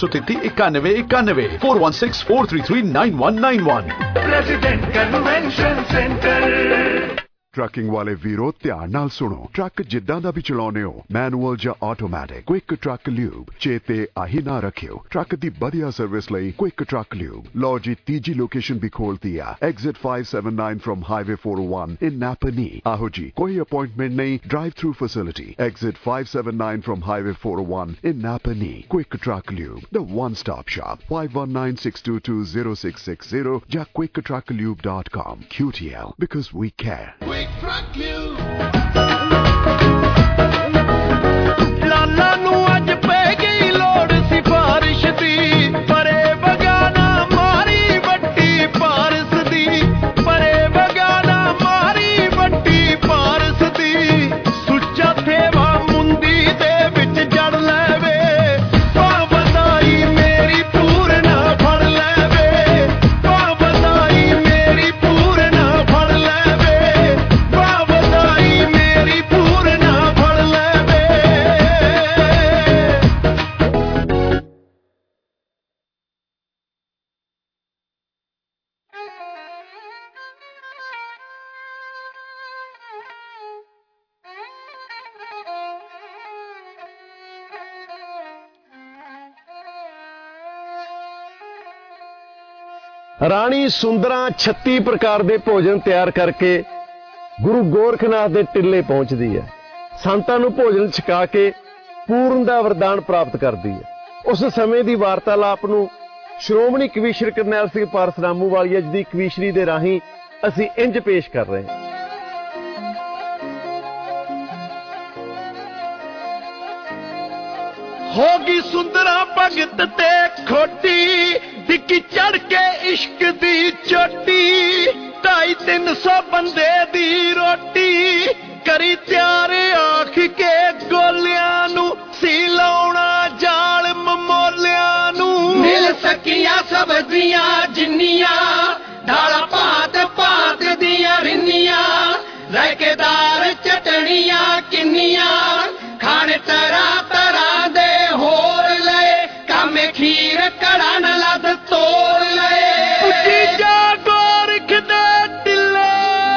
939191 416-433-9191 president convention centre. Trucking वाले वीरो ध्यान नाल सुनो। ट्रक जिद्दां दा भी चलाउने हो, मैनुअल या ऑटोमैटिक, क्विक ट्रक ल्यूब चेते आही ना रखियो। ट्रक दी बढ़िया सर्विस लई क्विक ट्रक ल्यूब। लो जी तीजी लोकेशन भी खोल दिया, exit 579 from highway 401 in Napanee. आहो जी कोई अपॉइंटमेंट नहीं, drive through facility, exit 579 from highway 401 in Napanee. Quick truck lube, the one stop shop. 5196220660 या quicktrucklube.com। QTL, because we care। लाला नू अज पै गई लोड़ सिफारिश दी, परे बगाना मारी बट्टी पारस दी, परे बगाना मारी बट्टी पारस दी। सुच्चा थेवा मुंदी दे विच जड़ लैवे, पावदाई मेरी पूरना फड़ लैवे, पावदाई मेरी पूरना फड़ लैवे, पावदाई मेरी पूरना फड़ लैवे। ਰਾਣੀ ਸੁੰਦਰਾਂ 36 ਪ੍ਰਕਾਰ ਦੇ ਭੋਜਨ ਤਿਆਰ ਕਰਕੇ ਗੁਰੂ ਗੋਰਖਨਾਥ ਦੇ ਟਿੱਲੇ ਪਹੁੰਚਦੀ ਹੈ। ਸੰਤਾਂ ਨੂੰ ਭੋਜਨ ਛਕਾ ਕੇ ਪੂਰਨ ਦਾ ਵਰਦਾਨ ਪ੍ਰਾਪਤ ਕਰਦੀ ਹੈ। ਉਸ ਸਮੇਂ ਦੀ ਵਾਰਤਾਲਾਪ ਨੂੰ ਸ਼੍ਰੋਮਣੀ ਕਵੀਸ਼ਰ ਕਰਨੈਲ ਸਿੰਘ ਪਾਰਸ ਰਾਮੂਵਾਲੀਆ ਜੀ ਦੀ ਕਵੀਸ਼ਰੀ ਦੇ ਰਾਹੀਂ ਅਸੀਂ ਇੰਜ ਪੇਸ਼ ਕਰ ਰਹੇ ਹਾਂ। होगी सुंदरा भगत ते खोटी, डिक्की चढ़ के इश्क दी चोटी, 250-300 बंदे दी रोटी करी तैयार आख के गोलियां नू, सी लाउणा जाल ममोलियां नू। मिल सकिया सब्जियां जिन्नियां, ढाला भात भात दियां रिन्नियां, रायकेदार चटनियां किन्नियां, खाने तरह तरह दे होर लए, कामे खीर कड़ा न लद तोड़ लए। पुजी जा गोरख दे टिल्ले,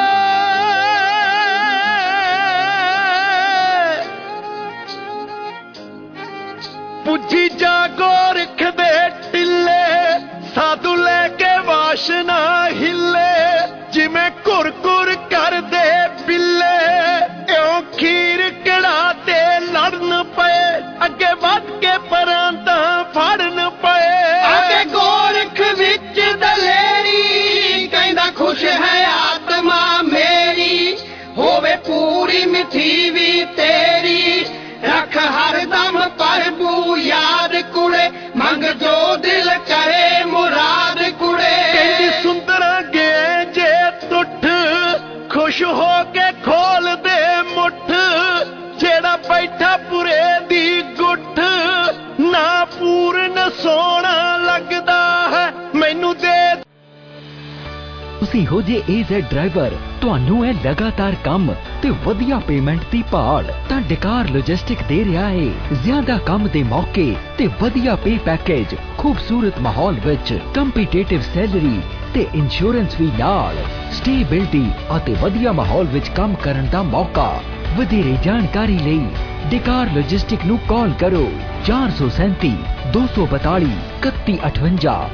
पुजी जा गोरख दे टिल्ले, साधु लेके वाशना हिले, जिमें कुर कुर कर दे बिल्ले, इउं खीर कड़ा ते लड़न पे, अगे वध के परांता फड़न पे। अगे गोरख विच दलेरी, कहंदा खुश है आत्मा मेरी, होवे पूरी मिठी भी तेरी, रख हर दम प्रभु याद कुड़े, मंग जो दिल करे मुराद कुड़े। कहंदी सुंदरा गे जे तुठ, खुश हो के खोल दे मुठ, जेड़ा बैठा पुरे दी गुठ, ना पूर्ण सोना लगदा है मैनू दे। ਤੁਸੀਂ ਹੋ ਜੇ AZ ਡਰਾਈਵਰ, ਤੁਹਾਨੂੰ ਹੈ ਲਗਾਤਾਰ ਕੰਮ ਤੇ ਵਧੀਆ ਪੇਮੈਂਟ ਦੀ ਭਾਲ, ਤਾਂ ਡਕਾਰ ਲੌਜਿਸਟਿਕ ਦੇ ਰਿਹਾ ਹੈ ਜ਼ਿਆਦਾ ਕੰਮ ਦੇ ਮੌਕੇ ਤੇ ਵਧੀਆ ਪੇ ਪੈਕੇਜ, ਖੂਬਸੂਰਤ ਮਾਹੌਲ ਵਿੱਚ ਕੰਪੀਟੀਟਿਵ ਸੈਲਰੀ ਤੇ ਇੰਸ਼ੋਰੈਂਸ ਵੀ ਨਾਲ, ਸਟੇਬਿਲਿਟੀ ਅਤੇ ਵਧੀਆ ਮਾਹੌਲ ਵਿੱਚ ਕੰਮ ਕਰਨ ਦਾ ਮੌਕਾ। ਵਧੇਰੇ ਜਾਣਕਾਰੀ ਲਈ ਡਕਾਰ ਲੌਜਿਸਟਿਕ ਨੂੰ ਕਾਲ ਕਰੋ 437 242 3158।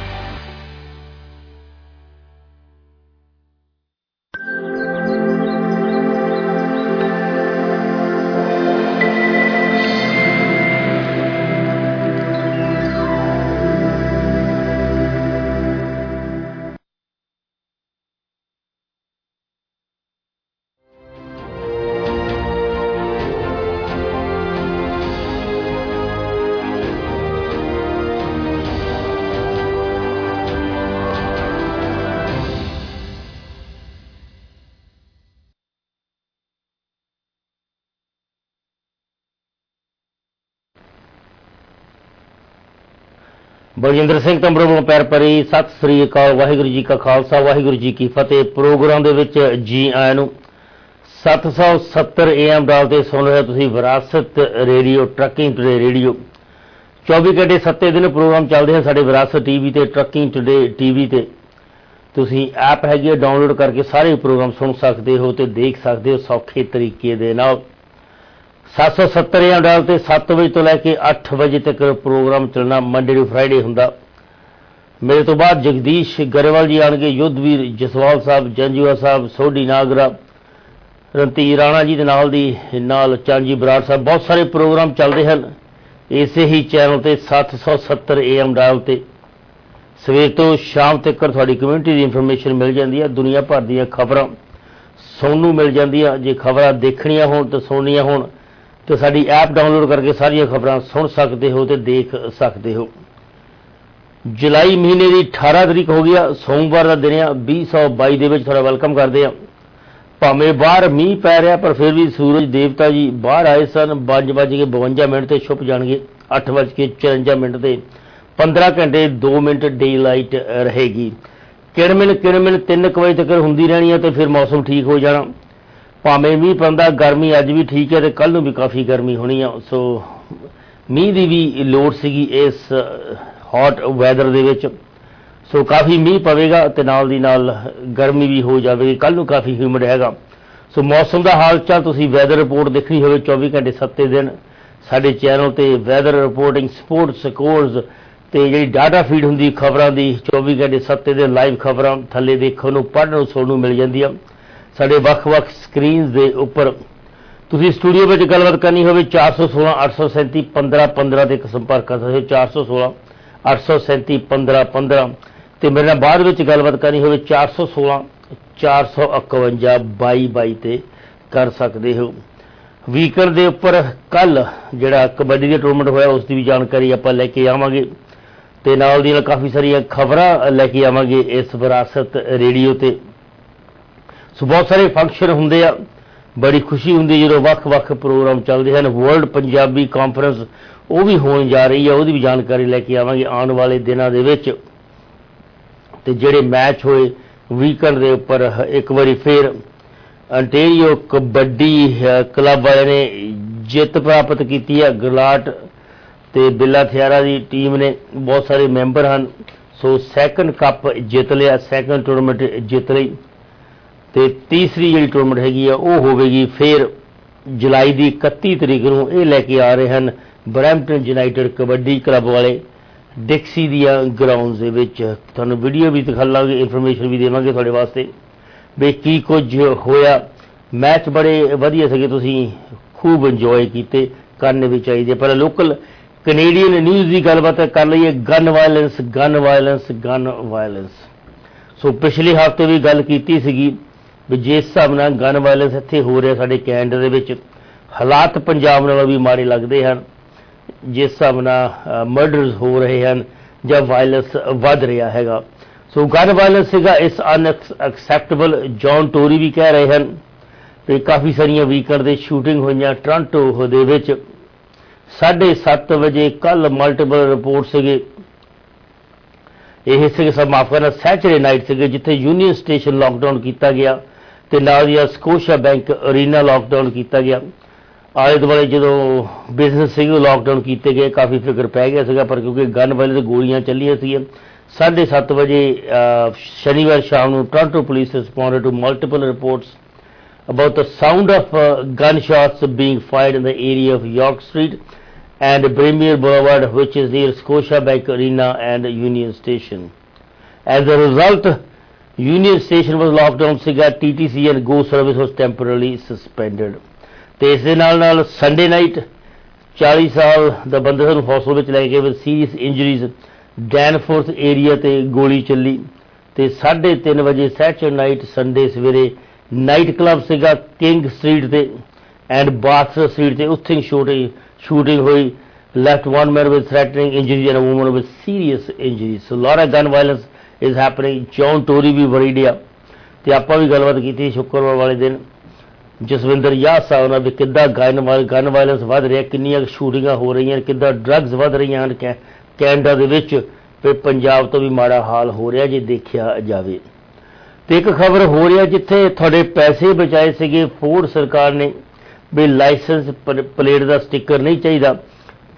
ਬਲਜਿੰਦਰ ਸਿੰਘ ਤੰਬਰੂ ਨੂੰ ਪੈਰ ਪਰੀ। ਸਤਿ ਸ੍ਰੀ ਅਕਾਲ। ਵਾਹਿਗੁਰੂ ਜੀ ਕਾ ਖਾਲਸਾ, ਵਾਹਿਗੁਰੂ ਜੀ ਕੀ ਫਤਿਹ। ਪ੍ਰੋਗਰਾਮ ਦੇ ਵਿੱਚ ਜੀ ਆਇਆਂ ਨੂੰ। 770 AM ਡਾਲ ਤੇ ਸੁਣ ਰਹੇ ਤੁਸੀਂ ਵਿਰਾਸਤ ਰੇਡੀਓ, ਟਰੱਕਿੰਗ ਟੂਡੇ ਰੇਡੀਓ। 24 ਘੰਟੇ 7 ਦਿਨ ਪ੍ਰੋਗਰਾਮ ਚੱਲਦੇ ਹਨ ਸਾਡੇ ਵਿਰਾਸਤ TV ਤੇ, ਟਰੱਕਿੰਗ ਟੂਡੇ TV ਤੇ। ਤੁਸੀਂ ਐਪ ਹੈਗੀ ਹੈ, ਡਾਊਨਲੋਡ ਕਰਕੇ ਸਾਰੇ ਪ੍ਰੋਗਰਾਮ ਸੁਣ ਸਕਦੇ ਹੋ ਤੇ ਦੇਖ ਸਕਦੇ ਹੋ ਸੌਖੇ ਤਰੀਕੇ ਦੇ ਨਾਲ। 770 AM ਡਾਇਲ ਤੇ 7 ਵਜੇ ਤੋਂ ਲੈ ਕੇ 8 ਵਜੇ ਤੱਕ ਪ੍ਰੋਗਰਾਮ ਚੱਲਣਾ, ਮੰਡੇ ਟੂ ਫਰਾਈਡੇ ਹੁੰਦਾ। ਮੇਰੇ ਤੋਂ ਬਾਅਦ ਜਗਦੀਸ਼ ਗਰੇਵਾਲ ਜੀ ਆਣਗੇ, ਯੁੱਧਵੀਰ ਜਸਵਾਲ ਸਾਹਿਬ, ਜੰਜੂਆ ਸਾਹਿਬ, ਸੋਢੀ ਨਾਗਰਾ, ਰਣਧੀਰ ਰਾਣਾ ਜੀ ਦੇ ਨਾਲ ਚਾਂਜੀ ਬਰਾੜ ਸਾਹਿਬ। ਬਹੁਤ ਸਾਰੇ ਪ੍ਰੋਗਰਾਮ ਚੱਲਦੇ ਹਨ ਇਸੇ ਹੀ ਚੈਨਲ ਤੇ 770 AM ਡਾਇਲ ਤੇ। ਸਵੇਰ ਤੋਂ ਸ਼ਾਮ ਤੱਕ ਤੁਹਾਡੀ ਕਮਿਊਨਿਟੀ ਦੀ ਇਨਫੋਰਮੇਸ਼ਨ ਮਿਲ ਜਾਂਦੀ ਹੈ, ਦੁਨੀਆ ਭਰ ਦੀਆਂ ਖਬਰਾਂ ਸੁਣਨ ਨੂੰ ਮਿਲ ਜਾਂਦੀਆਂ। ਜੇ ਖਬਰਾਂ ਦੇਖਣੀਆਂ ਹੋਣ ਤੇ ਸੁਣਨੀਆਂ ਹੋਣ ਤੇ ਸਾਡੀ ਐਪ ਡਾਊਨਲੋਡ ਕਰਕੇ ਸਾਰੀਆਂ ਖਬਰਾਂ ਸੁਣ ਸਕਦੇ ਹੋ ਤੇ ਦੇਖ ਸਕਦੇ ਹੋ। ਜੁਲਾਈ ਮਹੀਨੇ ਦੀ 18 ਤਰੀਕ ਹੋ ਗਈ ਆ, ਸੋਮਵਾਰ ਦਾ ਦਿਨ ਆ। 2022 ਦੇ ਵਿੱਚ ਤੁਹਾਡਾ ਵੈਲਕਮ ਕਰਦੇ ਆ। ਭਾਵੇਂ ਬਾਹਰ ਮੀਂਹ ਪੈ ਰਿਹਾ ਪਰ ਫਿਰ ਵੀ ਸੂਰਜ ਦੇਵਤਾ ਜੀ ਬਾਹਰ ਆਏ ਸਨ। 5:52 ਤੇ ਛੁਪ ਜਾਣਗੇ। 8:54 ਤੇ 15 ਘੰਟੇ 2 ਮਿੰਟ ਡੇ ਲਾਈਟ ਰਹੇਗੀ। ਕਿਣਮਿਣ 3 ਵਜੇ ਤੱਕ ਹੁੰਦੀ ਰਹਿਣੀ ਹੈ ਤੇ ਫਿਰ ਮੌਸਮ ਠੀਕ ਹੋ ਜਾਣਾ। ਭਾਵੇਂ ਮੀਂਹ ਪੈਂਦਾ, ਗਰਮੀ ਅੱਜ ਵੀ ਠੀਕ ਹੈ ਤੇ ਕੱਲ ਨੂੰ ਵੀ ਕਾਫੀ ਗਰਮੀ ਹੋਣੀ ਆ। ਸੋ ਮੀਂਹ ਦੀ ਵੀ ਲੋੜ ਸੀਗੀ ਇਸ ਹੌਟ ਵੈਦਰ ਦੇ ਵਿੱਚ। ਸੋ ਕਾਫੀ ਮੀਂਹ ਪਵੇਗਾ ਤੇ ਨਾਲ ਦੀ ਨਾਲ ਗਰਮੀ ਵੀ ਹੋ ਜਾਵੇਗੀ। ਕੱਲ ਨੂੰ ਕਾਫੀ ਹਿਊਮਿਡ ਹੈਗਾ। ਸੋ ਮੌਸਮ ਦਾ ਹਾਲ ਚਾਲ ਤੁਸੀਂ ਵੈਦਰ ਰਿਪੋਰਟ ਦੇਖਣੀ ਹੋਵੇ 24 ਘੰਟੇ 7 ਦਿਨ ਸਾਡੇ ਚੈਨਲ ਤੇ ਵੈਦਰ ਰਿਪੋਰਟਿੰਗ, ਸਪੋਰਟਸ ਸਕੋਰਸ ਤੇ ਜਿਹੜੀ ਡਾਟਾ ਫੀਡ ਹੁੰਦੀ ਖਬਰਾਂ ਦੀ 24 ਘੰਟੇ 7 ਦਿਨ ਲਾਈਵ ਖਬਰਾਂ ਥੱਲੇ ਦੇਖਣ ਨੂੰ, ਪੜ੍ਹਨ ਨੂੰ, ਸੁਣਨ ਨੂੰ ਮਿਲ ਜਾਂਦੀਆਂ ਸਾਡੇ ਵੱਖ-ਵੱਖ ਸਕਰੀਨਸ ਦੇ ਉੱਪਰ। ਤੁਸੀਂ ਸਟੂਡੀਓ ਵਿੱਚ ਗੱਲਬਾਤ ਕਰਨੀ ਹੋਵੇ 416 837 1515 ਤੇ ਇੱਕ ਸੰਪਰਕ ਕਰ ਸਕਦੇ ਹੋ। 416 837 1515 ਤੇ ਮੇਰੇ ਨਾਲ ਬਾਅਦ ਵਿੱਚ ਗੱਲਬਾਤ ਕਰਨੀ ਹੋਵੇ 416 451 2222 ਤੇ ਕਰ ਸਕਦੇ ਹੋ। ਵੀਕਐਂਡ ਦੇ ਉੱਪਰ ਕੱਲ ਜਿਹੜਾ ਕਬੱਡੀ ਦਾ ਟੂਰਨਾਮੈਂਟ ਹੋਇਆ ਉਸ ਦੀ ਵੀ ਜਾਣਕਾਰੀ ਆਪਾਂ ਲੈ ਕੇ ਆਵਾਂਗੇ ਤੇ ਨਾਲ ਦੀ ਨਾਲ ਕਾਫੀ ਸਾਰੀਆਂ ਖਬਰਾਂ ਲੈ ਕੇ ਆਵਾਂਗੇ ਇਸ ਵਿਰਾਸਤ ਰੇਡੀਓ ਤੇ। ਸੋ ਬਹੁਤ ਸਾਰੇ ਫੰਕਸ਼ਨ ਹੁੰਦੇ ਆ, ਬੜੀ ਖੁਸ਼ੀ ਹੁੰਦੀ ਜਦੋਂ ਵੱਖ-ਵੱਖ ਪ੍ਰੋਗਰਾਮ ਚੱਲਦੇ ਹਨ। ਵਰਲਡ ਪੰਜਾਬੀ ਕਾਨਫਰੰਸ ਉਹ ਵੀ ਹੋਣ ਜਾ ਰਹੀ ਹੈ, ਉਹਦੀ ਵੀ ਜਾਣਕਾਰੀ ਲੈ ਕੇ ਆਵਾਂਗੇ ਆਉਣ ਵਾਲੇ ਦਿਨਾਂ ਦੇ ਵਿੱਚ। ਤੇ ਜਿਹੜੇ ਮੈਚ ਹੋਏ ਵੀਕਐਂਡ ਦੇ ਉੱਪਰ, ਇੱਕ ਵਾਰੀ ਫਿਰ ਅੰਟੇਰੀਓ ਕਬੱਡੀ ਕਲੱਬ ਵਾਲਿਆਂ ਨੇ ਜਿੱਤ ਪ੍ਰਾਪਤ ਕੀਤੀ ਹੈ। ਗਲਾਟ ਤੇ ਬਿੱਲਾ ਥਿਆਰਾ ਦੀ ਟੀਮ ਨੇ, ਬਹੁਤ ਸਾਰੇ ਮੈਂਬਰ ਹਨ। ਸੋ ਸੈਕੰਡ ਕੱਪ ਜਿੱਤ ਲਿਆ, ਸੈਕੰਡ ਟੂਰਨਾਮੈਂਟ ਜਿੱਤ ਲਈ ਤੇ ਤੀਸਰੀ ਜਿਹੜੀ ਟੂਰਨਾਮੈਂਟ ਹੈਗੀ ਆ ਉਹ ਹੋਵੇਗੀ ਫਿਰ ਜੁਲਾਈ ਦੀ 31 ਤਰੀਕ ਨੂੰ। ਇਹ ਲੈ ਕੇ ਆ ਰਹੇ ਹਨ ਬਰੈਂਪਟਨ ਯੂਨਾਈਟਿਡ ਕਬੱਡੀ ਕਲੱਬ ਵਾਲੇ ਡਿਕਸੀ ਦੀਆਂ ਗਰਾਊਂਡਸ ਦੇ ਵਿੱਚ। ਤੁਹਾਨੂੰ ਵੀਡੀਓ ਵੀ ਦਿਖਾਵਾਂਗੇ, ਇਨਫੋਰਮੇਸ਼ਨ ਵੀ ਦੇਵਾਂਗੇ ਤੁਹਾਡੇ ਵਾਸਤੇ ਵੀ ਕੀ ਕੁਝ ਹੋਇਆ। ਮੈਚ ਬੜੇ ਵਧੀਆ ਸੀਗੇ, ਤੁਸੀਂ ਖੂਬ ਇੰਜੋਏ ਕੀਤੇ, ਕਰਨੇ ਵੀ ਚਾਹੀਦੇ। ਪਹਿਲਾਂ ਲੋਕਲ ਕੈਨੇਡੀਅਨ ਨਿਊਜ਼ ਦੀ ਗੱਲਬਾਤ ਕਰ ਲਈਏ। Gun violence. ਸੋ ਪਿਛਲੇ ਹਫ਼ਤੇ ਵੀ ਗੱਲ ਕੀਤੀ ਸੀਗੀ ਵੀ ਜਿਸ ਹਿਸਾਬ ਨਾਲ ਗਨ ਵਾਇਲੈਂਸ ਇੱਥੇ ਹੋ ਰਿਹਾ ਸਾਡੇ ਕੈਨੇਡਾ ਦੇ ਵਿੱਚ, ਹਾਲਾਤ ਪੰਜਾਬ ਨਾਲੋਂ ਵੀ ਮਾੜੇ ਲੱਗਦੇ ਹਨ। ਜਿਸ ਹਿਸਾਬ ਨਾਲ ਮਰਡਰਸ ਹੋ ਰਹੇ ਹਨ ਜਾਂ ਵਾਇਲੈਂਸ ਵੱਧ ਰਿਹਾ ਹੈਗਾ। ਸੋ ਗਨ ਵਾਇਲੈਂਸ ਸੀਗਾ ਇਸ ਅਨਐਕਸੈਪਟੇਬਲ। ਜੌਨ ਟੋਰੀ ਵੀ ਕਹਿ ਰਹੇ ਹਨ ਤੇ ਕਾਫੀ ਸਾਰੀਆਂ ਵੀਕਐਂਡ ਦੇ ਸ਼ੂਟਿੰਗ ਹੋਈਆਂ ਟੋਰਾਂਟੋ ਦੇ ਵਿੱਚ। 7:30 ਵਜੇ ਕੱਲ ਮਲਟੀਪਲ ਰਿਪੋਰਟ ਸੀਗੇ। ਇਹ ਸੀਗੇ ਸਭ ਮਾਫ ਕਰਨਾ ਸੈਚਰਡੇ ਨਾਈਟ ਸੀਗੇ ਜਿੱਥੇ ਯੂਨੀਅਨ ਸਟੇਸ਼ਨ ਲਾਕਡਾਊਨ ਕੀਤਾ ਗਿਆ ਤੇ ਨਾਲ ਦੀ ਸਕੋਸ਼ੀਆ ਬੈਂਕ ਅਰੀਨਾ ਲਾਕਡਾਊਨ ਕੀਤਾ ਗਿਆ। ਆਲੇ ਦੁਆਲੇ ਜਦੋਂ ਬਿਜ਼ਨਸ ਸੀਗੇ ਲਾਕਡਾਊਨ ਕੀਤੇ ਗਏ, ਕਾਫੀ ਫਿਕਰ ਪੈ ਗਿਆ ਸੀਗਾ ਪਰ ਕਿਉਂਕਿ ਗਨ ਵਾਇਲੈਂਸ ਗੋਲੀਆਂ ਚੱਲੀਆਂ ਸੀ। 7:30 ਵਜੇ ਸ਼ਨੀਵਾਰ ਸ਼ਾਮ ਨੂੰ Toronto police responded to multiple reports about the sound of gunshots being fired in the area of York Street and Premier Boulevard, which is near Scotiabank Arena and Union Station. As a result, Union Station was locked down. TTC and GO service was temporarily suspended. ਤੇ ਇਸ ਦੇ ਨਾਲ Sunday night 40 ਸਾਲ ਦਾ ਬੰਦਾ ਨੂੰ ਹਸਪਤਾਲ ਵਿੱਚ ਲੈ ਕੇ with serious injuries Danforth area ਤੇ ਗੋਲੀ ਚੱਲੀ ਤੇ 3:30 ਵਜੇ ਸੈਚਰਡੇ ਨਾਈਟ ਸੰਡੇ ਸਵੇਰੇ ਨਾਈਟ ਕਲੱਬ ਸੀਗਾ ਕਿੰਗ ਸਟਰੀਟ ਤੇ ਐਂਡ ਬਾਥਰ ਸਟਰੀਟ ਤੇ, ਉੱਥੇ ਸ਼ੂਟਿੰਗ ਹੋਈ। left one man with threatening injuries and a woman with serious injuries. So lot of gun violence is happening. John Tory ਵੀ worried ਆ ਤੇ ਆਪਾਂ ਵੀ ਗੱਲਬਾਤ ਕੀਤੀ ਸ਼ੁੱਕਰਵਾਰ ਵਾਲੇ ਦਿਨ ਜਸਵਿੰਦਰ ਯਾਹ ਸਾਹਿਬ ਨਾਲ ਵੀ ਕਿੱਦਾਂ ਗਨ ਵਾਇਲੈਂਸ ਵੱਧ ਰਿਹਾ, ਕਿੰਨੀਆਂ ਸ਼ੂਟਿੰਗਾਂ ਹੋ ਰਹੀਆਂ, ਕਿੱਦਾਂ ਡਰੱਗਸ ਵੱਧ ਰਹੀਆਂ ਹਨ ਕੈਨੇਡਾ ਦੇ ਵਿੱਚ ਤੇ ਪੰਜਾਬ ਤੋਂ ਵੀ ਮਾੜਾ ਹਾਲ ਹੋ ਰਿਹਾ ਜੇ ਦੇਖਿਆ ਜਾਵੇ। ਤੇ ਇੱਕ ਖਬਰ ਹੋ ਰਿਹਾ ਜਿੱਥੇ ਤੁਹਾਡੇ ਪੈਸੇ ਬਚਾਏ ਸੀਗੇ ਫੋਰਡ ਸਰਕਾਰ ਨੇ ਵੀ ਲਾਇਸੈਂਸ ਪਲੇਟ ਦਾ ਸਟicker ਨਹੀਂ ਚਾਹੀਦਾ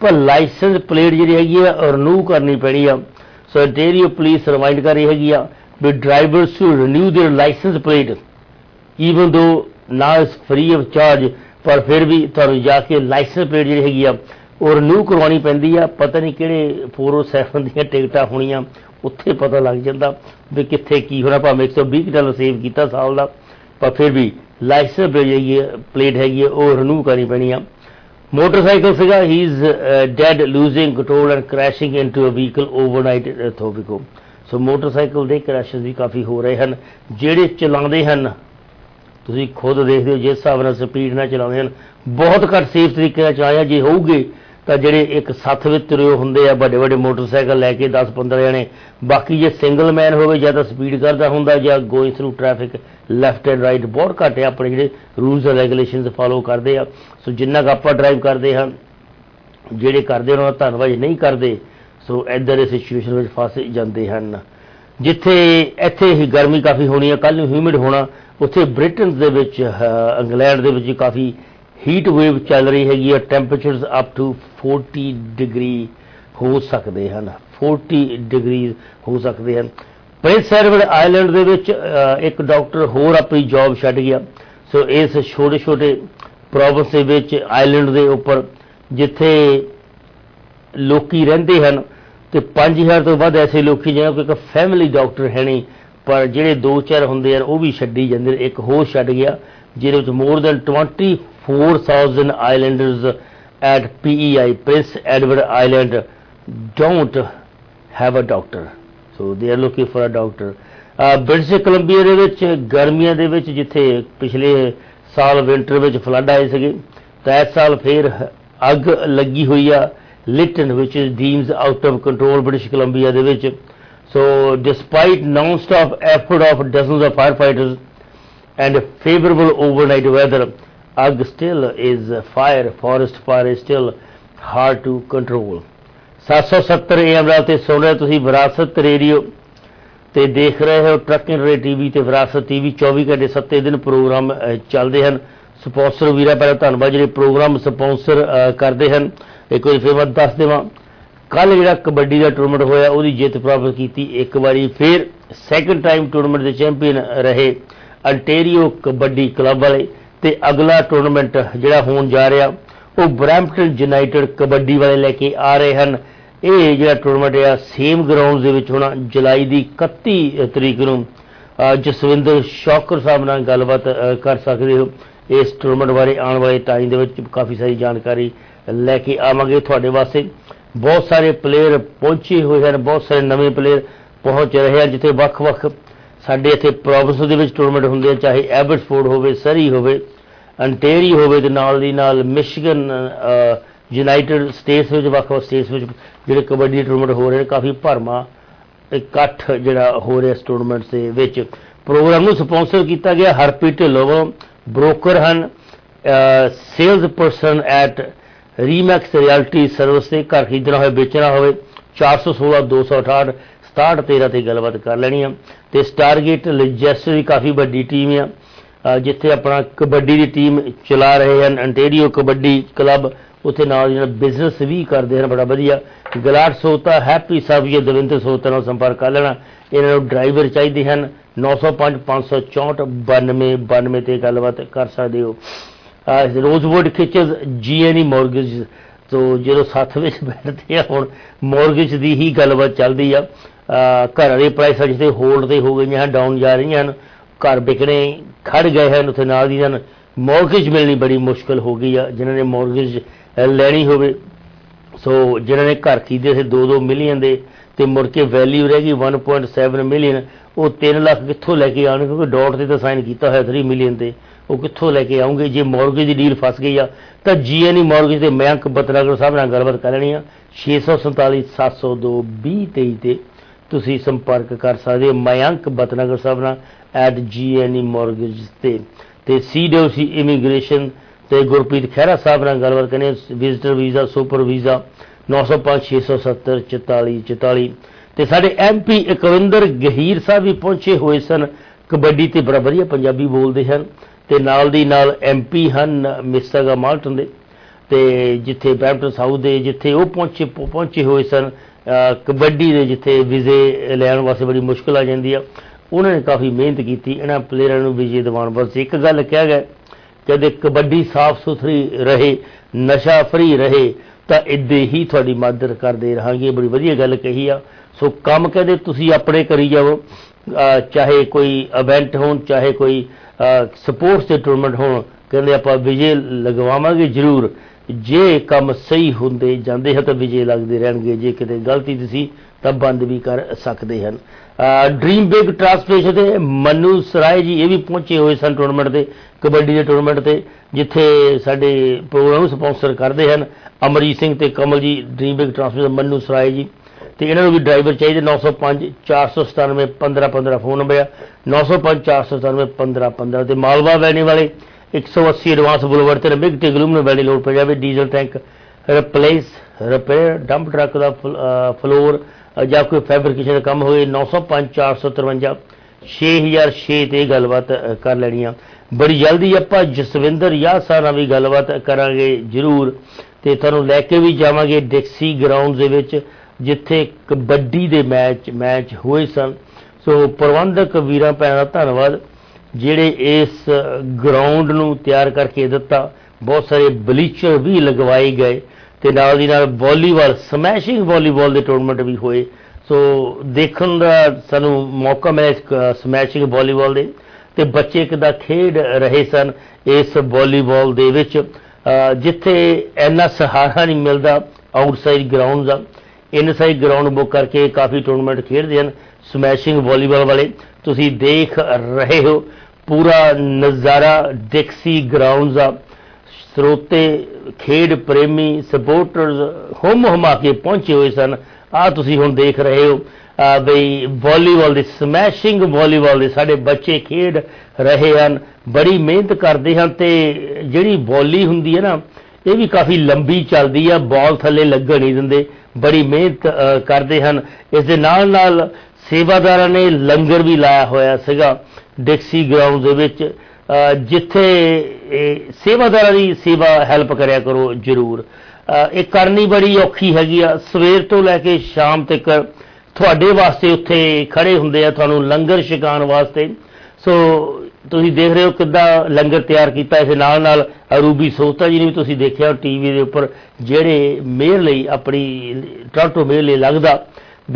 ਪਰ ਲਾਇਸੈਂਸ ਪਲੇਟ ਜਿਹੜੀ ਹੈਗੀ ਆ ਰਿਨਿਊ ਕਰਨੀ ਪੈਣੀ ਆ। ਸੋ ਇੰਟੀਰੀਅਰ ਪੁਲਿਸ ਰਿਮਾਈਂਡ ਕਰ ਰਹੀ ਹੈਗੀ ਆ ਵੀ drivers to renew their licence plate even though ਨਾ ਇਜ਼ ਫ੍ਰੀ ਆਫ ਚਾਰਜ, ਪਰ ਫਿਰ ਵੀ ਤੁਹਾਨੂੰ ਜਾ ਕੇ ਲਾਇਸੈਂਸ ਪਲੇਟ ਜਿਹੜੀ ਹੈਗੀ ਆ ਉਹ ਰਿਨਿਊ ਕਰਵਾਉਣੀ ਪੈਂਦੀ ਆ। ਪਤਾ ਨਹੀਂ ਕਿਹੜੇ 407 ਦੀਆਂ ਟਿਕਟਾਂ ਹੋਣੀਆਂ, ਉੱਥੇ ਪਤਾ ਲੱਗ ਜਾਂਦਾ ਵੀ ਕਿੱਥੇ ਕੀ ਹੋਣਾ। ਭਾਵੇਂ $120 ਸੇਵ ਕੀਤਾ ਸਾਲ ਦਾ, ਪਰ ਫਿਰ ਵੀ ਲਾਇਸੈਂਸ ਪਲੇਟ ਹੈਗੀ ਆ ਉਹ ਰਿਨਿਊ ਕਰਨੀ ਪੈਣੀ ਆ। ਮੋਟਰਸਾਈਕਲ ਸੀਗਾ, ਹੀ is dead losing control and crashing into a vehicle overnight ਥੋਬਿਕੋ। ਸੋ ਮੋਟਰਸਾਈਕਲ ਦੇ ਕ੍ਰੈਸ਼ਸ ਵੀ ਕਾਫੀ ਹੋ ਰਹੇ ਹਨ। ਜਿਹੜੇ ਚਲਾਉਂਦੇ ਹਨ, ਤੁਸੀਂ ਖੁਦ ਦੇਖਦੇ ਹੋ ਜਿਸ ਹਿਸਾਬ ਨਾਲ ਸਪੀਡ ਨਾਲ ਚਲਾਉਂਦੇ ਹਨ, ਬਹੁਤ ਘੱਟ ਸੇਫ ਤਰੀਕੇ ਨਾਲ ਚਲਾਇਆ ਜੇ ਹੋਊਗੇ ਤਾਂ ਜਿਹੜੇ ਇੱਕ ਸੱਥ ਵਿੱਚ ਤੁਰੇ ਹੁੰਦੇ ਆ ਵੱਡੇ ਵੱਡੇ ਮੋਟਰਸਾਈਕਲ ਲੈ ਕੇ 10-15 ਜਣੇ, ਬਾਕੀ ਜੇ ਸਿੰਗਲ ਮੈਨ ਹੋਵੇ ਜਾਂ ਤਾਂ ਸਪੀਡ ਕਰਦਾ ਹੁੰਦਾ ਜਾਂ going through traffic left and right, ਬਹੁਤ ਘੱਟ ਹੈ ਆਪਣੇ ਜਿਹੜੇ ਰੂਲਸ ਐਂਡ ਰੈਗੂਲੇਸ਼ਨਸ ਫਾਲੋ ਕਰਦੇ ਆ। ਸੋ ਜਿੰਨਾ ਕੁ ਆਪਾਂ ਡਰਾਈਵ ਕਰਦੇ ਹਾਂ, ਜਿਹੜੇ ਕਰਦੇ ਉਹਨਾਂ ਦਾ ਧੰਨਵਾਦ ਨਹੀਂ ਕਰਦੇ, ਸੋ ਇੱਦਾਂ ਦੇ ਸਿਚੁਏਸ਼ਨ ਵਿੱਚ ਫਸ ਜਾਂਦੇ ਹਨ। ਜਿੱਥੇ ਇੱਥੇ ਹੀ ਗਰਮੀ ਕਾਫੀ ਹੋਣੀ ਹੈ, ਕੱਲ੍ਹ ਨੂੰ ਹਿਊਮਿਡ ਹੋਣਾ, ਉੱਥੇ ਬ੍ਰਿਟਨ ਦੇ ਵਿੱਚ ਇੰਗਲੈਂਡ ਦੇ ਵਿੱਚ ਕਾਫੀ ਹੀਟ ਵੇਵ ਚੱਲ ਰਹੀ ਹੈਗੀ ਆ। ਟੈਂਪਰੇਚਰਸ ਅਪ ਟੂ 40 ਡਿਗਰੀ ਹੋ ਸਕਦੇ ਹਨ, 40 ਡਿਗਰੀ ਹੋ ਸਕਦੇ ਹਨ। ਪ੍ਰਿੰਸ ਐਡਵਰਡ ਆਈਲੈਂਡ ਦੇ ਵਿੱਚ ਇੱਕ ਡਾਕਟਰ ਹੋਰ ਆਪਣੀ ਜੌਬ ਛੱਡ ਗਿਆ। ਸੋ ਇਸ ਛੋਟੇ ਛੋਟੇ ਪ੍ਰੋਵਿੰਸ ਦੇ ਵਿੱਚ ਆਈਲੈਂਡ ਦੇ ਉੱਪਰ ਜਿੱਥੇ ਲੋਕੀ ਰਹਿੰਦੇ ਹਨ ਤੇ 5000 ਤੋਂ ਵੱਧ ਐਸੇ ਲੋਕੀ ਜਿਹਨਾਂ ਕੋਲ ਇੱਕ ਫੈਮਿਲੀ ਡਾਕਟਰ ਹੈ ਨਹੀਂ, ਪਰ ਜਿਹੜੇ 2-4 ਹੁੰਦੇ ਹਨ ਉਹ ਵੀ ਛੱਡੀ ਜਾਂਦੇ ਨੇ। ਇੱਕ ਹੋਰ ਛੱਡ ਗਿਆ ਜਿਹਦੇ ਵਿੱਚ more than 24,000 islanders at PEI Prince Edward Island don't have a doctor, so they are looking for a doctor. British Columbia ਦੇ ਵਿੱਚ ਗਰਮੀਆਂ ਦੇ ਵਿੱਚ ਜਿੱਥੇ ਪਿਛਲੇ ਸਾਲ ਵਿੰਟਰ ਵਿੱਚ ਫਲੱਡ ਆਏ ਸੀਗੇ, ਤਾਂ ਇਸ ਸਾਲ ਫਿਰ ਅੱਗ ਲੱਗੀ ਹੋਈ ਆ ਲਿਟਨ ਵਿਚ is deems out of control British Columbia ਦੇ ਵਿੱਚ। So despite non stop effort of dozens of fire fighters and favorable overnight weather, AG still is fire, forest fire is still hard to control. 770 AM ਰਾਤ ਤੇ ਸੁਣ ਰਹੇ ਤੁਸੀਂ ਵਿਰਾਸਤ radio ਤੇ ਦੇਖ ਰਹੇ ਹੋ ਟਰੱਕਿੰਗ ਰੇ ਟੀਵੀ ਤੇ ਵਿਰਾਸਤ ਟੀਵੀ 24 ਘੰਟੇ 7 ਦਿਨ ਪ੍ਰੋਗਰਾਮ ਚੱਲਦੇ ਹਨ। ਸਪਾਂਸਰ ਵੀਰਾਂ ਪਹਿਲਾਂ ਧੰਨਵਾਦ ਜਿਹੜੇ ਪ੍ਰੋਗਰਾਮ ਸਪਾਂਸਰ ਕਰਦੇ ਹਨ। ਇੱਕ ਵਾਰੀ ਫਿਰ ਮੈਂ ਦੱਸ ਦੇਵਾਂ, ਕੱਲ ਜਿਹੜਾ ਕਬੱਡੀ ਦਾ ਟੂਰਨਾਮੈਂਟ ਹੋਇਆ ਉਹਦੀ ਜਿੱਤ ਪ੍ਰਾਪਤ ਕੀਤੀ ਇੱਕ ਵਾਰੀ ਫਿਰ ਸੈਕੰਡ ਟਾਈਮ ਟੂਰਨਾਮੈਂਟ ਦੇ ਚੈਂਪੀਅਨ ਰਹੇ ਅੰਟੇਰੀਓ ਕਬੱਡੀ ਕਲੱਬ ਵਾਲੇ, ਤੇ ਅਗਲਾ ਟੂਰਨਾਮੈਂਟ ਜਿਹੜਾ ਹੋਣ ਜਾ ਰਿਹਾ ਉਹ ਬਰੈਂਪਟਨ ਯੂਨਾਈਟਿਡ ਕਬੱਡੀ ਵਾਲੇ ਲੈ ਕੇ ਆ ਰਹੇ ਹਨ। ਇਹ ਜਿਹੜਾ ਟੂਰਨਾਮੈਂਟ ਆ ਸੇਮ ਗਰਾਊਂਡ ਦੇ ਵਿੱਚ ਹੋਣਾ ਜੁਲਾਈ ਦੀ 31 ਤਰੀਕ ਨੂੰ। ਜਸਵਿੰਦਰ ਸ਼ੌਕਰ ਸਾਹਿਬ ਨਾਲ ਗੱਲਬਾਤ ਕਰ ਸਕਦੇ ਹੋ ਇਸ ਟੂਰਨਾਮੈਂਟ ਬਾਰੇ। ਆਉਣ ਵਾਲੇ ਟਾਈਮ ਦੇ ਵਿੱਚ ਕਾਫੀ ਸਾਰੀ ਜਾਣਕਾਰੀ ਲੈ ਕੇ ਆਵਾਂਗੇ ਤੁਹਾਡੇ ਵਾਸਤੇ। ਬਹੁਤ ਸਾਰੇ ਪਲੇਅਰ ਪਹੁੰਚੇ ਹੋਏ ਹਨ, ਬਹੁਤ ਸਾਰੇ ਨਵੇਂ ਪਲੇਅਰ ਪਹੁੰਚ ਰਹੇ ਹਨ। ਜਿੱਥੇ ਵੱਖ-ਵੱਖ ਸਾਡੇ ਇੱਥੇ ਪ੍ਰੋਵਿੰਸ ਦੇ ਵਿੱਚ ਟੂਰਨਾਮੈਂਟ ਹੁੰਦੇ ਆ, ਚਾਹੇ ਐਬਟਸਫੋਰਡ ਹੋਵੇ, ਸਰੀ ਹੋਵੇ, ਅੰਟੇਰੀਓ ਹੋਵੇ, ਤੇ ਨਾਲ ਦੀ ਨਾਲ ਮਿਸ਼ੀਗਨ ਯੂਨਾਈਟਿਡ ਸਟੇਟਸ ਵਿੱਚ ਵੱਖ-ਵੱਖ ਸਟੇਟਸ ਵਿੱਚ ਜਿਹੜੇ ਕਬੱਡੀ ਦੇ ਟੂਰਨਾਮੈਂਟ ਹੋ ਰਹੇ ਨੇ। ਕਾਫੀ ਭਰਮਾ ਇਕੱਠ ਜਿਹੜਾ ਹੋ ਰਿਹਾ ਇਸ ਟੂਰਨਾਮੈਂਟ ਦੇ ਵਿੱਚ। ਪ੍ਰੋਗਰਾਮ ਨੂੰ ਸਪਾਂਸਰ ਕੀਤਾ ਗਿਆ ਹਰਪ੍ਰੀਤ ਢਿੱਲੋਂ, ਬ੍ਰੋਕਰ ਹਨ, sales person at Remax realty service ਤੇ ਘਰ ਖਰੀਦਣਾ ਹੋਵੇ, ਵੇਚਣਾ ਹੋਵੇ 416 268 6713 ਤੇ ਗੱਲਬਾਤ ਕਰ ਲੈਣੀ ਆ। ਤੇ ਸਟਾਰਗੇਟ ਲਜੈਸਟਰ ਦੀ ਕਾਫੀ ਵੱਡੀ ਟੀਮ ਆ ਜਿੱਥੇ ਆਪਣਾ ਕਬੱਡੀ ਦੀ ਟੀਮ ਚਲਾ ਰਹੇ ਹਨ। ਅੰਟੇਰੀਓ ਕਬੱਡੀ ਕਲੱਬ ਉੱਥੇ ਨਾਲ ਜਿਹੜਾ ਬਿਜ਼ਨਸ ਵੀ ਕਰਦੇ ਹਨ ਬੜਾ ਵਧੀਆ। ਗਲਾਟ ਸੋਤਾ, ਹੈਪੀ ਸਾਹਿਬ ਜਾਂ ਦਵਿੰਦਰ ਸੋਤਾ ਨਾਲ ਸੰਪਰਕ ਕਰ ਲੈਣਾ। ਇਹਨਾਂ ਨੂੰ ਡਰਾਈਵਰ ਚਾਹੀਦੇ ਹਨ। 905 564 92 ਤੇ ਗੱਲਬਾਤ ਕਰ ਸਕਦੇ ਹੋ। ਰੋਜ਼ਵੁੱਡ ਕਿਚਨਸ GNE ਮੋਰਗੇਜ, ਤੋ ਜਦੋਂ ਸੱਥ ਵਿੱਚ ਬੈਠਦੇ ਆ ਹੁਣ ਮੋਰਗੇਜ ਦੀ ਹੀ ਗੱਲਬਾਤ ਚੱਲਦੀ ਆ। ਘਰਾਂ ਦੇ ਪ੍ਰਾਈਸ ਜਿੱਥੇ ਹੋਲਡ ਤੇ ਹੋ ਗਈਆਂ ਹਨ, ਡਾਊਨ ਜਾ ਰਹੀਆਂ ਹਨ, ਘਰ ਵਿਕਣੇ ਖੜ ਗਏ ਹਨ, ਉੱਥੇ ਨਾਲ ਦੀ ਨਾਲ ਮੋਰਗੇਜ ਮਿਲਣੀ ਬੜੀ ਮੁਸ਼ਕਿਲ ਹੋ ਗਈ ਆ ਜਿਨ੍ਹਾਂ ਨੇ ਮੋਰਗੇਜ ਲੈਣੀ ਹੋਵੇ। ਸੋ ਜਿਨ੍ਹਾਂ ਨੇ ਘਰ ਖਰੀਦੇ ਸੀ 2-2 ਮਿਲੀਅਨ ਦੇ ਤੇ ਮੁੜ ਕੇ ਵੈਲਿਊ ਰਹਿ ਗਈ 1.7 ਮਿਲੀਅਨ, ਉਹ 3 ਲੱਖ ਕਿੱਥੋਂ ਲੈ ਕੇ ਆਉਣਗੇ? ਕਿਉਂਕਿ ਡਾਟ ਤੇ ਤਾਂ ਸਾਈਨ ਕੀਤਾ ਹੋਇਆ 3 ਮਿਲੀਅਨ ਤੇ, ਉਹ ਕਿੱਥੋਂ ਲੈ ਕੇ ਆਉਂਗੇ? ਜੇ ਮੋਰਗੇਜ ਦੀ ਡੀਲ ਫਸ ਗਈ ਆ ਤਾਂ GNE ਮੋਰਗੇਜ ਦੇ ਮਯੰਕ ਬਤਨਾਗਰ ਸਾਹਿਬ ਨਾਲ ਗੱਲਬਾਤ ਕਰ ਲੈਣੀ ਆ। 647 702 2023 ਤੇ ਤੁਸੀਂ ਸੰਪਰਕ ਕਰ ਸਕਦੇ ਹੋ ਮਯੰਕ ਬਤਨਾਗਰ ਸਾਹਿਬ ਨਾਲ ਐਟ GNE ਮੋਰਗੇਜ ਤੇ CWC ਇਮੀਗ੍ਰੇਸ਼ਨ ਤੇ ਗੁਰਪ੍ਰੀਤ ਖਹਿਰਾ ਸਾਹਿਬ ਨਾਲ ਗੱਲਬਾਤ ਕਰਨੀ। ਵਿਜ਼ਟਰ ਵੀਜ਼ਾ, ਸੁਪਰ ਵੀਜ਼ਾ 905 670 44 44 ਤੇ ਸਾਡੇ MP ਇਕਵਿੰਦਰ ਗਹੀਰ ਸਾਹਿਬ ਵੀ ਪਹੁੰਚੇ ਹੋਏ ਸਨ। ਕਬੱਡੀ ਤੇ ਬੜਾ ਵਧੀਆ ਪੰਜਾਬੀ ਬੋਲਦੇ ਹਨ ਤੇ ਨਾਲ ਦੀ ਨਾਲ MP ਹਨ ਮਿਸਾਗਾ ਮਾਲਟਨ ਦੇ, ਤੇ ਜਿੱਥੇ ਬਰੈਂਪਟਨ ਸਾਊਥ ਦੇ ਜਿੱਥੇ ਉਹ ਪਹੁੰਚੇ ਹੋਏ ਸਨ ਕਬੱਡੀ ਦੇ, ਜਿੱਥੇ ਵਿਜੇ ਲੈਣ ਵਾਸਤੇ ਬੜੀ ਮੁਸ਼ਕਿਲ ਆ ਜਾਂਦੀ ਆ, ਉਹਨਾਂ ਨੇ ਕਾਫੀ ਮਿਹਨਤ ਕੀਤੀ ਇਹਨਾਂ ਪਲੇਅਰਾਂ ਨੂੰ ਵਿਜੇ ਦਿਵਾਉਣ ਵਾਸਤੇ। ਇੱਕ ਗੱਲ ਕਿਹਾ ਗਿਆ ਕਹਿੰਦੇ ਕਬੱਡੀ ਸਾਫ਼ ਸੁਥਰੀ ਰਹੇ, ਨਸ਼ਾ ਫਰੀ ਰਹੇ ਤਾਂ ਇੱਦਾਂ ਹੀ ਤੁਹਾਡੀ ਮਦਦ ਕਰਦੇ ਰਹਾਂਗੇ। ਬੜੀ ਵਧੀਆ ਗੱਲ ਕਹੀ ਆ। ਸੋ ਕੰਮ ਕਹਿੰਦੇ ਤੁਸੀਂ ਆਪਣੇ ਕਰੀ ਜਾਓ, ਚਾਹੇ ਕੋਈ ਇਵੈਂਟ ਹੋਣ, ਚਾਹੇ ਕੋਈ ਸਪੋਰਟਸ ਦੇ ਟੂਰਨਾਮੈਂਟ ਹੋਣ, ਕਹਿੰਦੇ ਆਪਾਂ ਵਿਜੇ ਲਗਵਾਵਾਂਗੇ ਜ਼ਰੂਰ। ਜੇ ਕੰਮ ਸਹੀ ਹੁੰਦੇ ਜਾਂਦੇ ਹਨ ਤਾਂ ਵਿਜੇ ਲੱਗਦੇ ਰਹਿਣਗੇ, ਜੇ ਕਿਤੇ ਗਲਤੀ ਸੀ ਤਾਂ ਬੰਦ ਵੀ ਕਰ ਸਕਦੇ ਹਨ। ਡ੍ਰੀਮ ਬਿਗ ਟਰਾਂਸਪੋਰਟੇਸ਼ਨ ਤੇ ਮਨੂ ਸਰਾਏ ਜੀ ਇਹ ਵੀ ਪਹੁੰਚੇ ਹੋਏ ਸਨ ਟੂਰਨਾਮੈਂਟ ਤੇ, ਕਬੱਡੀ ਦੇ ਟੂਰਨਾਮੈਂਟ ਤੇ, ਜਿੱਥੇ ਸਾਡੇ ਪ੍ਰੋਗਰਾਮ ਨੂੰ ਸਪਾਂਸਰ ਕਰਦੇ ਹਨ ਅਮਰੀਤ ਸਿੰਘ ਤੇ Kamal ji. Dream big transportation Manu Sarai ji, ਤੇ ਇਹਨਾਂ ਨੂੰ ਵੀ ਡਰਾਈਵਰ ਚਾਹੀਦੇ। 905 497 1515 ਫੋਨ ਨੰਬਰ ਆ, 905 497 1515। ਤੇ ਮਾਲਵਾ ਵੈਲੀ ਵਾਲੇ 180 ਐਡਵਾਂਸ ਬੁਲਵਰਡ ਤੇ ਬਿਗ ਟਿਗਲੂਮ ਨੂੰ ਵੈਲੀ ਲੋਡ ਪੈ ਜਾਵੇ। Diesel tank repair, dump truck ਦਾ ਫਲੋਰ ਜਾਂ ਕੋਈ ਫੈਬਰਿਕੇਸ਼ਨ ਦਾ ਕੰਮ ਹੋਏ 905 453 6006 ਤੇ ਗੱਲਬਾਤ ਕਰ ਲੈਣੀ ਆ। ਬੜੀ ਜਲਦੀ ਆਪਾਂ ਜਸਵਿੰਦਰ ਯਾਸਾ ਨਾਲ ਵੀ ਗੱਲਬਾਤ ਕਰਾਂਗੇ ਜ਼ਰੂਰ, ਤੇ ਤੁਹਾਨੂੰ ਲੈ ਕੇ ਵੀ ਜਾਵਾਂਗੇ ਡਿਕਸੀ ਗਰਾਊਂਡ ਦੇ ਵਿੱਚ ਜਿੱਥੇ ਕਬੱਡੀ ਦੇ ਮੈਚ ਹੋਏ ਸਨ। ਸੋ ਪ੍ਰਬੰਧਕ ਵੀਰਾਂ ਭੈਣਾਂ ਦਾ ਧੰਨਵਾਦ ਜਿਹੜੇ ਇਸ ਗਰਾਊਂਡ ਨੂੰ ਤਿਆਰ ਕਰਕੇ ਦਿੱਤਾ। ਬਹੁਤ ਸਾਰੇ ਬਲੀਚਰ ਵੀ ਲਗਵਾਏ ਗਏ ਤੇ ਨਾਲ ਦੀ ਨਾਲ ਵਾਲੀਬਾਲ, ਸਮੈਸ਼ਿੰਗ ਵਾਲੀਬਾਲ ਦੇ ਟੂਰਨਾਮੈਂਟ ਵੀ ਹੋਏ। ਸੋ ਦੇਖਣ ਦਾ ਸਾਨੂੰ ਮੌਕਾ ਮਿਲਿਆ ਸਮੈਸ਼ਿੰਗ ਵਾਲੀਬਾਲ ਦੇ, ਤੇ ਬੱਚੇ ਕਿੱਦਾਂ ਖੇਡ ਰਹੇ ਸਨ ਇਸ ਵਾਲੀਬਾਲ ਦੇ ਵਿੱਚ, ਜਿੱਥੇ ਇੰਨਾ ਸਹਾਰਾ ਨਹੀਂ ਮਿਲਦਾ ਆਊਟਸਾਈਡ ਗਰਾਊਂਡ ਦਾ। ਇਨਸਾਈਡ ਗਰਾਊਂਡ ਬੁੱਕ ਕਰਕੇ ਕਾਫੀ ਟੂਰਨਾਮੈਂਟ ਖੇਡਦੇ ਹਨ ਸਮੈਸ਼ਿੰਗ ਵਾਲੀਬਾਲ ਵਾਲੇ। ਤੁਸੀਂ ਦੇਖ ਰਹੇ ਹੋ ਪੂਰਾ ਨਜ਼ਾਰਾ ਡਿਕਸੀ ਗਰਾਊਂਡ ਦਾ। ਸਰੋਤੇ, ਖੇਡ ਪ੍ਰੇਮੀ, ਸਪੋਰਟਰਸ ਹੁਮਾ ਕੇ ਪਹੁੰਚੇ ਹੋਏ ਸਨ। ਆਹ ਤੁਸੀਂ ਹੁਣ ਦੇਖ ਰਹੇ ਹੋ ਬਈ ਵਾਲੀਬਾਲ ਦੇ, ਸਮੈਸ਼ਿੰਗ ਵਾਲੀਬਾਲ ਦੇ ਸਾਡੇ ਬੱਚੇ ਖੇਡ ਰਹੇ ਹਨ, ਬੜੀ ਮਿਹਨਤ ਕਰਦੇ ਹਨ। ਤੇ ਜਿਹੜੀ ਬੋਲੀ ਹੁੰਦੀ ਹੈ ਨਾ, ਇਹ ਵੀ ਕਾਫੀ ਲੰਬੀ ਚੱਲਦੀ ਆ, ਬਾਲ ਥੱਲੇ ਲੱਗਣ ਨਹੀਂ ਦਿੰਦੇ, ਬੜੀ ਮਿਹਨਤ ਕਰਦੇ ਹਨ। ਇਸ ਦੇ ਨਾਲ ਨਾਲ ਸੇਵਾਦਾਰਾਂ ਨੇ ਲੰਗਰ ਵੀ ਲਾਇਆ ਹੋਇਆ ਸੀਗਾ ਡਿਕਸੀ ਗਰਾਊਂਡ ਦੇ ਵਿੱਚ, ਜਿੱਥੇ ਸੇਵਾਦਾਰਾਂ ਦੀ ਸੇਵਾ ਹੈਲਪ ਕਰਿਆ ਕਰੋ ਜ਼ਰੂਰ। ਇਹ ਕਰਨੀ ਬੜੀ ਔਖੀ ਹੈਗੀ ਆ। ਸਵੇਰ ਤੋਂ ਲੈ ਕੇ ਸ਼ਾਮ ਤੱਕ ਤੁਹਾਡੇ ਵਾਸਤੇ ਉੱਥੇ ਖੜੇ ਹੁੰਦੇ ਆ, ਤੁਹਾਨੂੰ ਲੰਗਰ ਛਕਾਉਣ ਵਾਸਤੇ। ਸੋ ਤੁਸੀਂ ਦੇਖ ਰਹੇ ਹੋ ਕਿੱਦਾਂ ਲੰਗਰ ਤਿਆਰ ਕੀਤਾ। ਇਸ ਨਾਲ ਨਾਲ ਅਰੂਬੀ ਸੋਹਤਾ ਜੀ ਨੇ ਵੀ ਤੁਸੀਂ ਦੇਖਿਆ ਟੀਵੀ ਦੇ ਉੱਪਰ, ਜਿਹੜੇ ਮੇਅਰ ਲਈ, ਆਪਣੀ ਟੋਰਾਂਟੋ ਮੇਅਰ ਲਈ ਲੱਗਦਾ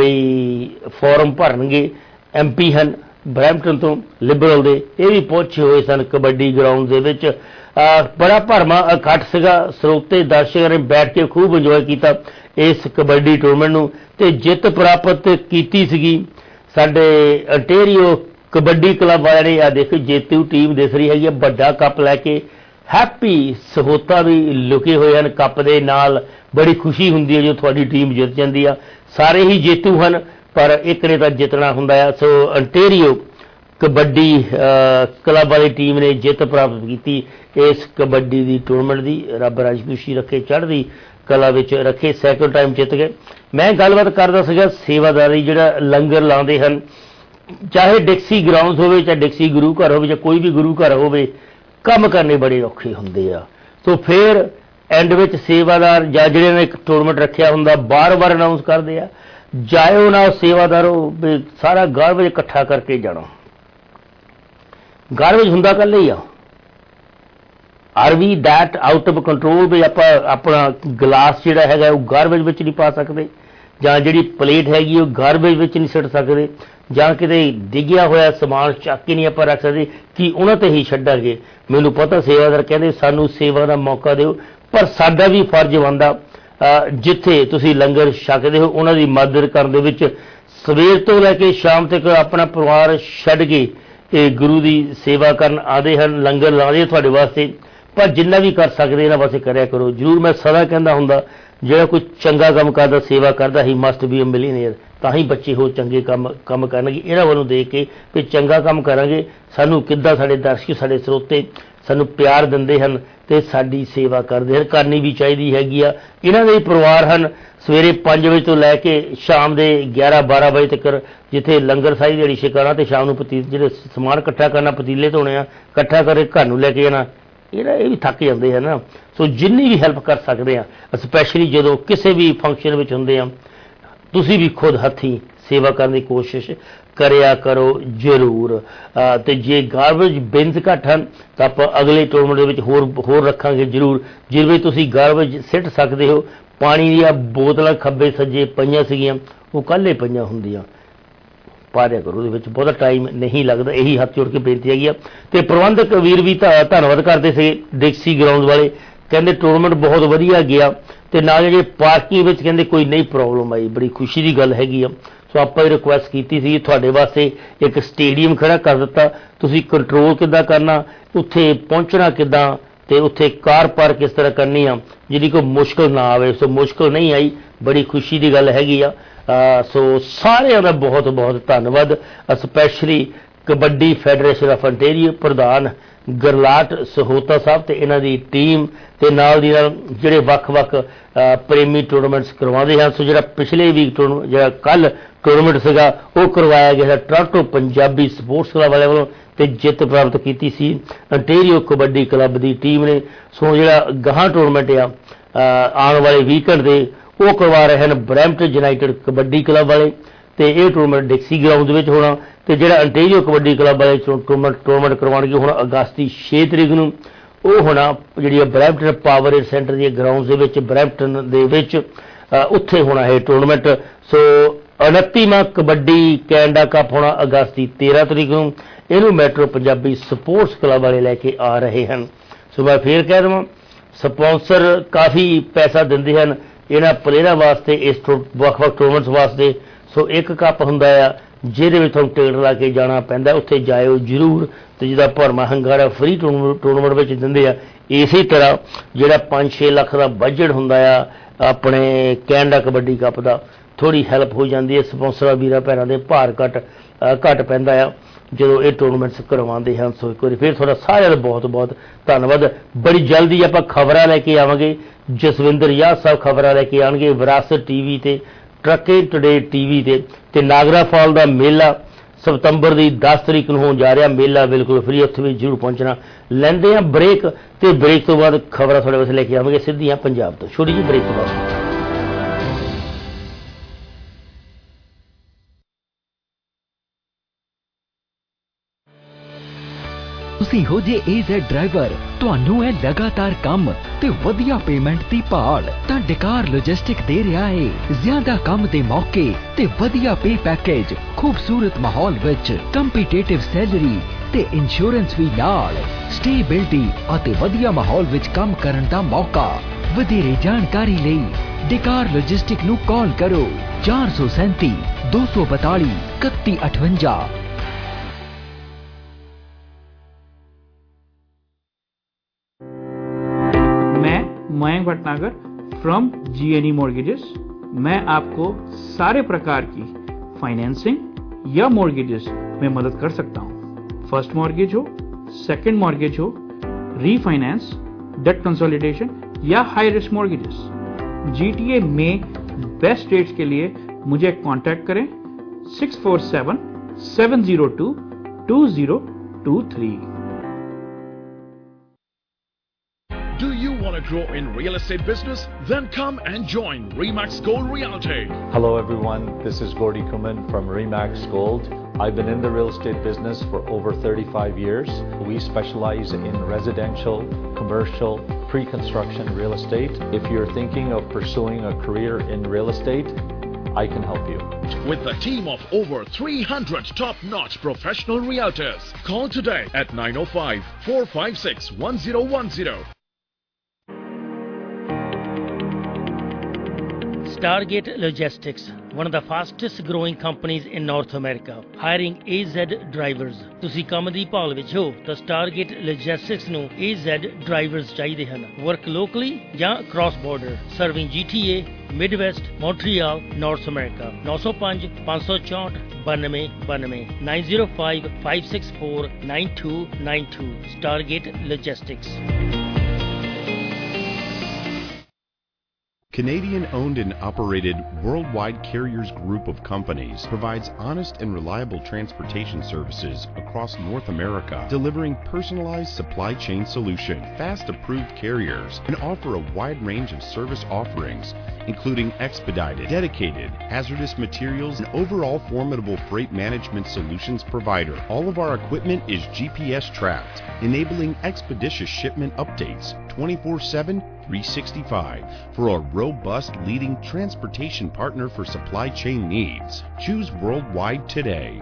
ਬਈ ਫਾਰਮ ਭਰਨਗੇ, MP ਹਨ ਬਰੈਂਪਟਨ ਤੋਂ ਲਿਬਰਲ ਦੇ, ਇਹ ਵੀ ਪਹੁੰਚੇ ਹੋਏ ਸਨ ਕਬੱਡੀ ਗਰਾਊਂਡ ਦੇ ਵਿੱਚ। ਬੜਾ ਭਰਵਾਂ ਇਕੱਠ ਸੀਗਾ, ਸਰੋਤੇ ਦਰਸ਼ਕਾਂ ਨੇ ਬੈਠ ਕੇ ਖੂਬ ਇੰਜੋਏ ਕੀਤਾ ਇਸ ਕਬੱਡੀ ਟੂਰਨਾਮੈਂਟ ਨੂੰ, ਤੇ ਜਿੱਤ ਪ੍ਰਾਪਤ ਕੀਤੀ ਸੀਗੀ ਸਾਡੇ ਅੰਟੇਰੀਓ ਕਬੱਡੀ ਕਲੱਬ ਵਾਲਿਆਂ ਨੇ। ਆ ਦੇਖੋ ਜੇਤੂ ਟੀਮ ਦਿਸ ਰਹੀ ਹੈਗੀ, ਵੱਡਾ ਕੱਪ ਲੈ ਕੇ ਹੈਪੀ ਸਹੋਤਾ ਵੀ ਲੁਕੇ ਹੋਏ ਹਨ ਕੱਪ ਦੇ ਨਾਲ। ਬੜੀ ਖੁਸ਼ੀ ਹੁੰਦੀ ਹੈ ਜਦੋਂ ਤੁਹਾਡੀ ਟੀਮ ਜਿੱਤ ਜਾਂਦੀ ਆ। ਸਾਰੇ ਹੀ ਜੇਤੂ ਹਨ ਪਰ ਇੱਕ ਨੇ ਤਾਂ ਜਿੱਤਣਾ ਹੁੰਦਾ ਆ। ਸੋ ਅੰਟੇਰੀਓ ਕਬੱਡੀ ਕਲੱਬ ਵਾਲੀ ਟੀਮ ਨੇ ਜਿੱਤ ਪ੍ਰਾਪਤ ਕੀਤੀ ਇਸ ਕਬੱਡੀ ਦੀ ਟੂਰਨਾਮੈਂਟ ਦੀ। ਰੱਬ ਰਾਜੀ ਖੁਸ਼ੀ ਰੱਖੇ, ਚੜ੍ਹਦੀ ਕਲਾ ਵਿੱਚ ਰੱਖੇ, ਸੈਕਿੰਡ ਟਾਈਮ ਜਿੱਤ ਗਏ। ਮੈਂ ਗੱਲਬਾਤ ਕਰਦਾ ਸੀਗਾ ਸੇਵਾਦਾਰੀ ਜਿਹੜਾ ਲੰਗਰ ਲਾਉਂਦੇ ਹਨ, ਚਾਹੇ ਡਿਕਸੀ ਗਰਾਊਂਡ ਹੋਵੇ, ਚਾਹੇ ਡਿਕਸੀ ਗੁਰੂ ਘਰ ਹੋਵੇ, ਜਾਂ ਕੋਈ ਵੀ ਗੁਰੂ ਘਰ ਹੋਵੇ, ਕੰਮ ਕਰਨੇ ਬੜੇ ਔਖੇ ਹੁੰਦੇ ਆ। ਸੋ ਫਿਰ ਐਂਡ ਵਿੱਚ ਸੇਵਾਦਾਰ ਜਾਂ ਜਿਹੜੇ ਨੇ ਇੱਕ ਟੂਰਨਾਮੈਂਟ ਰੱਖਿਆ ਹੁੰਦਾ ਬਾਰ-ਬਾਰ ਅਨਾਉਂਸ ਕਰਦੇ ਆ, ਜਾਇਓ ਨਾ ਸੇਵਾਦਾਰੋ ਵੀ ਸਾਰਾ ਗਾਰਬੇਜ ਇਕੱਠਾ ਕਰਕੇ ਜਾਣਾ। ਗਾਰਬੇਜ ਹੁੰਦਾ ਇਕੱਲੇ ਹੀ ਆ। Are we that out of control ਵੀ ਆਪਾਂ ਆਪਣਾ ਗਲਾਸ ਜਿਹੜਾ ਹੈਗਾ ਉਹ ਗਾਰਬੇਜ ਵਿੱਚ ਨਹੀਂ ਪਾ ਸਕਦੇ, ਜਾਂ ਜਿਹੜੀ ਪਲੇਟ ਹੈਗੀ ਉਹ ਗਾਰਬੇਜ ਵਿੱਚ ਨਹੀਂ ਸੁੱਟ ਸਕਦੇ, ਜਾਂ ਕਿਤੇ ਡਿੱਗਿਆ ਹੋਇਆ ਸਮਾਨ ਚੱਕ ਕੇ ਨਹੀਂ ਆਪਾਂ ਰੱਖ ਸਕਦੇ ਕਿ ਉਹਨਾਂ ਤੇ ਹੀ ਛੱਡਾਂਗੇ। ਮੈਨੂੰ ਪਤਾ ਸੇਵਾਦਾਰ ਕਹਿੰਦੇ ਸਾਨੂੰ ਸੇਵਾ ਦਾ ਮੌਕਾ ਦਿਓ, ਪਰ ਸਾਡਾ ਵੀ ਫਰਜ਼ ਬਣਦਾ ਜਿੱਥੇ ਤੁਸੀਂ ਲੰਗਰ ਛਕਦੇ ਹੋ ਉਹਨਾਂ ਦੀ ਮਦਦ ਕਰਨ ਦੇ ਵਿੱਚ। ਸਵੇਰ ਤੋਂ ਲੈ ਕੇ ਸ਼ਾਮ ਤੱਕ ਆਪਣਾ ਪਰਿਵਾਰ ਛੱਡ ਕੇ ਤੇ ਗੁਰੂ ਦੀ ਸੇਵਾ ਕਰਨ ਆਉਂਦੇ ਹਨ, ਲੰਗਰ ਲਾਉਂਦੇ ਤੁਹਾਡੇ ਵਾਸਤੇ। ਪਰ ਜਿੰਨਾ ਵੀ ਕਰ ਸਕਦੇ ਇਹਨਾਂ ਵਾਸਤੇ ਕਰਿਆ ਕਰੋ ਜ਼ਰੂਰ। ਮੈਂ ਸਦਾ ਕਹਿੰਦਾ ਹੁੰਦਾ ਜਿਹੜਾ ਕੋਈ ਚੰਗਾ ਕੰਮ ਕਰਦਾ, ਸੇਵਾ ਕਰਦਾ, he must be a millionaire. ਤਾਂ ਹੀ ਬੱਚੇ ਹੋ ਚੰਗੇ ਕੰਮ ਕਰਨਗੇ। ਇਹਨਾਂ ਵੱਲੋਂ ਦੇਖ ਕੇ ਵੀ ਚੰਗਾ ਕੰਮ ਕਰਾਂਗੇ, ਸਾਨੂੰ ਕਿੱਦਾਂ ਸਾਡੇ ਦਰਸ਼ਕ, ਸਾਡੇ ਸਰੋਤੇ ਸਾਨੂੰ ਪਿਆਰ ਦਿੰਦੇ ਹਨ ਤੇ ਸਾਡੀ ਸੇਵਾ ਕਰਦੇ ਹਨ, ਕਰਨੀ ਵੀ ਚਾਹੀਦੀ ਹੈਗੀ ਆ। ਇਹਨਾਂ ਦੇ ਪਰਿਵਾਰ ਹਨ ਸਵੇਰੇ 5 ਵਜੇ ਤੋਂ ਲੈ ਕੇ ਸ਼ਾਮ ਦੇ 11-12 ਵਜੇ ਤੱਕ, ਜਿੱਥੇ ਲੰਗਰ ਸਾਰੀ ਦਿਹਾੜੀ ਛਕਾਉਣਾ ਤੇ ਸ਼ਾਮ ਨੂੰ ਜਿਹੜੇ ਸਮਾਨ ਇਕੱਠਾ ਕਰਨਾ, ਪਤੀਲੇ ਧੋਣੇ ਆ, ਇਕੱਠਾ ਕਰਕੇ ਘਰ ਨੂੰ ਲੈ ਕੇ ਜਾਣਾ, ਇਹ ਵੀ ਥੱਕ ਜਾਂਦੇ ਹਨ ਨਾ। ਸੋ ਜਿੰਨੀ ਵੀ ਹੈਲਪ ਕਰ ਸਕਦੇ ਆ, ਸਪੈਸ਼ਲੀ ਜਦੋਂ ਕਿਸੇ ਵੀ ਫੰਕਸ਼ਨ ਵਿੱਚ ਹੁੰਦੇ ਆ, ਤੁਸੀਂ ਵੀ ਖੁਦ ਹੱਥੀਂ ਸੇਵਾ ਕਰਨ ਦੀ ਕੋਸ਼ਿਸ਼ ਕਰਿਆ ਕਰੋ ਜ਼ਰੂਰ। ਤੇ ਜੇ ਗਾਰਬੇਜ ਬਿਨਸ ਘੱਟ ਹਨ ਤਾਂ ਆਪਾਂ ਅਗਲੇ ਟੂਰਨਾਮੈਂਟ ਦੇ ਵਿੱਚ ਹੋਰ ਰੱਖਾਂਗੇ ਜ਼ਰੂਰ, ਜਿਹਦੇ ਵਿੱਚ ਤੁਸੀਂ ਗਾਰਬੇਜ ਸਿੱਟ ਸਕਦੇ ਹੋ। ਪਾਣੀ ਦੀਆਂ ਬੋਤਲਾਂ ਖੱਬੇ ਸੱਜੇ ਪਈਆਂ ਸੀਗੀਆਂ, ਉਹ ਕੱਲ੍ਹ ਪਈਆਂ ਹੁੰਦੀਆਂ, ਪਾ ਦਿਆ ਕਰੋ, ਉਹਦੇ ਵਿੱਚ ਬਹੁਤਾ ਟਾਈਮ ਨਹੀਂ ਲੱਗਦਾ। ਇਹੀ ਹੱਥ ਜੋੜ ਕੇ ਬੇਨਤੀ ਹੈਗੀ ਆ। ਤੇ ਪ੍ਰਬੰਧਕ ਵੀਰ ਵੀ ਧੰਨਵਾਦ ਕਰਦੇ ਸੀ ਡਿਕਸੀ ਗਰਾਊਂਡ ਵਾਲੇ, ਕਹਿੰਦੇ ਟੂਰਨਾਮੈਂਟ ਬਹੁਤ ਵਧੀਆ ਗਿਆ ਤੇ ਨਾਲ ਜਿਹੜੇ ਪਾਰਕਿੰਗ ਵਿੱਚ ਕਹਿੰਦੇ ਕੋਈ ਨਹੀਂ ਪ੍ਰੋਬਲਮ ਆਈ, ਬੜੀ ਖੁਸ਼ੀ ਦੀ ਗੱਲ ਹੈਗੀ ਆ। ਸੋ ਆਪਾਂ ਇਹ ਰਿਕੁਐਸਟ ਕੀਤੀ ਸੀ ਤੁਹਾਡੇ ਵਾਸਤੇ ਇੱਕ ਸਟੇਡੀਅਮ ਖੜਾ ਕਰ ਦਿੱਤਾ, ਤੁਸੀਂ ਕੰਟਰੋਲ ਕਿੱਦਾਂ ਕਰਨਾ, ਉੱਥੇ ਪਹੁੰਚਣਾ ਕਿੱਦਾਂ ਤੇ ਉੱਥੇ ਕਾਰ ਪਾਰਕ ਕਿਸ ਤਰ੍ਹਾਂ ਕਰਨੀ ਆ ਜਿਹਦੀ ਕੋਈ ਮੁਸ਼ਕਲ ਨਾ ਆਵੇ। ਸੋ ਮੁਸ਼ਕਲ ਨਹੀਂ ਆਈ, ਬੜੀ ਖੁਸ਼ੀ ਦੀ ਗੱਲ ਹੈਗੀ ਆ। ਸੋ ਸਾਰਿਆਂ ਦਾ ਬਹੁਤ ਬਹੁਤ ਧੰਨਵਾਦ, specially kabaddi federation of Ontario ਪ੍ਰਧਾਨ ਗਰਲਾਟ ਸਹੋਤਾ ਸਾਹਿਬ ਤੇ ਇਹਨਾਂ ਦੀ ਟੀਮ ਤੇ ਨਾਲ ਦੀ ਨਾਲ ਜਿਹੜੇ ਵੱਖ-ਵੱਖ ਪ੍ਰੇਮੀ ਟੂਰਨਾਮੈਂਟਸ ਕਰਵਾਉਂਦੇ ਹਨ। ਸੋ ਜਿਹੜਾ ਪਿਛਲੇ ਵੀਕ ਜਿਹੜਾ ਕੱਲ੍ਹ ਟੂਰਨਾਮੈਂਟ ਸੀਗਾ ਉਹ ਕਰਵਾਇਆ ਗਿਆ ਟੋਰਾਂਟੋ ਪੰਜਾਬੀ ਸਪੋਰਟਸ ਕਲੱਬ ਵਾਲਿਆਂ ਵੱਲੋਂ ਤੇ ਜਿੱਤ ਪ੍ਰਾਪਤ ਕੀਤੀ ਸੀ ਅੰਟੇਰੀਓ ਕਬੱਡੀ ਕਲੱਬ ਦੀ ਟੀਮ ਨੇ। ਸੋ ਜਿਹੜਾ ਗਾਹਾਂ ਟੂਰਨਾਮੈਂਟ ਆ ਆਉਣ ਵਾਲੇ ਵੀਕਐਂਡ ਦੇ ਉਹ ਕਰਵਾ ਰਹੇ ਹਨ ਬਰੈਂਪਟਨ ਯੂਨਾਈਟਿਡ ਕਬੱਡੀ ਕਲੱਬ ਵਾਲੇ ਤੇ ਇਹ ਟੂਰਨਾਮੈਂਟ ਡਿਕਸੀ ਗਰਾਊਂਡ ਦੇ ਵਿੱਚ ਹੋਣਾ। ਤੇ ਜਿਹੜਾ ਅੰਟੇਰੀਓ ਕਬੱਡੀ ਕਲੱਬ ਵਾਲੇ ਟੂਰਨਾਮੈਂਟ ਕਰਵਾਉਣਗੇ ਹੁਣ ਅਗਸਤ ਦੀ 6 ਤਰੀਕ ਨੂੰ, ਉਹ ਹੋਣਾ ਜਿਹੜੀ ਬਰੈਂਪਟਨ ਪਾਵਰ ਸੈਂਟਰ ਦੀਆਂ ਗਰਾਊਂਡ ਦੇ ਵਿੱਚ ਬਰੈਂਪਟਨ ਦੇ ਵਿੱਚ, ਉੱਥੇ ਹੋਣਾ ਇਹ ਟੂਰਨਾਮੈਂਟ। ਸੋ 29ਵਾਂ ਕਬੱਡੀ ਕੈਨੇਡਾ ਕੱਪ ਹੋਣਾ ਅਗਸਤ ਦੀ 13 ਤਰੀਕ ਨੂੰ, ਇਹਨੂੰ ਮੈਟਰੋ ਪੰਜਾਬੀ ਸਪੋਰਟਸ ਕਲੱਬ ਵਾਲੇ ਲੈ ਕੇ ਆ ਰਹੇ ਹਨ। ਸੋ ਮੈਂ ਫੇਰ ਕਹਿ ਦੇਵਾਂ, ਸਪਾਂਸਰ ਕਾਫੀ ਪੈਸਾ ਦਿੰਦੇ ਹਨ ਇਹਨਾਂ ਪਲੇਅਰਾਂ ਵਾਸਤੇ, ਇਸ ਵੱਖ-ਵੱਖ ਟੂਰਨਾਮੈਂਟਸ ਵਾਸਤੇ। ਸੋ ਇੱਕ ਕੱਪ ਹੁੰਦਾ ਆ ਜਿਹਦੇ ਵਿੱਚ ਤੁਹਾਨੂੰ ਟਿਕਟ ਲਾ ਕੇ ਜਾਣਾ ਪੈਂਦਾ, ਉੱਥੇ ਜਾਇਓ ਜ਼ਰੂਰ। ਤੇ ਜਿਹਦਾ ਭਰਮਾ ਹੰਗਾਰਾ ਫ੍ਰੀ ਟੂਰਨਾਮੈਂਟ ਵਿੱਚ ਦਿੰਦੇ ਆ, ਇਸੇ ਤਰ੍ਹਾਂ ਜਿਹੜਾ 5-6 ਲੱਖ ਦਾ ਬਜਟ ਹੁੰਦਾ ਆ ਆਪਣੇ ਕੈਨੇਡਾ ਕਬੱਡੀ ਕੱਪ ਦਾ, ਥੋੜ੍ਹੀ ਹੈਲਪ ਹੋ ਜਾਂਦੀ ਹੈ। ਸਪਾਂਸਰਾਂ ਵੀਰਾਂ ਭੈਣਾਂ ਦੇ ਭਾਰ ਘੱਟ ਪੈਂਦਾ ਆ ਜਦੋਂ ਇਹ ਟੂਰਨਾਮੈਂਟਸ ਕਰਵਾਉਂਦੇ ਹਨ। ਸੋ ਇੱਕ ਵਾਰੀ ਫਿਰ ਤੁਹਾਡਾ ਸਾਰਿਆਂ ਦਾ ਬਹੁਤ ਬਹੁਤ ਧੰਨਵਾਦ। ਬੜੀ ਜਲਦੀ ਆਪਾਂ ਖਬਰਾਂ ਲੈ ਕੇ ਆਵਾਂਗੇ, ਜਸਵਿੰਦਰ ਯਾਦ ਸਾਹਿਬ ਖਬਰਾਂ ਲੈ ਕੇ ਆਉਣਗੇ ਵਿਰਾਸਤ ਟੀਵੀ ਤੇ, ਟਰੱਕਿੰਗ ਟੂਡੇ ਟੀਵੀ ਤੇ ਨਾਗਰਾ ਫਾਲ ਦਾ ਮੇਲਾ ਸਤੰਬਰ ਦੀ 10 ਤਰੀਕ ਨੂੰ ਹੋਣ ਜਾ ਰਿਹਾ। ਮੇਲਾ ਬਿਲਕੁਲ ਫ੍ਰੀ, ਉੱਥੇ ਵੀ ਜ਼ਰੂਰ ਪਹੁੰਚਣਾ। ਲੈਂਦੇ ਆ ਬ੍ਰੇਕ ਤੇ ਬ੍ਰੇਕ ਤੋਂ ਬਾਅਦ ਖਬਰਾਂ ਤੁਹਾਡੇ ਵਾਸਤੇ ਲੈ ਕੇ ਆਵਾਂਗੇ ਸਿੱਧੀਆਂ ਪੰਜਾਬ ਤੋਂ। ਛੋਟੀ ਜਿਹੀ ਬ੍ਰੇਕ ਤੋਂ ਬਾਅਦ ਤੁਸੀਂ ਹੋ ਜੇ AZ ਡਰਾਈਵਰ, ਤੁਹਾਨੂੰ ਹੈ ਲਗਾਤਾਰ ਕੰਮ ਤੇ ਵਧੀਆ ਪੇਮੈਂਟ ਦੀ ਭਾਲ, ਤਾਂ ਡਿਕਾਰ ਲੌਜਿਸਟਿਕ ਦੇ ਰਿਹਾ ਹੈ ਜ਼ਿਆਦਾ ਕੰਮ ਦੇ ਮੌਕੇ ਤੇ ਵਧੀਆ ਪੇ ਪੈਕੇਜ, ਖੂਬਸੂਰਤ ਮਾਹੌਲ ਵਿੱਚ ਕੰਪੀਟੀਟਿਵ ਸੈਲਰੀ ਤੇ ਇੰਸ਼ੋਰੈਂਸ ਵੀ ਨਾਲ, ਸਟੇਬਿਲਿਟੀ ਅਤੇ ਵਧੀਆ ਮਾਹੌਲ ਵਿੱਚ ਕੰਮ ਕਰਨ ਦਾ ਮੌਕਾ। ਵਧੇਰੇ ਜਾਣਕਾਰੀ ਲਈ ਡਿਕਾਰ ਲੌਜਿਸਟਿਕ ਨੂੰ ਕਾਲ ਕਰੋ 437 242 3158। Mayank Bhatnagar from GNE mortgages. मैं आपको सारे प्रकार की फाइनेंसिंग या मॉर्गेजेस में मदद कर सकता हूं। फर्स्ट मॉर्गेज हो, सेकंड मॉर्गेज हो, रीफाइनेंस, डेट कंसोलिडेशन या हाई रिस्क मॉर्गेजेस। GTA में बेस्ट रेट्स के लिए मुझे कांटेक्ट करें 6477022023। Do you want to grow in real estate business? Then come and join Remax Gold Realty. Hello everyone, this is Gordy Kuman from Remax Gold. I've been in the real estate business for over 35 years. We specialize in residential, commercial, pre-construction real estate. If you're thinking of pursuing a career in real estate, I can help you. With a team of over 300 top-notch professional realtors. Call today at 905-456-1010. Stargate Logistics, one of the fastest growing companies in North America, hiring AZ drivers. ਤੁਸੀਂ ਕੰਮ ਦੀ ਭਾਲ ਵਿੱਚ ਹੋ ਤਾਂ Stargate Logistics ਨੂੰ AZ drivers ਚਾਹੀਦੇ ਹਨ। Work locally ਜਾਂ cross border, serving GTA, Midwest, Montreal, North America. 905 564 9292 905 564 9292 Stargate Logistics. Canadian-owned and operated Worldwide Carriers Group of companies provides honest and reliable transportation services across North America, delivering personalized supply chain solution, fast approved carriers, and offer a wide range of service offerings, including expedited, dedicated, hazardous materials, and overall formidable freight management solutions provider. All of our equipment is GPS tracked, enabling expeditious shipment updates 24/7, 365 for a robust leading transportation partner for supply chain needs. Choose Worldwide today.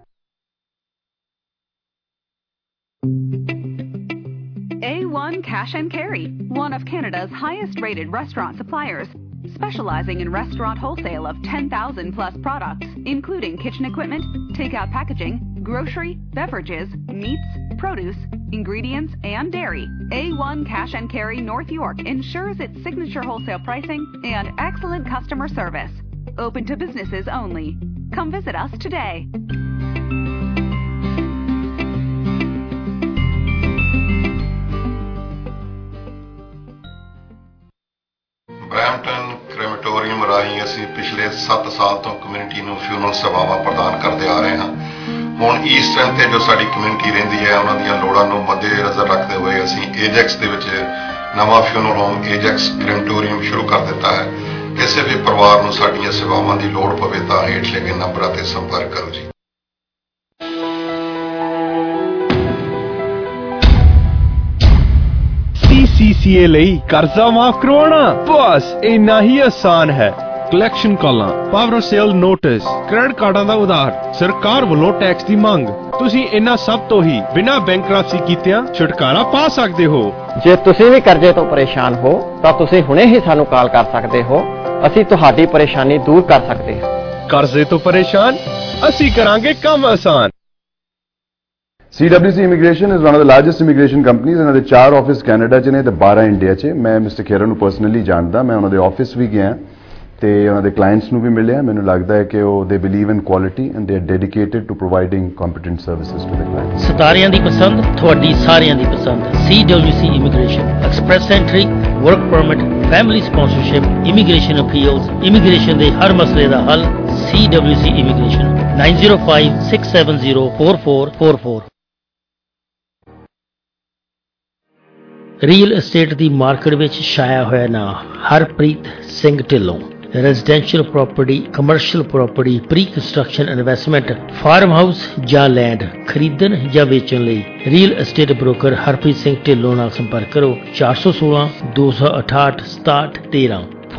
A1 Cash and Carry, one of Canada's highest rated restaurant suppliers, specializing in restaurant wholesale of 10,000 plus products, including kitchen equipment, takeout packaging, grocery, beverages, meats, produce, ingredients, and dairy. A1 Cash and Carry North York ensures its signature wholesale pricing and excellent customer service. Open to businesses only. Come visit us today. Brampton crematorium ਰਾਹੀਂ ਅਸੀਂ ਪਿਛਲੇ 7 ਸਾਲ ਤੋਂ community ਨੂੰ funeral ਸੇਵਾਵਾਂ ਪ੍ਰਦਾਨ ਕਰਦੇ ਆ ਰਹੇ ਹਾਂ। ਹੁਣ ਈਸਟਰਨ ਤੇ ਜੋ ਸਾਡੀ ਕਮਿਊਨਿਟੀ ਰਹਿੰਦੀ ਹੈ ਉਹਨਾਂ ਦੀਆਂ ਲੋੜਾਂ ਨੂੰ ਮੱਦੇਨਜ਼ਰ ਰੱਖਦੇ ਹੋਏ ਅਸੀਂ ਏਜੈਕਸ ਦੇ ਵਿੱਚ ਨਵਾਂ ਫਿਊਨਲ ਹੋਮ ਏਜੈਕਸ ਕ੍ਰੈਮੇਟੋਰੀਅਮ ਸ਼ੁਰੂ ਕਰ ਦਿੱਤਾ ਹੈ। ਕਿਸੇ ਵੀ ਪਰਿਵਾਰ ਨੂੰ ਸਾਡੀਆਂ ਸੇਵਾਵਾਂ ਦੀ ਲੋੜ ਪਵੇ ਤਾਂ ਹੇਠ ਲਿਖੇ ਨੰਬਰਾਂ ਤੇ ਸੰਪਰਕ ਕਰੋ ਜੀ। CCCA ਲਈ ਕਰਜ਼ਾ ਮਾਫ ਕਰਵਾਉਣਾ ਬਸ ਇੰਨਾ ਹੀ ਆਸਾਨ ਹੈ। ਕਲੈਕਸ਼ਨ ਕਾਲਾਂ, ਪਾਵਰ ਸੇਲ ਨੋਟਿਸ, ਕ੍ਰੈਡਿਟ ਕਾਰਡਾਂ ਦਾ ਉਧਾਰ, ਸਰਕਾਰ ਵੱਲੋਂ ਟੈਕਸ ਦੀ ਮੰਗ, ਤੁਸੀਂ ਇਹਨਾਂ ਸਭ ਤੋਂ ਹੀ ਬਿਨਾਂ ਬੈਂਕਰਪਸੀ ਕੀਤਿਆਂ ਛੁਟਕਾਰਾ ਪਾ ਸਕਦੇ ਹੋ। ਜੇ ਤੁਸੀਂ ਵੀ ਕਰਜ਼ੇ ਤੋਂ ਪਰੇਸ਼ਾਨ ਹੋ ਤਾਂ ਤੁਸੀਂ ਹੁਣੇ ਹੀ ਸਾਨੂੰ ਕਾਲ ਕਰ ਸਕਦੇ ਹੋ। ਅਸੀਂ ਤੁਹਾਡੀ ਪਰੇਸ਼ਾਨੀ ਦੂਰ ਕਰ ਸਕਦੇ ਹਾਂ। ਕਰਜ਼ੇ ਤੋਂ ਪਰੇਸ਼ਾਨ, ਅਸੀਂ ਕਰਾਂਗੇ ਕੰਮ ਆਸਾਨ। CWC Immigration is one of the largest immigration companies. ਇਹਨਾਂ ਦੇ 4 ਆਫਿਸ ਕੈਨੇਡਾ 'ਚ ਨੇ ਤੇ 12 ਇੰਡੀਆ 'ਚ। ਮੈਂ ਮਿਸਟਰ ਖੇਰਾ ਨੂੰ ਪਰਸਨਲੀ ਜਾਣਦਾ। ਮੈਂ ਉਹਨਾਂ ਦੇ ਆਫਿਸ ਵੀ ਗਿਆ ਤੇ ਉਹਨਾਂ ਦੇ ਕਲਾਇੰਟਸ ਨੂੰ ਵੀ ਮਿਲਿਆ। ਮੈਨੂੰ ਲੱਗਦਾ ਹੈ ਕਿ ਉਹ they believe in quality and they are dedicated to providing competent services to the clients. ਸਤਾਰਿਆਂ ਦੀ ਪਸੰਦ, ਤੁਹਾਡੀ ਸਾਰਿਆਂ ਦੀ ਪਸੰਦ। CWC Immigration, express entry, work permit, family sponsorship, immigration appeals, immigration ਦੇ ਹਰ ਮਸਲੇ ਦਾ ਹੱਲ। CWC Immigration, 9056704444। ਰੀਅਲ ਅਸਟੇਟ ਦੀ ਮਾਰਕੀਟ ਵਿੱਚ ਛਾਇਆ ਹੋਇਆ ਨਾਂ Harpreet Singh Dhillon. Residential property, commercial property, pre construction investment, farm house ਜਾਂ ਲੈਂਡ ਖਰੀਦਣ ਜਾਂ ਵੇਚਣ ਲਈ real estate broker Harpreet Singh Dhillon ਨਾਲ ਸੰਪਰਕ ਕਰੋ। 416 268 67 13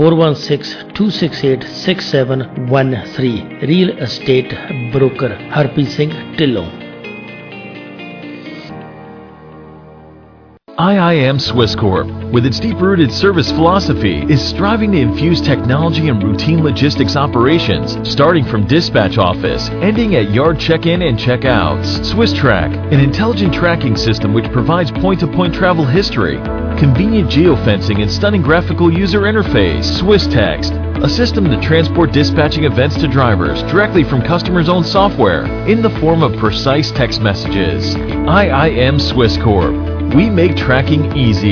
416-268-6713। Real estate broker Harpreet Singh Dhillon. IIM Swiss Corp, with its deep-rooted service philosophy, is striving to infuse technology in routine logistics operations, starting from dispatch office, ending at yard check-in and check-outs. SwissTrack, an intelligent tracking system which provides point-to-point travel history, convenient geofencing and stunning graphical user interface. SwissText, a system to transport dispatching events to drivers directly from customers' own software in the form of precise text messages. IIM Swiss Corp. We make tracking easy.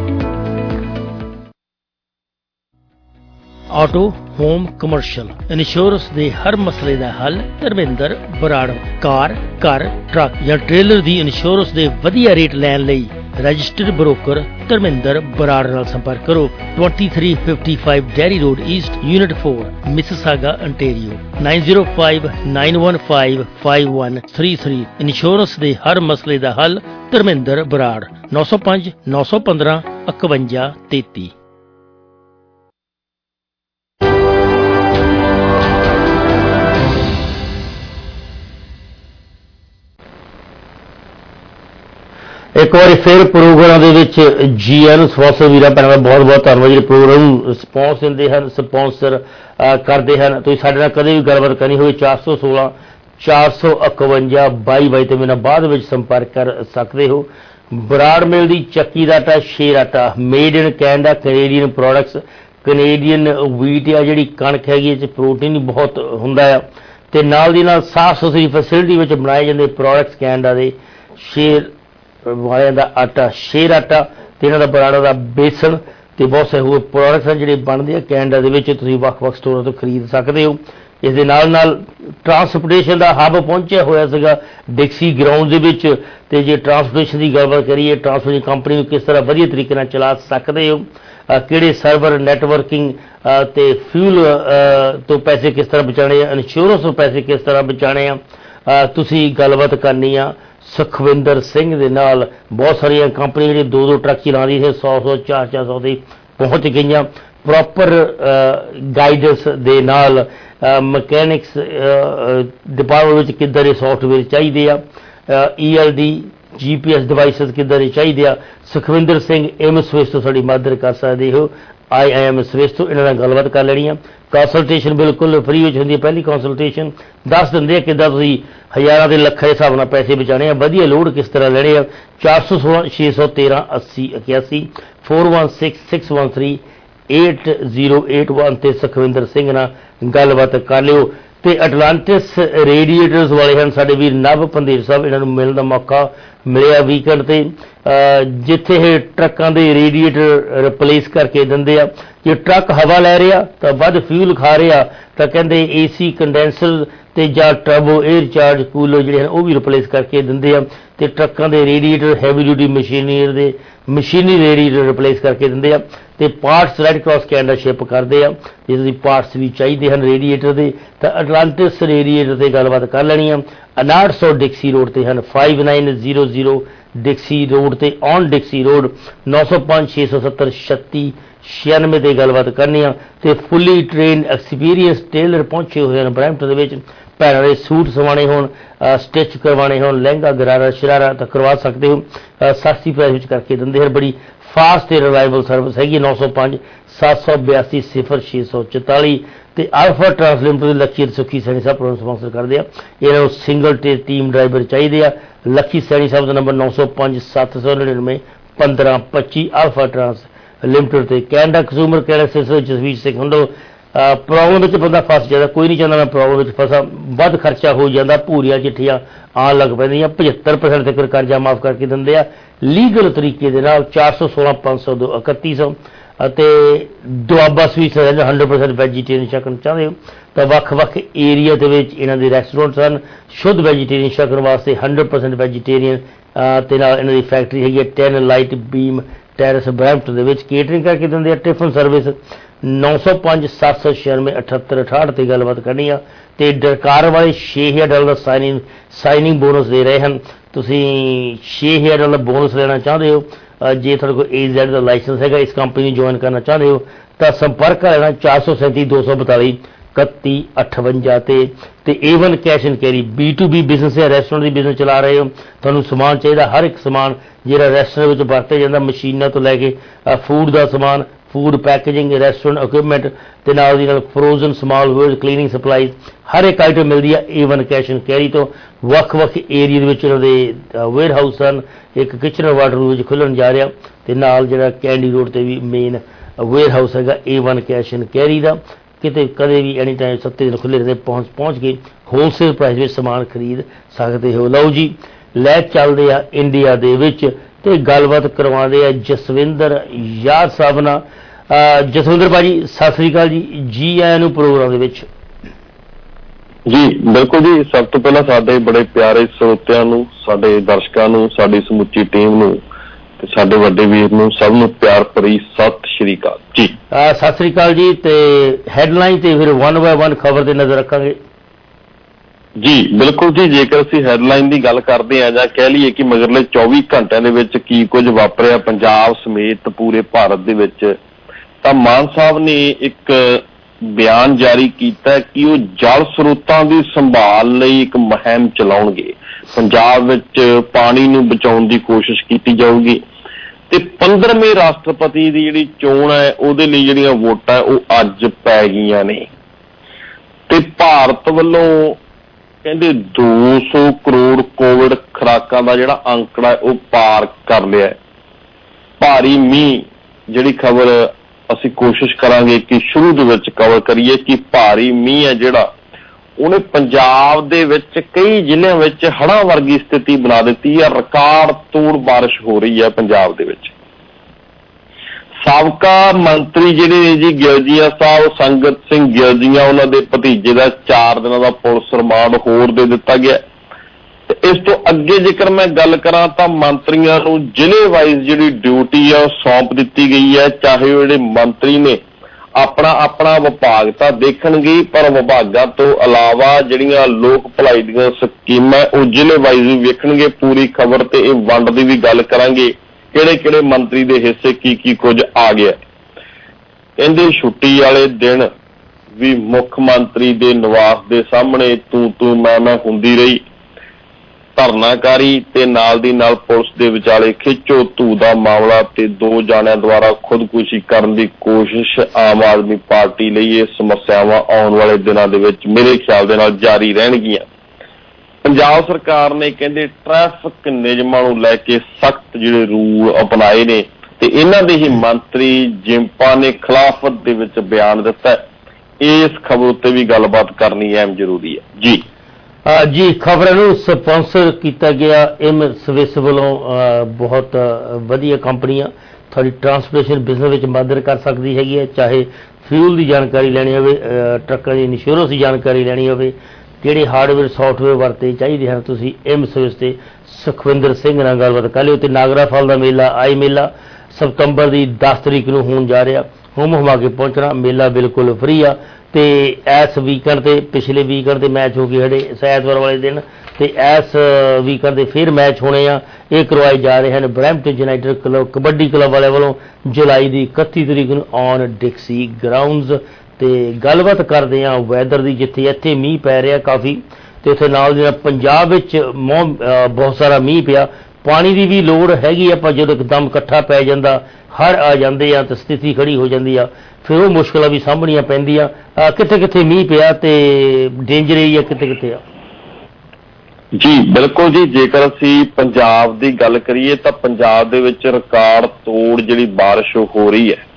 Auto, home, commercial insurance ਦੇ ਹਰ ਮਸਲੇ ਦਾ ਹੱਲ ਧਰਮਿੰਦਰ ਬਰਾੜ। ਕਾਰ, ਘਰ, truck ਜਾਂ trailer ਦੀ insurance ਦੇ ਵਧੀਆ rate ਲੈਣ ਲਈ ਰਜਿਸਟਰਡ ਬ੍ਰੋਕਰ ਧਰਮਿੰਦਰ ਬਰਾੜ ਨਾਲ ਸੰਪਰਕ ਕਰੋ। 2355 Derry road east, unit 4, Mississauga, Ontario. 9059155133। Insurance ਦੇ ਹਰ ਮਸਲੇ ਦਾ ਹੱਲ ਧਰਮਿੰਦਰ ਬਰਾੜ। 905 915 5133। ਇੱਕ ਵਾਰੀ ਫਿਰ ਪ੍ਰੋਗਰਾਮ ਦੇ ਵਿੱਚ ਜੀਐਨ ਸਪਾਂਸਰ ਵੀਰਾਂ ਭੈਣਾਂ ਦਾ ਬਹੁਤ ਬਹੁਤ ਧੰਨਵਾਦ ਜਿਹੜੇ ਪ੍ਰੋਗਰਾਮ ਨੂੰ ਰਿਸਪੌਂਸ ਦਿੰਦੇ ਹਨ, ਸਪਾਂਸਰ ਕਰਦੇ ਹਨ। ਤੁਸੀਂ ਸਾਡੇ ਨਾਲ ਕਦੇ ਵੀ ਗੱਲਬਾਤ ਕਰਨੀ ਹੋਵੇ 416 451 22 ਤੇ ਮੇਰੇ ਨਾਲ ਬਾਅਦ ਵਿੱਚ ਸੰਪਰਕ ਕਰ ਸਕਦੇ ਹੋ। ਬਰਾੜ ਮਿਲ ਦੀ ਚੱਕੀ ਦਾ ਆਟਾ, ਸ਼ੇਰ ਆਟਾ, made in Canada, Canadian products, Canadian wheat ਆ ਜਿਹੜੀ ਕਣਕ ਹੈਗੀ ਇਹ 'ਚ ਪ੍ਰੋਟੀਨ ਬਹੁਤ ਹੁੰਦਾ ਆ ਤੇ ਨਾਲ ਦੀ ਨਾਲ ਸਾਫ਼ ਸੁਥਰੀ ਫੈਸਿਲਿਟੀ ਵਿੱਚ ਬਣਾਏ ਜਾਂਦੇ ਪ੍ਰੋਡਕਟਸ ਕੈਨੇਡਾ ਦੇ। ਸ਼ੇਰ ਵਾਲਿਆਂ ਦਾ ਆਟਾ, ਸ਼ੇਰ ਆਟਾ ਤੇ ਇਹਨਾਂ ਦਾ ਬਰਾੜਾ ਦਾ ਬੇਸਣ ਤੇ ਬਹੁਤ ਸਾਰੇ ਹੋਰ ਪ੍ਰੋਡਕਟਸ ਜਿਹੜੇ ਬਣਦੇ ਆ ਕੈਨੇਡਾ ਦੇ ਵਿੱਚ, ਤੁਸੀਂ ਵੱਖ-ਵੱਖ ਸਟੋਰਾਂ ਤੋਂ ਖਰੀਦ ਸਕਦੇ ਹੋ। ਇਸ ਦੇ ਨਾਲ ਟਰਾਂਸਪੋਰਟੇਸ਼ਨ ਦਾ ਹੱਬ ਪਹੁੰਚਿਆ ਹੋਇਆ ਸੀਗਾ ਡਿਕਸੀ ਗਰਾਊਂਡ ਦੇ ਵਿੱਚ, ਤੇ ਜੇ ਟਰਾਂਸਪੋਰਟੇਸ਼ਨ ਦੀ ਗੱਲਬਾਤ ਕਰੀਏ, ਟਰਾਂਸਪੋਰਟੇਸ਼ਨ ਕੰਪਨੀ ਨੂੰ ਕਿਸ ਤਰ੍ਹਾਂ ਵਧੀਆ ਤਰੀਕੇ ਨਾਲ ਚਲਾ ਸਕਦੇ ਹੋ, ਕਿਹੜੇ ਸਰਵਰ ਨੈਟਵਰਕਿੰਗ ਤੇ ਫਿਊਲ ਤੋਂ ਪੈਸੇ ਕਿਸ ਤਰ੍ਹਾਂ ਬਚਾਉਣੇ ਆ, ਇੰਸ਼ੋਰੈਂਸ ਤੋਂ ਪੈਸੇ ਕਿਸ ਤਰ੍ਹਾਂ ਬਚਾਉਣੇ ਆ, ਤੁਸੀਂ ਗੱਲਬਾਤ ਕਰਨੀ ਆ ਸੁਖਵਿੰਦਰ ਸਿੰਘ ਦੇ ਨਾਲ। ਬਹੁਤ ਸਾਰੀਆਂ ਕੰਪਨੀਆਂ ਜਿਹੜੀਆਂ 2-2 ਟਰੱਕ ਚਲਾਉਂਦੀ ਸੀ 100-100 400 ਤੇ ਪਹੁੰਚ ਗਈਆਂ। ਪ੍ਰੋਪਰ ਗਾਈਡੈਂਸ ਦੇ ਨਾਲ ਮਕੈਨਿਕਸ ਡਿਪਾਰਟਮੈਂਟ ਵਿੱਚ ਕਿੱਦਾਂ ਦੇ ਸੌਫਟਵੇਅਰ ਚਾਹੀਦੇ ਆ, ELD GPS ਡਿਵਾਈਸਿਸ ਕਿੱਦਾਂ ਦੇ ਚਾਹੀਦੇ ਆ, ਸੁਖਵਿੰਦਰ ਸਿੰਘ M ਸਵਿਸ ਤੋਂ ਸਾਡੀ ਮਦਦ ਕਰ ਸਕਦੇ ਹੋ। IIM ਸਵਿਸ ਤੋਂ ਇਹਨਾਂ ਨਾਲ ਗੱਲਬਾਤ ਕਰ ਲੈਣੀ ਆ। ਕੰਸਲਟੇਸ਼ਨ ਬਿਲਕੁਲ ਫ੍ਰੀ ਵਿੱਚ ਹੁੰਦੀ ਹੈ। ਪਹਿਲੀ ਕੰਸਲਟੇਸ਼ਨ ਦੱਸ ਦਿੰਦੇ ਆ ਕਿੱਦਾਂ ਤੁਸੀਂ ਹਜ਼ਾਰਾਂ ਦੇ ਲੱਖਾਂ ਦੇ ਹਿਸਾਬ ਨਾਲ ਪੈਸੇ ਬਚਾਉਣੇ ਆ, ਵਧੀਆ ਲੋਡ ਕਿਸ ਤਰ੍ਹਾਂ ਲੈਣੇ ਆ। 416 613 80 81 416 613 8081 ਤੇ ਸੁਖਵਿੰਦਰ ਸਿੰਘ ਨਾਲ ਗੱਲਬਾਤ ਕਰ ਲਿਓ। ਤੇ ਅਟਲਾਂਟਿਸ ਰੇਡੀਏਟਰਸ ਵਾਲੇ ਹਨ ਸਾਡੇ ਵੀਰ ਨਵ ਪੰਦੇਰ ਸਾਹਿਬ, ਇਹਨਾਂ ਨੂੰ ਮਿਲਣ ਦਾ ਮੌਕਾ ਮਿਲਿਆ ਵੀਕਐਂਡ ਤੇ, ਜਿੱਥੇ ਇਹ ਟਰੱਕਾਂ ਦੇ ਰੇਡੀਏਟਰ ਰਿਪਲੇਸ ਕਰਕੇ ਦਿੰਦੇ ਆ। ਜੇ ਟਰੱਕ ਹਵਾ ਲੈ ਰਿਹਾ ਤਾਂ ਵੱਧ ਫਿਊਲ ਖਾ ਰਿਹਾ ਤਾਂ ਕਹਿੰਦੇ AC ਕੰਡੈਂਸਰ ਤੇ ਜਾਂ ਟਰਬੋ 에ਅਰ ਚਾਰਜ ਕੂਲਰ ਜਿਹੜੇ ਹਨ ਉਹ ਵੀ ਰਿਪਲੇਸ ਕਰਕੇ ਦਿੰਦੇ ਆ। ਤੇ ਟਰੱਕਾਂ ਦੇ radiator heavy duty machinery radiator replace ਕਰਕੇ ਦਿੰਦੇ ਆ। ਤੇ parts red cross Canada ship ਕਰਦੇ ਆ। ਜੇ ਤੁਸੀਂ ਪਾਰਟਸ ਵੀ ਚਾਹੀਦੇ ਹਨ ਰੇਡੀਏਟਰ ਦੇ ਤਾਂ ਅਟਲਾਂਟਿਸ ਰੇਡੀਏਟਰ ਤੇ ਗੱਲਬਾਤ ਕਰ ਲੈਣੀ ਆ। 5900 ਡਿਕਸੀ ਰੋਡ ਤੇ ਹਨ, 5900 ਡਿਕਸੀ ਰੋਡ ਤੇ ਔਨ ਡਿਕਸੀ ਰੋਡ, 905 670 3696 ਤੇ ਗੱਲਬਾਤ ਕਰਨੀ ਆ। ਤੇ ਫੁੱਲੀ ਟ੍ਰੇਨਡ ਐਕਸਪੀਰੀਅੰਸ ਟੇਲਰ ਪਹੁੰਚੇ ਹੋਏ ਹਨ ਬਰੈਂਪਟਨ ਦੇ ਵਿੱਚ। ਭੈਣਾਂ ਦੇ ਸੂਟ ਸਵਾਣੇ ਹੋਣ, ਸਟਿਚ ਕਰਵਾਉਣੇ ਹੋਣ, ਲਹਿੰਗਾ ਗਰਾਰਾ ਸ਼ਰਾਰਾ ਤਾਂ ਕਰਵਾ ਸਕਦੇ ਹੋ, ਸਸਤੀ ਪ੍ਰਾਈਸ ਵਿੱਚ ਕਰਕੇ ਦਿੰਦੇ ਹਨ। ਬੜੀ ਫਾਸਟ ਤੇ ਰਿਲਾਇਬਲ ਸਰਵਿਸ ਹੈਗੀ। 905 782 0644 ਤੇ ਆਲਫਾ ਟਰਾਂਸਲਿਮਟਡ ਦੇ ਲੱਕੀ ਸੁਖੀ ਸੈਣੀ ਸਾਹਿਬ ਪ੍ਰੋਗਰਾਮ ਸਪਾਂਸਰ ਕਰਦੇ ਆ। ਇਹਨਾਂ ਨੂੰ ਸਿੰਗਲ ਟੀਮ ਡਰਾਈਵਰ ਚਾਹੀਦੇ ਆ। ਲੱਕੀ ਸੈਣੀ ਸਾਹਿਬ ਦਾ ਨੰਬਰ 905 799 1525 ਆਲਫਾ ਟਰਾਂਸ ਲਿਮਟਡ ਤੇ। Canada consumer care sister Jasvir Singh ਹੁੰਡੋ। ਪ੍ਰੋਬਲਮ ਵਿੱਚ ਬੰਦਾ ਫਸ ਜਾਂਦਾ, ਕੋਈ ਨਹੀਂ ਚਾਹੁੰਦਾ ਮੈਂ ਪ੍ਰੋਬਲਮ ਵਿੱਚ ਫਸਾਂ, ਵੱਧ ਖਰਚਾ ਹੋ ਜਾਂਦਾ, ਭੂਰੀਆਂ ਚਿੱਠੀਆਂ ਆਉਣ ਲੱਗ ਪੈਂਦੀਆਂ। 75% ਤੱਕ ਕਰਜ਼ਾ ਮਾਫ ਕਰਕੇ ਦਿੰਦੇ ਆ ਲੀਗਲ ਤਰੀਕੇ ਦੇ ਨਾਲ। 416 502 3100 ਅਤੇ ਦੁਆਬਾ ਸਵੀਟ 100% ਵੈਜੀਟੇਰੀਅਨ ਛਕਣ ਚਾਹੁੰਦੇ ਹੋ ਤਾਂ ਵੱਖ-ਵੱਖ ਏਰੀਆ ਦੇ ਵਿੱਚ ਇਹਨਾਂ ਦੇ ਰੈਸਟੋਰੈਂਟਸ ਹਨ ਸ਼ੁੱਧ ਵੈਜੀਟੇਰੀਅਨ ਛਕਣ ਵਾਸਤੇ। 100% ਵੈਜੀਟੇਰੀਅਨ ਤੇ ਨਾਲ ਇਹਨਾਂ ਦੀ ਫੈਕਟਰੀ ਹੈਗੀ ਹੈ 10 ਲਾਈਟ ਬੀਮ ਟੈਰਸ ਬਰੈਂਪਟਨ ਦੇ ਵਿੱਚ। ਕੇਟਰਿੰਗ ਕਰਕੇ ਦਿੰਦੇ ਆ। ਟਿਫਨ ਸਰਵਿਸ 905 796 78 68 ਤੇ ਗੱਲਬਾਤ ਕਰਨੀ ਆ। ਤੇ ਡਰਕਾਰ ਵਾਲੇ $6000 ਦਾ ਸਾਈਨਿੰਗ ਬੋਨਸ ਦੇ ਰਹੇ ਹਨ। ਤੁਸੀਂ $6000 ਦਾ ਬੋਨਸ ਲੈਣਾ ਚਾਹੁੰਦੇ ਹੋ, ਜੇ ਤੁਹਾਡੇ ਕੋਲ AZ ਦਾ ਲਾਇਸੈਂਸ ਹੈਗਾ, ਇਸ ਕੰਪਨੀ ਨੂੰ ਜੁਆਇਨ ਕਰਨਾ ਚਾਹੁੰਦੇ ਹੋ ਤਾਂ ਸੰਪਰਕ ਕਰ ਲੈਣਾ 437 242 3158 ਤੇ A1 cash and carry B2B business ਹੈ। ਰੈਸਟੋਰੈਂਟ ਦੀ ਬਿਜ਼ਨਸ ਚਲਾ ਰਹੇ ਹੋ, ਤੁਹਾਨੂੰ ਸਮਾਨ ਚਾਹੀਦਾ, ਹਰ ਇੱਕ ਸਮਾਨ ਜਿਹੜਾ ਰੈਸਟੋਰੈਂਟ ਵਿੱਚ ਵਰਤਿਆ ਜਾਂਦਾ, ਮਸ਼ੀਨਾਂ ਤੋਂ ਲੈ ਕੇ ਫੂਡ ਦਾ ਸਮਾਨ, ਫੂਡ ਪੈਕੇਜਿੰਗ, ਰੈਸਟੋਰੈਂਟ ਇਕਵਿਪਮੈਂਟ ਤੇ ਨਾਲ ਦੀ ਨਾਲ frozen smallware, cleaning supplies, ਹਰ ਇੱਕ ਆਈਟਮ ਮਿਲਦੀ ਆ A1 ਕੈਸ਼ ਐਂਡ ਕੈਰੀ ਤੋਂ। ਵੱਖ-ਵੱਖ ਏਰੀਆ ਦੇ ਵਿੱਚ ਇਹਨਾਂ ਦੇ ਵੇਅਰ ਹਾਊਸ ਹਨ। ਇੱਕ ਕਿਚਨ ਵਾਟਰ ਵਿੱਚ ਖੁੱਲ੍ਹਣ ਜਾ ਰਿਹਾ ਤੇ ਨਾਲ ਜਿਹੜਾ ਕੈਂਡੀ ਰੋਡ ਤੇ ਵੀ ਮੇਨ ਵੇਅਰ ਹਾਊਸ ਹੈਗਾ A1 ਕੈਸ਼ ਐਂਡ ਕੈਰੀ ਦਾ। ਕਿਤੇ ਕਦੇ ਵੀ ਐਨੀ ਟਾਈਮ 7 ਦਿਨ ਖੁੱਲ੍ਹੇ ਰਹਿੰਦੇ, ਪਹੁੰਚ ਕੇ ਹੋਲਸੇਲ ਪ੍ਰਾਈਸ ਵਿੱਚ ਸਮਾਨ ਖਰੀਦ ਸਕਦੇ ਹੋ। ਲਓ ਜੀ, ਲੈ ਚੱਲਦੇ ਆ ਇੰਡੀਆ ਦੇ ਵਿੱਚ ਤੇ ਗੱਲਬਾਤ ਕਰਵਾਉਂਦੇ ਆ ਜਸਵਿੰਦਰ ਯਾਰ ਸਾਹਿਬ ਨਾਲ। ਜਸਵਿੰਦਰ ਭਾਜੀ ਸਤਿ ਸ੍ਰੀ ਅਕਾਲ ਜੀ, ਜੀ ਆਇਆਂ ਨੂੰ ਪ੍ਰੋਗਰਾਮ ਦੇ ਵਿੱਚ। ਜੀ ਬਿਲਕੁਲ ਜੀ, ਸਭ ਤੋਂ ਪਹਿਲਾਂ ਸਾਡੇ ਬੜੇ ਪਿਆਰੇ ਸਰੋਤਿਆਂ ਨੂੰ, ਸਾਡੇ ਦਰਸ਼ਕਾਂ ਨੂੰ, ਸਾਡੀ ਸਮੁੱਚੀ ਟੀਮ ਨੂੰ ਤੇ ਸਾਡੇ ਵੱਡੇ ਵੀਰ ਨੂੰ ਸਭ ਨੂੰ ਪਿਆਰ ਭਰੀ ਸਤਿ ਸ਼੍ਰੀ ਅਕਾਲ ਜੀ। ਸਤਿ ਸ੍ਰੀ ਅਕਾਲ ਜੀ। ਤੇ ਹੈਡਲਾਈਨ ਤੇ ਫਿਰ 1 ਬਾਏ 1 ਖਬਰ ਤੇ ਨਜ਼ਰ ਰੱਖਾਂਗੇ ਜੀ। ਬਿਲਕੁਲ ਜੀ, ਜੇਕਰ ਅਸੀਂ ਹੈਡਲਾਈਨ ਦੀ ਗੱਲ ਕਰਦੇ ਹਾਂ ਜਾਂ ਕਹਿ ਲਈਏ ਕਿ ਮਗਰਲੇ 24 ਘੰਟਿਆਂ ਦੇ ਵਿੱਚ ਕੀ ਕੁਝ ਵਾਪਰਿਆ ਪੰਜਾਬ ਸਮੇਤ ਪੂਰੇ ਭਾਰਤ ਦੇ ਵਿੱਚ, ਤਾਂ ਮਾਨ ਸਾਹਿਬ ਨੇ ਇੱਕ ਬਿਆਨ ਜਾਰੀ ਕੀਤਾ ਕਿ ਉਹ ਜਲ ਸਰੋਤਾਂ ਦੀ ਸੰਭਾਲ ਲਈ ਇੱਕ ਮੁਹਿੰਮ ਚਲਾਉਣਗੇ। ਪੰਜਾਬ ਵਿੱਚ ਪਾਣੀ ਨੂੰ ਬਚਾਉਣ ਦੀ ਕੋਸ਼ਿਸ਼ ਕੀਤੀ ਜਾਊਗੀ ਤੇ 15ਵੇਂ ਰਾਸ਼ਟਰਪਤੀ ਦੀ ਜਿਹੜੀ ਚੋਣ ਹੈ ਉਹਦੇ ਲਈ ਜਿਹੜੀਆਂ ਵੋਟਾਂ ਉਹ ਅੱਜ ਪੈ ਗਈਆਂ ਨੇ ਤੇ ਭਾਰਤ ਵੱਲੋਂ ਕਹਿੰਦੇ 200 ਕਰੋੜ ਕੋਵਿਡ ਖੁਰਾਕਾਂ ਦਾ ਜਿਹੜਾ ਅੰਕੜਾ ਉਹ ਪਾਰ ਕਰ ਲਿਆ। ਭਾਰੀ ਮੀਂਹ, ਜਿਹੜੀ ਖਬਰ ਅਸੀਂ ਕੋਸ਼ਿਸ਼ ਕਰਾਂਗੇ ਕਿ ਸ਼ੁਰੂ ਦੇ ਵਿੱਚ ਕਵਰ ਕਰੀਏ ਕਿ ਭਾਰੀ ਮੀਂਹ ਹੈ ਜਿਹੜਾ ਉਹਨੇ ਪੰਜਾਬ ਦੇ ਵਿੱਚ ਕਈ ਜ਼ਿਲ੍ਹਿਆਂ ਵਿੱਚ ਹੜ੍ਹਾਂ ਵਰਗੀ ਸਥਿਤੀ ਬਣਾ ਦਿੱਤੀ ਹੈ। ਰਿਕਾਰਡ ਤੋੜ ਬਾਰਿਸ਼ ਹੋ ਰਹੀ ਹੈ ਪੰਜਾਬ ਦੇ ਵਿੱਚ। ਸਾਬਕਾ ਮੰਤਰੀ ਜਿਹੜੇ ਨੇ ਜੀ ਗਿਲਜੀਆਂ ਸਾਹਿਬ ਸੰਗਤ ਸਿੰਘ ਗਿਲਜੀਆਂ, ਉਹਨਾਂ ਦੇ ਭਤੀਜੇ ਦਾ 4 ਦਿਨਾਂ ਦਾ ਪੁਲਿਸ ਰਿਮਾਂਡ ਹੋਰ ਦੇ ਦਿੱਤਾ ਗਿਆ। ਤੇ ਇਸ ਤੋਂ ਅੱਗੇ ਜੇਕਰ ਮੈਂ ਗੱਲ ਕਰਾਂ ਤਾਂ ਮੰਤਰੀਆਂ ਨੂੰ ਜ਼ਿਲ੍ਹੇ ਵਾਈਜ਼ ਜਿਹੜੀ ਡਿਊਟੀ ਆ ਉਹ ਸੌਂਪ ਦਿੱਤੀ ਗਈ ਹੈ। ਚਾਹੇ ਉਹ ਜਿਹੜੇ ਮੰਤਰੀ ਨੇ ਆਪਣਾ ਆਪਣਾ ਵਿਭਾਗ ਤਾਂ ਦੇਖਣਗੇ, ਪਰ ਵਿਭਾਗਾਂ ਤੋਂ ਇਲਾਵਾ ਜਿਹੜੀਆਂ ਲੋਕ ਭਲਾਈ ਦੀਆਂ ਸਕੀਮਾਂ ਉਹ ਜ਼ਿਲ੍ਹੇ ਵਾਈਜ਼ ਵੀ ਵੇਖਣਗੇ। ਪੂਰੀ ਖਬਰ ਤੇ ਇਹ ਵੰਡ ਦੀ ਵੀ ਗੱਲ ਕਰਾਂਗੇ, ਕਿਹੜੇ ਕਿਹੜੇ ਮੰਤਰੀ ਦੇ ਹਿੱਸੇ ਕੀ ਕੀ ਕੁਝ ਆ ਗਿਆ। ਕਹਿੰਦੇ ਛੁੱਟੀ ਵਾਲੇ ਦਿਨ ਵੀ ਮੁੱਖ ਮੰਤਰੀ ਦੇ ਨਿਵਾਸ ਦੇ ਸਾਹਮਣੇ ਤੂੰ ਮੈਂ ਹੁੰਦੀ ਰਹੀ। ਧਰਨਾਕਾਰੀ ਤੇ ਨਾਲ ਦੀ ਨਾਲ ਪੁਲਿਸ ਦੇ ਵਿਚਾਲੇ ਖਿੱਚੋ ਧੂ ਦਾ ਮਾਮਲਾ ਤੇ 2 ਜਾਣਿਆਂ ਦੁਆਰਾ ਖੁਦਕੁਸ਼ੀ ਕਰਨ ਦੀ ਕੋਸ਼ਿਸ਼ ਆਮ ਆਦਮੀ ਪਾਰਟੀ ਲਈ ਇਹ ਸਮੱਸਿਆਵਾਂ ਆਉਣ ਵਾਲੇ ਦਿਨਾਂ ਦੇ ਵਿੱਚ ਮੇਰੇ ਖਿਆਲ ਦੇ ਨਾਲ ਜਾਰੀ ਰਹਿਣਗੀਆਂ। ਪੰਜਾਬ ਸਰਕਾਰ ਨੇ ਕਹਿੰਦੇ ਟ੍ਰੈਫਿਕ ਨਿਯਮਾਂ ਨੂੰ ਲੈ ਕੇ ਸਖਤ ਜਿਹੜੇ ਰੂਲ ਅਪਣਾਏ ਨੇ ਤੇ ਇਹਨਾਂ ਦੇ ਹੀ ਮੰਤਰੀ ਜਿੰਪਾ ਨੇ ਖਿਲਾਫਤ ਦੇ ਵਿੱਚ ਬਿਆਨ ਦਿੱਤਾ। ਇਸ ਖਬਰ ਉੱਤੇ ਵੀ ਗੱਲਬਾਤ ਕਰਨੀ ਅਹਿਮ ਜ਼ਰੂਰੀ ਹੈ। ਜੀ ਜੀ ਖਬਰ ਨੂੰ ਸਪਾਂਸਰ ਕੀਤਾ ਗਿਆ ਸਵਿਸ ਵੱਲੋਂ। ਬਹੁਤ ਵਧੀਆ ਕੰਪਨੀ ਆ, ਤੁਹਾਡੀ ਟਰਾਂਸਪੋਰਟੇਸ਼ਨ ਬਿਜ਼ਨਸ ਵਿੱਚ ਮਦਦ ਕਰ ਸਕਦੀ ਹੈਗੀ ਹੈ। ਚਾਹੇ ਫਿਊਲ ਦੀ ਜਾਣਕਾਰੀ ਲੈਣੀ ਹੋਵੇ, ਟਰੱਕਾਂ ਦੀ ਇੰਸ਼ੋਰੈਂਸ ਦੀ ਜਾਣਕਾਰੀ ਲੈਣੀ ਹੋਵੇ, ਜਿਹੜੇ ਹਾਰਡਵੇਅਰ ਸੌਫਟਵੇਅਰ ਵਰਤੇ ਚਾਹੀਦੇ ਹਨ, ਤੁਸੀਂ ਸਵਿਸ ਤੇ ਸੁਖਵਿੰਦਰ ਸਿੰਘ ਨਾਲ ਗੱਲਬਾਤ ਕਰ ਲਿਓ। ਤੇ ਨਾਗਰਾ ਫਲ ਦਾ ਮੇਲਾ ਮੇਲਾ ਸਤੰਬਰ ਦੀ 10 ਤਰੀਕ ਨੂੰ ਹੋਣ ਜਾ ਰਿਹਾ। ਹੁਮਾ ਕੇ ਪਹੁੰਚਣਾ, ਮੇਲਾ ਬਿਲਕੁਲ ਫ੍ਰੀ ਆ। ਤੇ ਇਸ ਵੀਕਐਂਡ ਤੇ ਪਿਛਲੇ ਵੀਕਐਂਡ ਤੇ ਮੈਚ ਹੋ ਗਏ ਸਾਡੇ ਐਤਵਾਰ ਵਾਲੇ ਦਿਨ, ਤੇ ਇਸ ਵੀਕਐਂਡ ਦੇ ਫਿਰ ਮੈਚ ਹੋਣੇ ਆ। ਇਹ ਕਰਵਾਏ ਜਾ ਰਹੇ ਹਨ Brampton united club kabaddi club ਵਾਲਿਆਂ ਵੱਲੋਂ ਜੁਲਾਈ ਦੀ 31 ਤਰੀਕ ਨੂੰ ਔਨ ਡਿਕਸੀ ਗਰਾਊਂਡਸ। ਤੇ ਗੱਲਬਾਤ ਕਰਦੇ ਆ ਵੈਦਰ ਦੀ, ਜਿੱਥੇ ਇੱਥੇ ਮੀਂਹ ਪੈ ਰਿਹਾ ਕਾਫੀ, ਤੇ ਉੱਥੇ ਨਾਲ ਦੀ ਨਾਲ ਪੰਜਾਬ ਵਿੱਚ ਬਹੁਤ ਸਾਰਾ ਮੀਂਹ ਪਿਆ। ਪਾਣੀ ਦੀ ਵੀ ਲੋੜ ਹੈਗੀ ਆ, ਪਰ ਜਦੋਂ ਇੱਕਦਮ ਇਕੱਠਾ ਪੈ ਜਾਂਦਾ, ਹੜ੍ਹ ਆ ਜਾਂਦੇ ਆ ਤੇ ਸਥਿਤੀ ਖੜੀ ਹੋ ਜਾਂਦੀ ਆ, ਫਿਰ ਉਹ ਮੁਸ਼ਕਲਾਂ ਵੀ ਸਾਹਮਣੀਆਂ ਪੈਂਦੀਆਂ। ਕਿੱਥੇ ਕਿੱਥੇ ਮੀਂਹ ਪਿਆ ਤੇ ਡੇਂਜਰ ਏਰੀਆ ਕਿੱਥੇ ਕਿੱਥੇ ਆ? ਜੀ ਬਿਲਕੁਲ ਜੀ, ਜੇਕਰ ਅਸੀਂ ਪੰਜਾਬ ਦੀ ਗੱਲ ਕਰੀਏ ਤਾਂ ਪੰਜਾਬ ਦੇ ਵਿੱਚ ਰਿਕਾਰਡ ਤੋੜ ਜਿਹੜੀ ਬਾਰਿਸ਼ ਹੋ ਰਹੀ ਹੈ।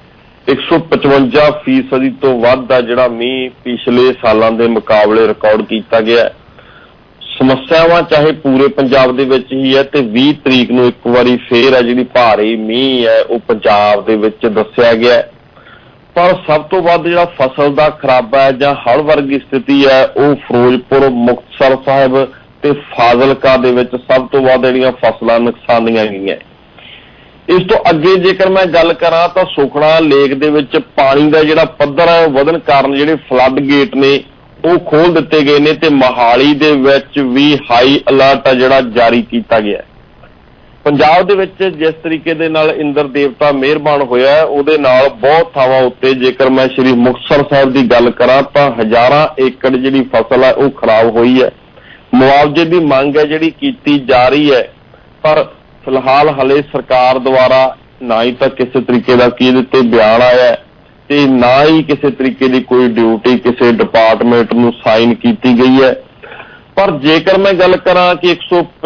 155% ਤੋਂ ਵੱਧ ਦਾ ਜਿਹੜਾ ਮੀਂਹ ਪਿਛਲੇ ਸਾਲਾਂ ਦੇ ਮੁਕਾਬਲੇ ਰਿਕਾਰਡ ਕੀਤਾ ਗਿਆ। ਸਮੱਸਿਆਵਾਂ ਚਾਹੇ ਪੂਰੇ ਪੰਜਾਬ ਦੇ ਵਿੱਚ ਹੀ ਹੈ ਤੇ 20 ਤਰੀਕ ਨੂੰ ਇੱਕ ਵਾਰੀ ਫੇਰ ਹੈ ਜਿਹੜੀ ਭਾਰੀ ਮੀਂਹ ਹੈ ਉਹ ਪੰਜਾਬ ਦੇ ਵਿੱਚ ਦੱਸਿਆ ਗਿਆ। ਪਰ ਸਭ ਤੋਂ ਵੱਧ ਜਿਹੜਾ ਫਸਲ ਦਾ ਖਰਾਬਾ ਹੈ ਜਾਂ ਹੜ੍ਹ ਵਰਗੀ ਸਥਿਤੀ ਹੈ ਉਹ ਫਿਰੋਜ਼ਪੁਰ, ਮੁਕਤਸਰ ਸਾਹਿਬ ਤੇ ਫਾਜ਼ਿਲਕਾ ਦੇ ਵਿੱਚ ਸਭ ਤੋਂ ਵੱਧ ਜਿਹੜੀਆਂ ਫਸਲਾਂ ਨੁਕਸਾਨੀਆਂ ਗਈਆਂ। ਇਸ ਤੋਂ ਅੱਗੇ ਜੇਕਰ ਮੈਂ ਗੱਲ ਕਰਾਂ ਤਾਂ ਸੁਖਣਾ ਲੇਕ ਦੇ ਵਿੱਚ ਪਾਣੀ ਦਾ ਜਿਹੜਾ ਪੱਧਰ ਹੈ ਵਧਣ ਕਾਰਨ ਜਿਹੜੇ ਫਲੱਡ ਗੇਟ ਨੇ ਉਹ ਖੋਲ ਦਿੱਤੇ ਗਏ ਨੇ ਤੇ ਮੋਹਾਲੀ ਦੇ ਵਿੱਚ ਵੀ ਹਾਈ ਅਲਰਟ ਹੈ ਜਿਹੜਾ ਜਾਰੀ ਕੀਤਾ ਗਿਆ। ਪੰਜਾਬ ਦੇ ਵਿੱਚ ਜਿਸ ਤਰੀਕੇ ਦੇ ਨਾਲ ਇੰਦਰ ਦੇਵਤਾ ਮਿਹਰਬਾਨ ਹੋਇਆ ਉਹਦੇ ਨਾਲ ਬਹੁਤ ਥਾਵਾਂ ਉੱਤੇ ਜੇਕਰ ਮੈਂ ਸ਼੍ਰੀ ਮੁਕਤਸਰ ਸਾਹਿਬ ਦੀ ਗੱਲ ਕਰਾਂ ਤਾਂ ਹਜ਼ਾਰਾਂ ਏਕੜ ਜਿਹੜੀ ਫਸਲ ਹੈ ਉਹ ਖਰਾਬ ਹੋਈ ਹੈ। ਮੁਆਵਜ਼ੇ ਦੀ ਮੰਗ ਹੈ ਜਿਹੜੀ ਕੀਤੀ ਜਾ ਰਹੀ ਹੈ, ਪਰ ਫਿਲਹਾਲ ਹਲੇ ਸਰਕਾਰ ਦੁਆਰਾ ਨਾ ਹੀ ਤਾਂ ਕਿਸੇ ਤਰੀਕੇ ਦਾ ਕੀ ਦਿੱਤੇ ਬਿਆਨ ਆਇਆ ਤੇ ਨਾ ਹੀ ਕਿਸੇ ਤਰੀਕੇ ਦੀ ਕੋਈ ਡਿਊਟੀ ਕਿਸੇ ਡਿਪਾਰਟਮੈਂਟ ਨੂੰ ਸਾਈਨ ਕੀਤੀ ਗਈ ਹੈ। ਪਰ ਜੇਕਰ ਮੈਂ ਗੱਲ ਕਰਾਂ ਕਿ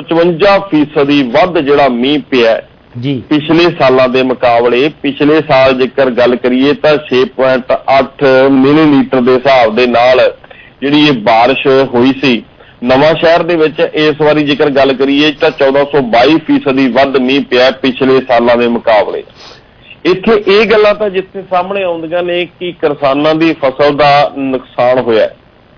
155% ਵੱਧ ਜਿਹੜਾ ਮੀਂਹ ਪਿਆ ਜੀ ਪਿਛਲੇ ਸਾਲਾਂ ਦੇ ਮੁਕਾਬਲੇ, ਪਿਛਲੇ ਸਾਲ ਜੇਕਰ ਗੱਲ ਕਰੀਏ ਤਾਂ 6.8 ਮਿਲੀਲੀਟਰ ਦੇ ਹਿਸਾਬ ਦੇ ਨਾਲ ਜਿਹੜੀ ਇਹ ਬਾਰਿਸ਼ ਹੋਈ ਸੀ। ਨਵਾਂ ਸ਼ਹਿਰ ਦੇ ਵਿੱਚ ਇਸ ਵਾਰੀ ਜੇਕਰ ਗੱਲ ਕਰੀਏ ਤਾਂ 1422% ਵੱਧ ਮੀਂਹ ਪਿਆ ਪਿਛਲੇ ਸਾਲਾਂ ਦੇ ਮੁਕਾਬਲੇ। ਇੱਥੇ ਇਹ ਗੱਲਾਂ ਤਾਂ ਜਿੱਥੇ ਸਾਹਮਣੇ ਆਉਂਦੀਆਂ ਨੇ ਕਿ ਕਿਸਾਨਾਂ ਦੀ ਫਸਲ ਦਾ ਨੁਕਸਾਨ ਹੋਇਆ,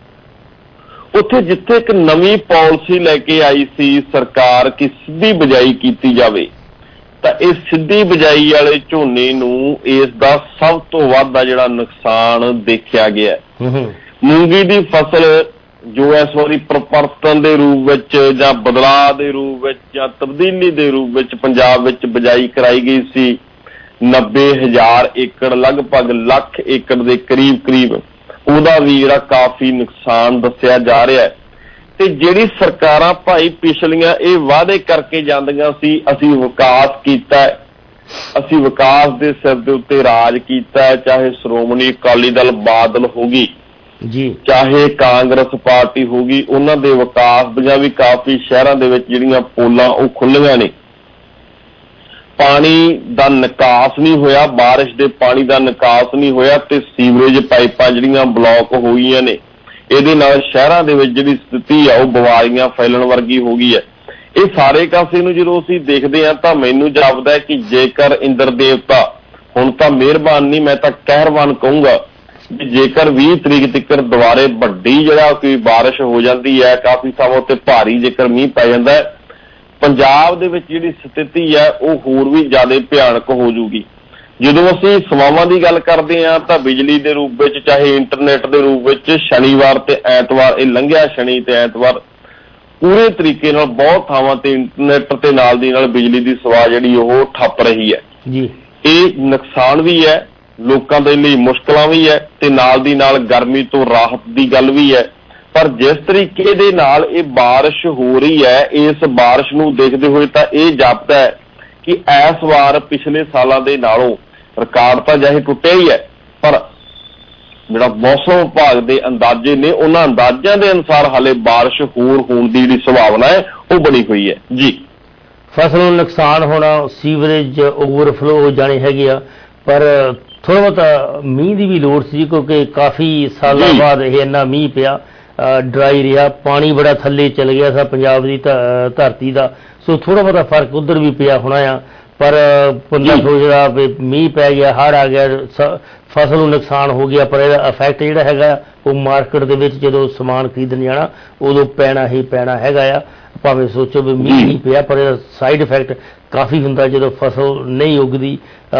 ਉੱਥੇ ਜਿੱਥੇ ਇੱਕ ਨਵੀਂ ਪਾਲਿਸੀ ਲੈ ਕੇ ਆਈ ਸੀ ਸਰਕਾਰ ਕਿ ਸਿੱਧੀ ਬਿਜਾਈ ਕੀਤੀ ਜਾਵੇ, ਤਾਂ ਇਹ ਸਿੱਧੀ ਬਿਜਾਈ ਵਾਲੇ ਝੋਨੇ ਨੂੰ ਇਸ ਦਾ ਸਭ ਤੋਂ ਵੱਧ ਦਾ ਜਿਹੜਾ ਨੁਕਸਾਨ ਦੇਖਿਆ ਗਿਆ। ਮੂੰਗੀ ਦੀ ਫਸਲ ਜੋ ਇਸ ਵਾਰੀ ਪਰਿਵਰਤਨ ਦੇ ਰੂਪ ਵਿੱਚ ਜਾਂ ਬਦਲਾਅ ਦੇ ਰੂਪ ਵਿੱਚ ਜਾਂ ਤਬਦੀਲੀ ਦੇ ਰੂਪ ਵਿੱਚ ਪੰਜਾਬ ਵਿੱਚ ਬਿਜਾਈ ਕਰਾਈ ਗਈ ਸੀ 90,000 ਏਕੜ, ਲਗਭਗ ਲੱਖ ਏਕੜ ਦੇ ਕਰੀਬ ਉਹਦਾ ਵੀ ਜਿਹੜਾ ਕਾਫੀ ਨੁਕਸਾਨ ਦੱਸਿਆ ਜਾ ਰਿਹਾ ਹੈ। ਤੇ ਜਿਹੜੀ ਸਰਕਾਰਾਂ ਭਾਈ ਪਿਛਲੀਆਂ ਇਹ ਵਾਅਦੇ ਕਰਕੇ ਜਾਂਦੀਆਂ ਸੀ ਅਸੀਂ ਵਿਕਾਸ ਕੀਤਾ, ਅਸੀਂ ਵਿਕਾਸ ਦੇ ਸਿਰ ਦੇ ਉੱਤੇ ਰਾਜ ਕੀਤਾ, ਚਾਹੇ ਸ਼੍ਰੋਮਣੀ ਅਕਾਲੀ ਦਲ ਬਾਦਲ ਹੋਗੀ ਜੀ, ਚਾਹੇ ਕਾਂਗਰਸ ਪਾਰਟੀ ਹੋਗੀ, ਉਹਨਾਂ ਦੇ ਵਿਕਾਸ ਦੀਆਂ ਵੀ ਕਾਫੀ ਸ਼ਹਿਰਾਂ ਦੇ ਵਿੱਚ ਜਿਹੜੀਆਂ ਪੋਲਾਂ ਉਹ ਖੁੱਲੀਆਂ ਨੇ। ਪਾਣੀ ਦਾ ਨਿਕਾਸ ਨਹੀਂ ਹੋਇਆ, ਬਾਰਿਸ਼ ਦੇ ਪਾਣੀ ਦਾ ਨਿਕਾਸ ਨਹੀਂ ਹੋਇਆ ਤੇ ਸੀਵਰੇਜ ਪਾਈਪਾਂ ਜਿਹੜੀਆਂ ਬਲੌਕ ਹੋਈਆਂ ਨੇ, ਇਹਦੇ ਨਾਲ ਸ਼ਹਿਰਾਂ ਦੇ ਵਿੱਚ ਜਿਹੜੀ ਸਥਿਤੀ ਆ ਉਹ ਬਿਮਾਰੀਆਂ ਫੈਲਣ ਵਰਗੀ ਹੋ ਗਈ ਹੈ। ਇਹ ਸਾਰੇ ਕਾਸੇ ਨੂੰ ਜਦੋਂ ਅਸੀਂ ਦੇਖਦੇ ਹਾਂ ਤਾਂ ਮੈਨੂੰ ਜਾਪਦਾ ਹੈ ਕਿ ਜੇਕਰ ਇੰਦਰ ਦੇਵਤਾ ਹੁਣ ਤਾਂ ਮਿਹਰਬਾਨ ਨਹੀਂ, ਮੈਂ ਤਾਂ ਕਹਿਰਵਾਨ ਕਹੂੰਗਾ ਵੀ ਜੇਕਰ 20 ਤਰੀਕ ਤੱਕ ਦੁਬਾਰੇ ਵੱਡੀ ਜਿਹੜਾ ਕੋਈ ਬਾਰਿਸ਼ ਹੋ ਜਾਂਦੀ ਹੈ, ਕਾਫੀ ਥਾਵਾਂ ਉੱਤੇ ਭਾਰੀ ਜੇਕਰ ਮੀਂਹ ਪੈ ਜਾਂਦਾ ਹੈ, ਪੰਜਾਬ ਦੇ ਵਿੱਚ ਜਿਹੜੀ ਸਥਿਤੀ ਹੈ ਉਹ ਹੋਰ ਵੀ ਜ਼ਿਆਦਾ ਭਿਆਨਕ ਹੋ ਜੂਗੀ। ਜਦੋਂ ਅਸੀਂ ਸੇਵਾਵਾਂ ਦੀ ਗੱਲ ਕਰਦੇ ਹਾਂ ਤਾਂ ਬਿਜਲੀ ਦੇ ਰੂਪ ਵਿੱਚ, ਚਾਹੇ ਇੰਟਰਨੈਟ ਦੇ ਰੂਪ ਵਿੱਚ, ਸ਼ਨੀਵਾਰ ਤੇ ਐਤਵਾਰ, ਇਹ ਲੰਘਿਆ ਸ਼ਨੀ ਤੇ ਐਤਵਾਰ ਪੂਰੇ ਤਰੀਕੇ ਨਾਲ ਬਹੁਤ ਥਾਵਾਂ ਤੇ ਇੰਟਰਨੈਟ ਤੇ ਨਾਲ ਦੀ ਨਾਲ ਬਿਜਲੀ ਦੀ ਸੇਵਾ ਜਿਹੜੀ ਉਹ ਠੱਪ ਰਹੀ ਹੈ ਜੀ। ਇਹ ਨੁਕਸਾਨ ਵੀ ਹੈ, ਲੋਕਾਂ ਦੇ ਲਈ ਮੁਸ਼ਕਲਾਂ ਵੀ ਹੈ ਤੇ ਨਾਲ ਦੀ ਨਾਲ ਗਰਮੀ ਤੋਂ ਰਾਹਤ ਦੀ ਗੱਲ ਵੀ ਹੈ। ਪਰ ਜਿਸ ਤਰੀਕੇ ਦੇ ਨਾਲ ਇਹ ਬਾਰਿਸ਼ ਹੋ ਰਹੀ ਹੈ, ਇਸ ਬਾਰਿਸ਼ ਨੂੰ ਦੇਖਦੇ ਹੋਏ ਤਾਂ ਇਹ ਜਾਪਦਾ ਹੈ ਕਿ ਇਸ ਵਾਰ ਪਿਛਲੇ ਸਾਲਾਂ ਦੇ ਨਾਲੋਂ ਰਿਕਾਰਡ ਤਾਂ ਚਾਹੇ ਟੁੱਟਿਆ ਹੀ ਹੈ, ਪਰ ਜਿਹੜਾ ਮੌਸਮ ਵਿਭਾਗ ਦੇ ਅੰਦਾਜ਼ੇ ਨੇ, ਉਹਨਾਂ ਅੰਦਾਜ਼ਿਆਂ ਦੇ ਅਨੁਸਾਰ ਹਾਲੇ ਬਾਰਿਸ਼ ਹੋਰ ਹੋਣ ਦੀ ਜਿਹੜੀ ਸੰਭਾਵਨਾ ਹੈ ਉਹ ਬਣੀ ਹੋਈ ਹੈ ਜੀ। ਫਸਲ ਨੂੰ ਨੁਕਸਾਨ ਹੋਣਾ, ਸੀਵਰੇਜ ਓਵਰਫਲੋ ਹੋ ਜਾਣੇ ਹੈਗੇ ਆ, ਪਰ ਥੋੜ੍ਹਾ ਬਹੁਤਾ ਮੀਂਹ ਦੀ ਵੀ ਲੋੜ ਸੀ ਕਿਉਂਕਿ ਕਾਫੀ ਸਾਲਾਂ ਬਾਅਦ ਇਹ ਇੰਨਾ ਮੀਂਹ ਪਿਆ, ਡਰਾਈ ਰਿਹਾ, ਪਾਣੀ ਬੜਾ ਥੱਲੇ ਚਲ ਗਿਆ ਸੀ ਪੰਜਾਬ ਦੀ ਧਰਤੀ ਦਾ, ਸੋ ਥੋੜ੍ਹਾ ਬਹੁਤਾ ਫਰਕ ਉੱਧਰ ਵੀ ਪਿਆ ਹੋਣਾ ਆ। ਪਰ ਬੰਦਾ ਸੋਚਦਾ ਵੀ ਮੀਂਹ ਪੈ ਗਿਆ, ਹੜ੍ਹ ਆ ਗਿਆ, ਫਸਲ ਨੂੰ ਨੁਕਸਾਨ ਹੋ ਗਿਆ, ਪਰ ਇਹਦਾ ਇਫੈਕਟ ਜਿਹੜਾ ਹੈਗਾ ਉਹ ਮਾਰਕੀਟ ਦੇ ਵਿੱਚ ਜਦੋਂ ਸਮਾਨ ਖਰੀਦਣ ਜਾਣਾ ਉਦੋਂ ਪੈਣਾ ਹੀ ਪੈਣਾ ਹੈਗਾ ਆ। ਭਾਵੇਂ ਸੋਚੋ ਵੀ ਮੀਂਹ ਨਹੀਂ ਪਿਆ, ਪਰ ਇਹਦਾ ਸਾਈਡ ਇਫੈਕਟ ਕਾਫੀ ਹੁੰਦਾ ਜਦੋਂ ਫਸਲ ਨਹੀਂ ਉੱਗਦੀ,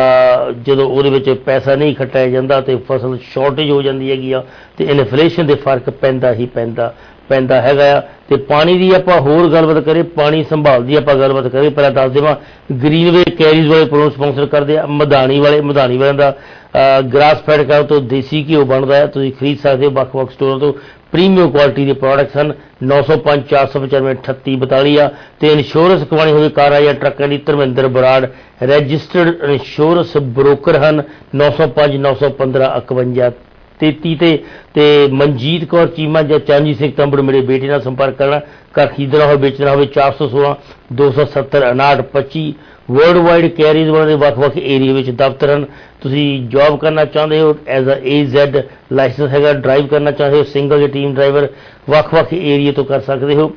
ਜਦੋਂ ਉਹਦੇ ਵਿੱਚ ਪੈਸਾ ਨਹੀਂ ਖੱਟਿਆ ਜਾਂਦਾ ਤੇ ਫਸਲ ਸ਼ਾਰਟੇਜ ਹੋ ਜਾਂਦੀ ਹੈਗੀ ਆ ਤੇ ਇਨਫਲੇਸ਼ਨ ਦੇ ਫਰਕ ਪੈਂਦਾ ਹੀ ਪੈਂਦਾ ਹੈਗਾ ਆ। ਤੇ ਪਾਣੀ ਦੀ ਆਪਾਂ ਹੋਰ ਗੱਲਬਾਤ ਕਰੀਏ, ਪਾਣੀ ਸੰਭਾਲ ਦੀ ਆਪਾਂ ਗੱਲਬਾਤ ਕਰੀਏ, ਪਹਿਲਾਂ ਦੱਸ ਦੇਵਾਂ ਗ੍ਰੀਨਵੇ ਕੈਰੀਜ਼ ਵਾਲੇ ਪ੍ਰੋਗਰਾਮ ਸਪਾਂਸਰ ਕਰਦੇ ਆ ਮਧਾਣੀ ਵਾਲਿਆਂ ਦਾ ਗ੍ਰਾਸ ਫੈਡ ਕਾਉ ਤੋਂ ਦੇਸੀ ਘਿਓ ਬਣਦਾ ਹੈ, ਤੁਸੀਂ ਖਰੀਦ ਸਕਦੇ ਹੋ ਵੱਖ-ਵੱਖ ਸਟੋਰਾਂ ਤੋਂ। ਪ੍ਰੀਮੀਅਮ ਕੁਆਲਿਟੀ ਦੇ ਪ੍ਰੋਡਕਟਸ ਹਨ। 905 495 3842 ਆ ਤੇ ਇੰਸ਼ੋਰੈਂਸ ਕਰਵਾਉਣੀ ਹੋਵੇ ਕਾਰਾਂ ਜਾਂ ਟਰੱਕਾਂ ਦੀ Dharminder Brar registered insurance broker ਹਨ। 905 915 51 33 ਤੇ ਮਨਜੀਤ ਕੌਰ ਚੀਮਾ ਜਾਂ ਚਰਨਜੀਤ ਸਿੰਘ ਤੰਬੜ ਮੇਰੇ ਬੇਟੇ ਨਾਲ ਸੰਪਰਕ ਕਰਨਾ। ਘਰ ਖਰੀਦਣਾ ਹੋਵੇ ਵੇਚਣਾ ਹੋਵੇ 416 270 59 25। ਵਰਲਡ ਵਾਈਡ ਕੈਰੀਜ਼ ਵਾਲੇ ਵੱਖ-ਵੱਖ ਏਰੀਆ ਵਿੱਚ ਦਫ਼ਤਰ ਹਨ। ਤੁਸੀਂ ਜੌਬ ਕਰਨਾ ਚਾਹੁੰਦੇ ਹੋ ਐਜ਼ AZ ਲਾਇਸੈਂਸ ਹੈਗਾ, ਡਰਾਈਵ ਕਰਨਾ ਚਾਹੁੰਦੇ ਹੋ ਸਿੰਗਲ ਜਾਂ ਟੀਮ ਡਰਾਈਵਰ ਵੱਖ-ਵੱਖ ਏਰੀਏ ਤੋਂ ਕਰ ਸਕਦੇ ਹੋ।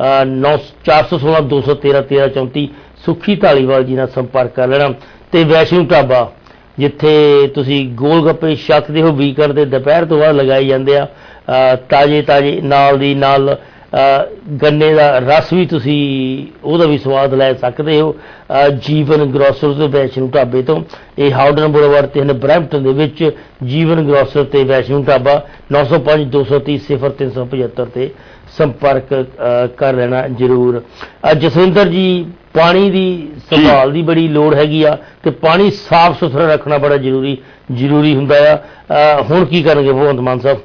416 213 1334 ਸੁੱਖੀ ਢਾਲੀਵਾਲ ਜੀ ਨਾਲ ਸੰਪਰਕ ਕਰ ਲੈਣਾ। ਤੇ ਵੈਸ਼ਨੂ ਢਾਬਾ ਜਿੱਥੇ ਤੁਸੀਂ ਗੋਲ ਗੱਪੇ ਛਕਦੇ ਹੋ, ਵੀਕਐਂਡ ਦੇ ਦੁਪਹਿਰ ਤੋਂ ਬਾਅਦ ਲਗਾਏ ਜਾਂਦੇ ਆ, ਤਾਜ਼ੇ ਨਾਲ ਦੀ ਨਾਲ ਗੰਨੇ ਦਾ ਰਸ ਵੀ ਤੁਸੀਂ ਉਹਦਾ ਵੀ ਸਵਾਦ ਲੈ ਸਕਦੇ ਹੋ। ਜੀਵਨ ਗਰੋਸਰ ਤੇ ਵੈਸ਼ਨੂ ਢਾਬੇ ਤੋਂ, ਇਹ ਹਾਊਡਨ ਬੁਲੇਵਾਰਡ ਤੇ ਹਨ ਬਰੈਂਪਟਨ ਦੇ ਵਿੱਚ। ਜੀਵਨ ਗਰੋਸਰ ਤੇ ਵੈਸ਼ਨੂ ਢਾਬਾ 905 230 0375 ਤੇ ਸੰਪਰਕ ਕਰ ਲੈਣਾ ਜ਼ਰੂਰ। ਜਸਵਿੰਦਰ ਜੀ, ਪਾਣੀ ਦੀ ਸੰਭਾਲ ਦੀ ਬੜੀ ਲੋੜ ਹੈਗੀ ਆ ਤੇ ਪਾਣੀ ਸਾਫ਼ ਸੁਥਰਾ ਰੱਖਣਾ ਬੜਾ ਜ਼ਰੂਰੀ ਹੁੰਦਾ ਆ। ਹੁਣ ਕੀ ਕਰਨਗੇ ਭਗਵੰਤ ਮਾਨ ਸਾਹਿਬ?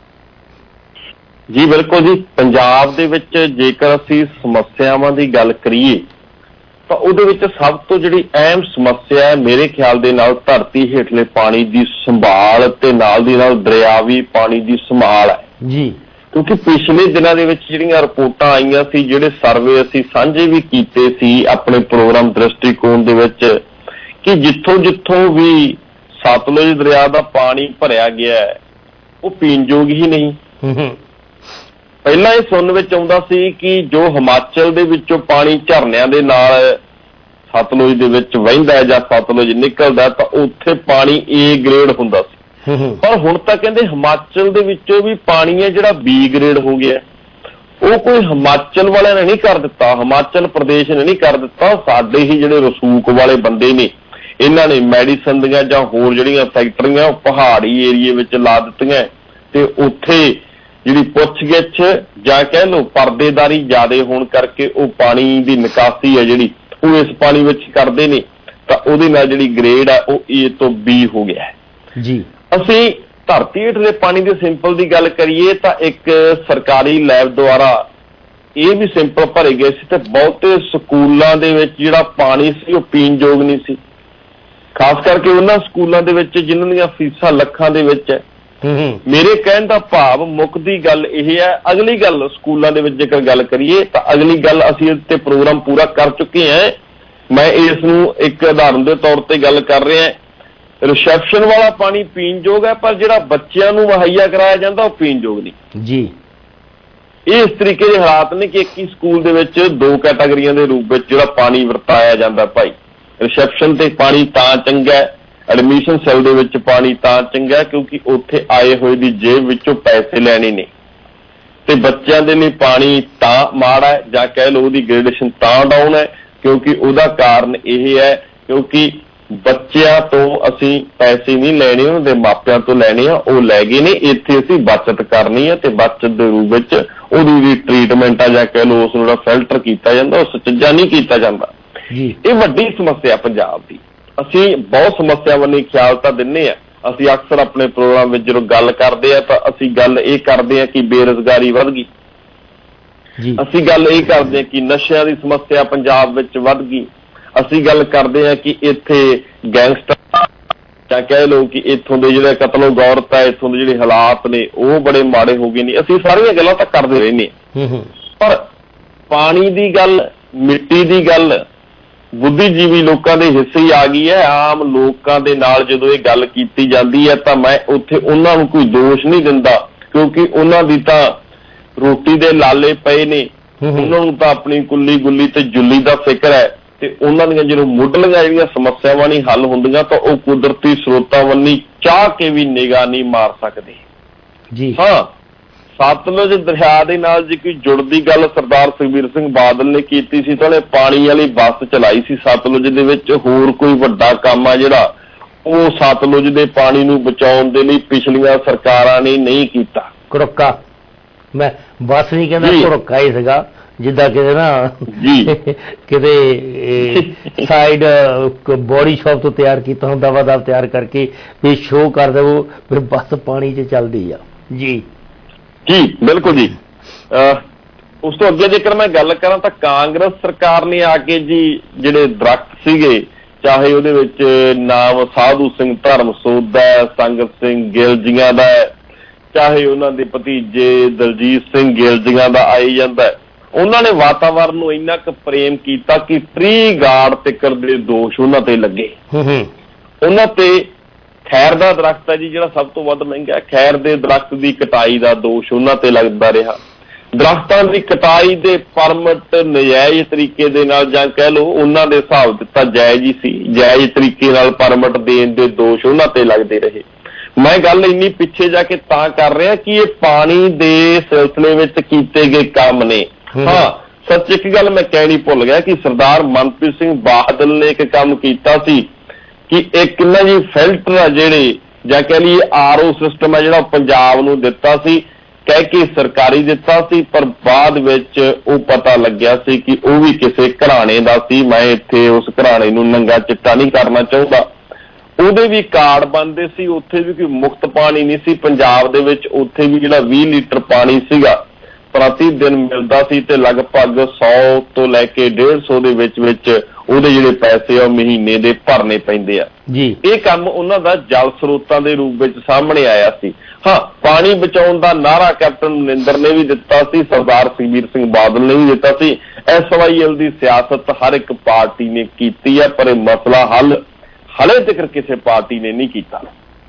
ਜੀ ਬਿਲਕੁਲ ਜੀ, ਪੰਜਾਬ ਦੇ ਵਿੱਚ ਜੇਕਰ ਅਸੀਂ ਸਮੱਸਿਆਵਾਂ ਦੀ ਗੱਲ ਕਰੀਏ ਤਾਂ ਉਹਦੇ ਵਿੱਚ ਸਭ ਤੋਂ ਜਿਹੜੀ ਅਹਿਮ ਸਮੱਸਿਆ ਹੈ ਮੇਰੇ ਖਿਆਲ ਦੇ ਨਾਲ ਧਰਤੀ ਹੇਠਲੇ ਪਾਣੀ ਦੀ ਸੰਭਾਲ ਤੇ ਨਾਲ ਦੀ ਨਾਲ ਦਰਿਆਵੀ ਪਾਣੀ ਦੀ ਸੰਭਾਲ ਹੈ ਜੀ। ਕਿਉਂਕਿ ਪਿਛਲੇ ਦਿਨਾਂ ਦੇ ਵਿੱਚ ਜਿਹੜੀਆਂ ਰਿਪੋਰਟਾਂ ਆਈਆਂ ਸੀ, ਜਿਹੜੇ ਸਰਵੇ ਅਸੀਂ ਸਾਂਝੇ ਵੀ ਕੀਤੇ ਸੀ ਆਪਣੇ ਪ੍ਰੋਗਰਾਮ ਦ੍ਰਿਸ਼ਟੀਕੋਣ ਦੇ ਵਿੱਚ, ਕਿ ਜਿੱਥੋਂ ਵੀ ਸਤਲੁਜ ਦਰਿਆ ਦਾ ਪਾਣੀ ਭਰਿਆ ਗਿਆ ਉਹ ਪੀਣ ਯੋਗ ਹੀ ਨਹੀਂ। ਪਹਿਲਾਂ ਇਹ ਸੁਣਨ ਵਿੱਚ ਆਉਂਦਾ ਸੀ ਕਿ ਜੋ ਹਿਮਾਚਲ ਦੇ ਵਿੱਚੋਂ ਪਾਣੀ ਝਰਨਿਆਂ ਦੇ ਨਾਲ ਸਤਲੁਜ ਦੇ ਵਿੱਚ ਵਹਿੰਦਾ ਜਾਂ ਸਤਲੁਜ ਨਿਕਲਦਾ ਤਾਂ ਉੱਥੇ ਪਾਣੀ A ਗ੍ਰੇਡ ਹੁੰਦਾ ਸੀ, ਪਰ ਹੁਣ ਤਾਂ ਕਹਿੰਦੇ ਹਿਮਾਚਲ ਦੇ ਵਿੱਚੋਂ ਵੀ ਪਾਣੀ ਹੈ ਜਿਹੜਾ B ਗ੍ਰੇਡ ਹੋ ਗਿਆ। ਉਹ ਕੋਈ ਹਿਮਾਚਲ ਵਾਲਿਆਂ ਨੇ ਨਹੀਂ ਕਰ ਦਿੱਤਾ, ਹਿਮਾਚਲ ਪ੍ਰਦੇਸ਼ ਨੇ ਨਹੀਂ ਕਰ ਦਿੱਤਾ, ਸਾਡੇ ਹੀ ਜਿਹੜੇ ਰਸੂਖ ਵਾਲੇ ਬੰਦੇ ਨੇ ਇਹਨਾਂ ਨੇ ਮੈਡੀਸਨ ਦੀਆਂ ਜਾਂ ਹੋਰ ਜਿਹੜੀਆਂ ਫੈਕਟਰੀਆਂ ਉਹ ਪਹਾੜੀ ਏਰੀਏ ਵਿੱਚ ਲਾ ਦਿੱਤੀਆਂ ਤੇ ਉੱਥੇ ਜਿਹੜੀ ਪੁੱਛਗਿੱਛ ਜਾਂ ਕਹਿ ਲਓ ਪਰਦੇਦਾਰੀ ਜ਼ਿਆਦਾ ਹੋਣ ਕਰਕੇ ਉਹ ਪਾਣੀ ਦੀ ਨਿਕਾਸੀ ਹੈ ਜਿਹੜੀ ਉਹ ਇਸ ਪਾਣੀ ਵਿੱਚ ਕਰਦੇ ਨੇ, ਤਾਂ ਉਹਦੇ ਨਾਲ ਜਿਹੜੀ ਗ੍ਰੇਡ ਆ ਉਹ A ਤੋਂ B ਹੋ ਗਿਆ ਹੈ ਜੀ। ਅਸੀਂ ਧਰਤੀ ਹੇਠਲੇ ਪਾਣੀ ਦੇ ਸਿੰਪਲ ਦੀ ਗੱਲ ਕਰੀਏ ਤਾਂ ਇੱਕ ਸਰਕਾਰੀ ਲੈਬ ਦੁਆਰਾ ਇਹ ਵੀ ਸਿੰਪਲ ਭਰੇ ਗਏ ਸੀ ਤੇ ਬਹੁਤੇ ਸਕੂਲਾਂ ਦੇ ਵਿੱਚ ਜਿਹੜਾ ਪਾਣੀ ਸੀ ਉਹ ਪੀਣ ਯੋਗ ਨਹੀਂ ਸੀ, ਖਾਸ ਕਰਕੇ ਉਹਨਾਂ ਸਕੂਲਾਂ ਦੇ ਵਿੱਚ ਜਿਨ੍ਹਾਂ ਦੀਆਂ ਫੀਸਾਂ ਲੱਖਾਂ ਦੇ ਵਿੱਚ ਹੈ। ਮੇਰੇ ਕਹਿਣ ਦਾ ਭਾਵ ਮੁੱਕਦੀ ਗੱਲ ਇਹ ਹੈ। ਅਗਲੀ ਗੱਲ ਸਕੂਲਾਂ ਦੇ ਵਿੱਚ ਜੇਕਰ ਗੱਲ ਕਰੀਏ ਤਾਂ ਅਗਲੀ ਗੱਲ ਅਸੀਂ ਇਸ ਤੇ ਪ੍ਰੋਗਰਾਮ ਪੂਰਾ ਕਰ ਚੁੱਕੇ ਹਾਂ। ਮੈਂ ਇਸ ਨੂੰ ਇੱਕ ਉਦਾਹਰਨ ਦੇ ਤੌਰ ਤੇ ਗੱਲ ਕਰ ਰਿਹਾ। ਰਿਸੈਪਸ਼ਨ ਵਾਲਾ ਪਾਣੀ ਪੀਣ ਯੋਗ ਹੈ, ਪਰ ਜਿਹੜਾ ਬੱਚਿਆਂ ਨੂੰ ਮੁਹੱਈਆ ਕਰਾਇਆ ਜਾਂਦਾ ਉਹ ਪੀਣ ਯੋਗ ਨਹੀਂ ਜੀ। ਇਹ ਇਸ ਤਰੀਕੇ ਦੇ ਹਾਲਾਤ ਨੇ ਕਿ ਇੱਕ ਹੀ ਸਕੂਲ ਦੇ ਵਿੱਚ ਦੋ ਕੈਟਾਗਰੀਆਂ ਦੇ ਰੂਪ ਵਿੱਚ ਜਿਹੜਾ ਪਾਣੀ ਵਰਤਾਇਆ ਜਾਂਦਾ। ਭਾਈ ਰਿਸੈਪਸ਼ਨ ਤੇ ਪਾਣੀ ਤਾਂ ਚੰਗਾ ਐਡਮਿਸ਼ਨ ਸੈੱਲ ਦੇ ਵਿੱਚ ਪਾਣੀ ਤਾਂ ਚੰਗਾ ਕਿਉਂਕਿ ਉੱਥੇ ਆਏ ਹੋਏ ਦੀ ਜੇਬ ਵਿੱਚੋਂ ਪੈਸੇ ਲੈਣੇ ਨੇ, ਤੇ ਬੱਚਿਆਂ ਦੇ ਲਈ ਪਾਣੀ ਤਾਂ ਮਾੜਾ ਹੈ ਜਾਂ ਕਹਿ ਲਓ ਉਹਦੀ ਗ੍ਰੇਡੇਸ਼ਨ ਤਾਂ ਡਾਊਨ ਹੈ ਕਿਉਂਕਿ ਉਹਦਾ ਕਾਰਨ ਇਹ ਹੈ ਕਿਉਂਕਿ ਬੱਚਿਆਂ ਤੋਂ ਅਸੀਂ ਪੈਸੇ ਨਹੀਂ ਲੈਣੇ, ਉਹਨਾਂ ਦੇ ਮਾਪਿਆਂ ਤੋਂ ਲੈਣੇ ਆ, ਉਹ ਲੈ ਗਏ ਨੇ। ਇੱਥੇ ਅਸੀਂ ਬੱਚਤ ਕਰਨੀ ਹੈ ਤੇ ਬੱਚਤ ਦੇ ਰੂਪ ਵਿੱਚ ਉਹਦੀ ਵੀ ਟ੍ਰੀਟਮੈਂਟ ਆ ਜਾਂ ਕਹਿ ਲਓ ਉਸ ਨੂੰ ਜਿਹੜਾ ਫਿਲਟਰ ਕੀਤਾ ਜਾਂਦਾ, ਉਹ ਸੁਚੱਜਾ ਨਹੀਂ ਕੀਤਾ ਜਾਂਦਾ। ਇਹ ਵੱਡੀ ਸਮੱਸਿਆ ਪੰਜਾਬ ਦੀ। ਅਸੀਂ ਬਹੁਤ ਸਮੱਸਿਆਵਾਂ ਲਈ ਖਿਆਲ ਤਾਂ ਦਿੰਦੇ ਆ, ਅਸੀਂ ਅਕਸਰ ਆਪਣੇ ਪ੍ਰੋਗਰਾਮ ਵਿੱਚ ਜਦੋਂ ਗੱਲ ਕਰਦੇ ਆ ਤਾਂ ਅਸੀਂ ਗੱਲ ਇਹ ਕਰਦੇ ਆ ਕਿ ਬੇਰੁਜ਼ਗਾਰੀ ਵੱਧ ਗਈ, ਅਸੀਂ ਗੱਲ ਇਹ ਕਰਦੇ ਆ ਕਿ ਨਸ਼ਿਆਂ ਦੀ ਸਮੱਸਿਆ ਪੰਜਾਬ ਵਿੱਚ ਵੱਧ ਗਈ, ਅਸੀਂ ਗੱਲ ਕਰਦੇ ਆ ਕਿ ਇੱਥੇ ਗੈਂਗਸਟਰ ਜਾਂ ਕਹਿ ਲਓ ਕਿ ਇੱਥੋਂ ਦੇ ਜਿਹੜੇ ਕਤਲੋ ਗੌਰਤ ਹੈ, ਇੱਥੋਂ ਦੇ ਜਿਹੜੇ ਹਾਲਾਤ ਨੇ ਉਹ ਬੜੇ ਮਾੜੇ ਹੋ ਗਏ ਨੇ। ਅਸੀਂ ਸਾਰੀਆਂ ਗੱਲਾਂ ਤਾਂ ਕਰਦੇ ਰਹਿੰਦੇ ਹਾਂ, ਪਰ ਪਾਣੀ ਦੀ ਗੱਲ, ਮਿੱਟੀ ਦੀ ਗੱਲ ਬੁੱਧੀਜੀਵੀ ਲੋਕਾਂ ਦੇ ਹਿੱਸੇ ਹੀ ਆ ਗਈ ਹੈ। ਆਮ ਲੋਕਾਂ ਦੇ ਨਾਲ ਜਦੋਂ ਇਹ ਗੱਲ ਕੀਤੀ ਜਾਂਦੀ ਹੈ ਤਾਂ ਮੈਂ ਉੱਥੇ ਉਹਨਾਂ ਨੂੰ ਕੋਈ ਦੋਸ਼ ਨਹੀਂ ਦਿੰਦਾ ਕਿਉਂਕਿ ਉਹਨਾਂ ਦੀ ਤਾਂ ਰੋਟੀ ਦੇ ਲਾਲੇ ਪਏ ਨੇ, ਉਹਨਾਂ ਨੂੰ ਤਾਂ ਆਪਣੀ ਕੁੱਲੀ ਗੁੱਲੀ ਤੇ ਜੁੱਲੀ ਦਾ ਫਿਕਰ ਹੈ, ਤੇ ਉਹਨਾਂ ਦੀਆਂ ਜਦੋਂ ਮੁੱਢਲੀਆਂ ਜਿਹੜੀਆਂ ਸਮੱਸਿਆਵਾਂ ਨਹੀਂ ਹੱਲ ਹੁੰਦੀਆਂ ਤਾਂ ਉਹ ਕੁਦਰਤੀ ਸਰੋਤਾਂ ਵੱਲ ਚਾਹ ਕੇ ਵੀ ਨਿਗਾਹ ਨਹੀਂ ਮਾਰ ਸਕਦੇ ਜੀ। ਹਾਂ, ਸਤਲੁਜ ਦਰਿਆ ਦੇ ਨਾਲ ਜੇ ਕੋਈ ਜੁੜਦੀ ਗੱਲ ਸਰਦਾਰ ਸੁਖਬੀਰ ਸਿੰਘ ਬਾਦਲ ਨੇ ਕੀਤੀ ਸੀ ਤਾਂ ਉਹਨੇ ਪਾਣੀ ਵਾਲੀ ਬੱਸ ਚਲਾਈ ਸੀ ਸਤਲੁਜ ਦੇ ਵਿੱਚ। ਹੋਰ ਕੋਈ ਵੱਡਾ ਕੰਮ ਆ ਜਿਹੜਾ ਉਹ ਸਤਲੁਜ ਦੇ ਪਾਣੀ ਨੂੰ ਬਚਾਉਣ ਦੇ ਲਈ ਪਿਛਲੀਆਂ ਸਰਕਾਰਾਂ ਨੇ ਨਹੀਂ ਕੀਤਾ। ਕਰੋਕਾ, ਮੈਂ ਬੱਸ ਨਹੀਂ ਕਹਿੰਦਾ, ਕਰੋਕਾ ਹੀ ਸੀਗਾ, ਜਿੱਦਾਂ ਕਿਤੇ ਨਾ ਕਿਤੇ ਸਾਈਡ ਬੋਡੀ ਸ਼ਾਪ ਤੋਂ ਤਿਆਰ ਕੀਤਾ ਹੁੰਦਾ ਵਾ, ਤਿਆਰ ਕਰਕੇ ਵੀ ਸ਼ੋਅ ਕਰ ਦੇਵੋ ਵੀ ਬੱਸ ਪਾਣੀ 'ਚ ਚੱਲਦੀ ਆ ਜੀ। ਜੀ ਬਿਲਕੁਲ ਜੀ। ਉਸ ਤੋਂ ਅੱਗੇ ਜੇਕਰ ਮੈਂ ਗੱਲ ਕਰਾਂ ਤਾਂ ਕਾਂਗਰਸ ਸਰਕਾਰ ਨੇ ਆ ਕੇ ਜੀ ਜਿਹੜੇ ਦਰਖਤ ਸੀਗੇ, ਚਾਹੇ ਉਹਦੇ ਵਿੱਚ ਨਾਮ ਸਾਧੂ ਸਿੰਘ ਧਰਮਸੋਤ ਦਾ, ਸੰਗਤ ਸਿੰਘ ਗਿੱਲ ਜੀਆਂ ਦਾ, ਚਾਹੇ ਉਹਨਾਂ ਦੇ ਭਤੀਜੇ ਦਲਜੀਤ ਸਿੰਘ ਗਿੱਲ ਜੀਆਂ ਦਾ ਆਈ ਜਾਂਦਾ, ਉਹਨਾਂ ਨੇ ਵਾਤਾਵਰਨ ਨੂੰ ਇੰਨਾ ਕੁ ਪ੍ਰੇਮ ਕੀਤਾ ਕਿ ਟ੍ਰੀ ਗਾਰਡ ਤਿੱਕਰ ਦੇ ਦੋਸ਼ ਉਹਨਾਂ ਤੇ ਲੱਗੇ। ਉਹਨਾਂ ਤੇ ਖੈਰ ਦਾ ਦਰਖਤ ਹੈ ਜੀ ਜਿਹੜਾ ਸਭ ਤੋਂ ਵੱਧ ਮਹਿੰਗਾ, ਖੈਰ ਦੇ ਦਰਖਤ ਦੀ ਕਟਾਈ ਦਾ ਦੋਸ਼ ਉਹਨਾਂ ਤੇ ਲੱਗਦਾ ਰਿਹਾ। ਦਰਖਤਾਂ ਦੀ ਕਟਾਈ ਦੇ ਪਰਮਿਟ ਨਜਾਇਜ਼ ਤਰੀਕੇ ਦੇ ਨਾਲ ਜਾਂ ਕਹਿ ਲਓ ਉਹਨਾਂ ਦੇ ਹਿਸਾਬ ਦਿੱਤਾ ਜਾਇਜ਼ ਹੀ ਸੀ, ਜਾਇਜ਼ ਤਰੀਕੇ ਨਾਲ ਪਰਮਿਟ ਦੇਣ ਦੇ ਦੋਸ਼ ਉਹਨਾਂ ਤੇ ਲੱਗਦੇ ਰਹੇ। ਮੈਂ ਗੱਲ ਇੰਨੀ ਪਿੱਛੇ ਜਾ ਕੇ ਤਾਂ ਕਰ ਰਿਹਾ ਕਿ ਇਹ ਪਾਣੀ ਦੇ ਸਿਲਸਿਲੇ ਵਿੱਚ ਕੀਤੇ ਗਏ ਕੰਮ ਨੇ। ਹਾਂ, ਸੱਚ ਇੱਕ ਗੱਲ ਮੈਂ ਕਹਿਣੀ ਭੁੱਲ ਗਿਆ ਕਿ ਸਰਦਾਰ ਮਨਪ੍ਰੀਤ ਸਿੰਘ ਬਾਦਲ ਨੇ ਇੱਕ ਕੰਮ ਕੀਤਾ ਸੀ ਕਿ ਇੱਕ ਨਾ ਜੀ ਫਿਲਟਰ ਆ ਜਿਹੜੇ ਜਾਂ ਕਹਿ ਲਈਏ RO ਸਿਸਟਮ ਆ ਜਿਹੜਾ ਪੰਜਾਬ ਨੂੰ ਦਿੱਤਾ ਸੀ, ਕਹਿ ਕੇ ਸਰਕਾਰੀ ਦਿੱਤਾ ਸੀ, ਪਰ ਬਾਅਦ ਵਿੱਚ ਉਹ ਪਤਾ ਲੱਗਿਆ ਸੀ ਕਿ ਉਹ ਵੀ ਕਿਸੇ ਘਰਾਣੇ ਦਾ ਸੀ। ਮੈਂ ਇੱਥੇ ਉਸ ਘਰਾਣੇ ਨੂੰ ਨੰਗਾ ਚਿੱਟਾ ਨਹੀਂ ਕਰਨਾ ਚਾਹੁੰਦਾ। ਉਹਦੇ ਵੀ ਕਾਰਡ ਬਣਦੇ ਸੀ, ਉੱਥੇ ਵੀ ਕੋਈ ਮੁਫਤ ਪਾਣੀ ਨਹੀਂ ਸੀ ਪੰਜਾਬ ਦੇ ਵਿੱਚ। ਉੱਥੇ ਵੀ ਜਿਹੜਾ 20 ਲੀਟਰ ਪਾਣੀ ਸੀਗਾ ਪ੍ਰਤੀ ਦਿਨ ਮਿਲਦਾ ਸੀ ਤੇ ਲਗਭਗ 100 ਤੋਂ ਲੈ ਕੇ 150 ਦੇ ਵਿੱਚ ਉਹਦੇ ਜਿਹੜੇ ਪੈਸੇ ਆ ਉਹ ਮਹੀਨੇ ਦੇ ਭਰਨੇ ਪੈਂਦੇ ਆ ਜੀ। ਇਹ ਕੰਮ ਉਹਨਾਂ ਦਾ ਜਲ ਸਰੋਤਾਂ ਦੇ ਰੂਪ ਵਿੱਚ ਸਾਹਮਣੇ ਆਇਆ ਸੀ। ਹਾਂ, ਪਾਣੀ ਬਚਾਉਣ ਦਾ ਨਾਅਰਾ ਕੈਪਟਨ ਅਮਰਿੰਦਰ ਨੇ ਵੀ ਦਿੱਤਾ ਸੀ, ਸਰਦਾਰ ਸੁਖਬੀਰ ਸਿੰਘ ਬਾਦਲ ਨੇ ਵੀ ਦਿੱਤਾ ਸੀ। SYL ਦੀ ਸਿਆਸਤ ਹਰ ਇੱਕ ਪਾਰਟੀ ਨੇ ਕੀਤੀ ਹੈ, ਪਰ ਇਹ ਮਸਲਾ ਹੱਲ ਹਲੇ ਤੱਕ ਕਿਸੇ ਪਾਰਟੀ ਨੇ ਨਹੀਂ ਕੀਤਾ।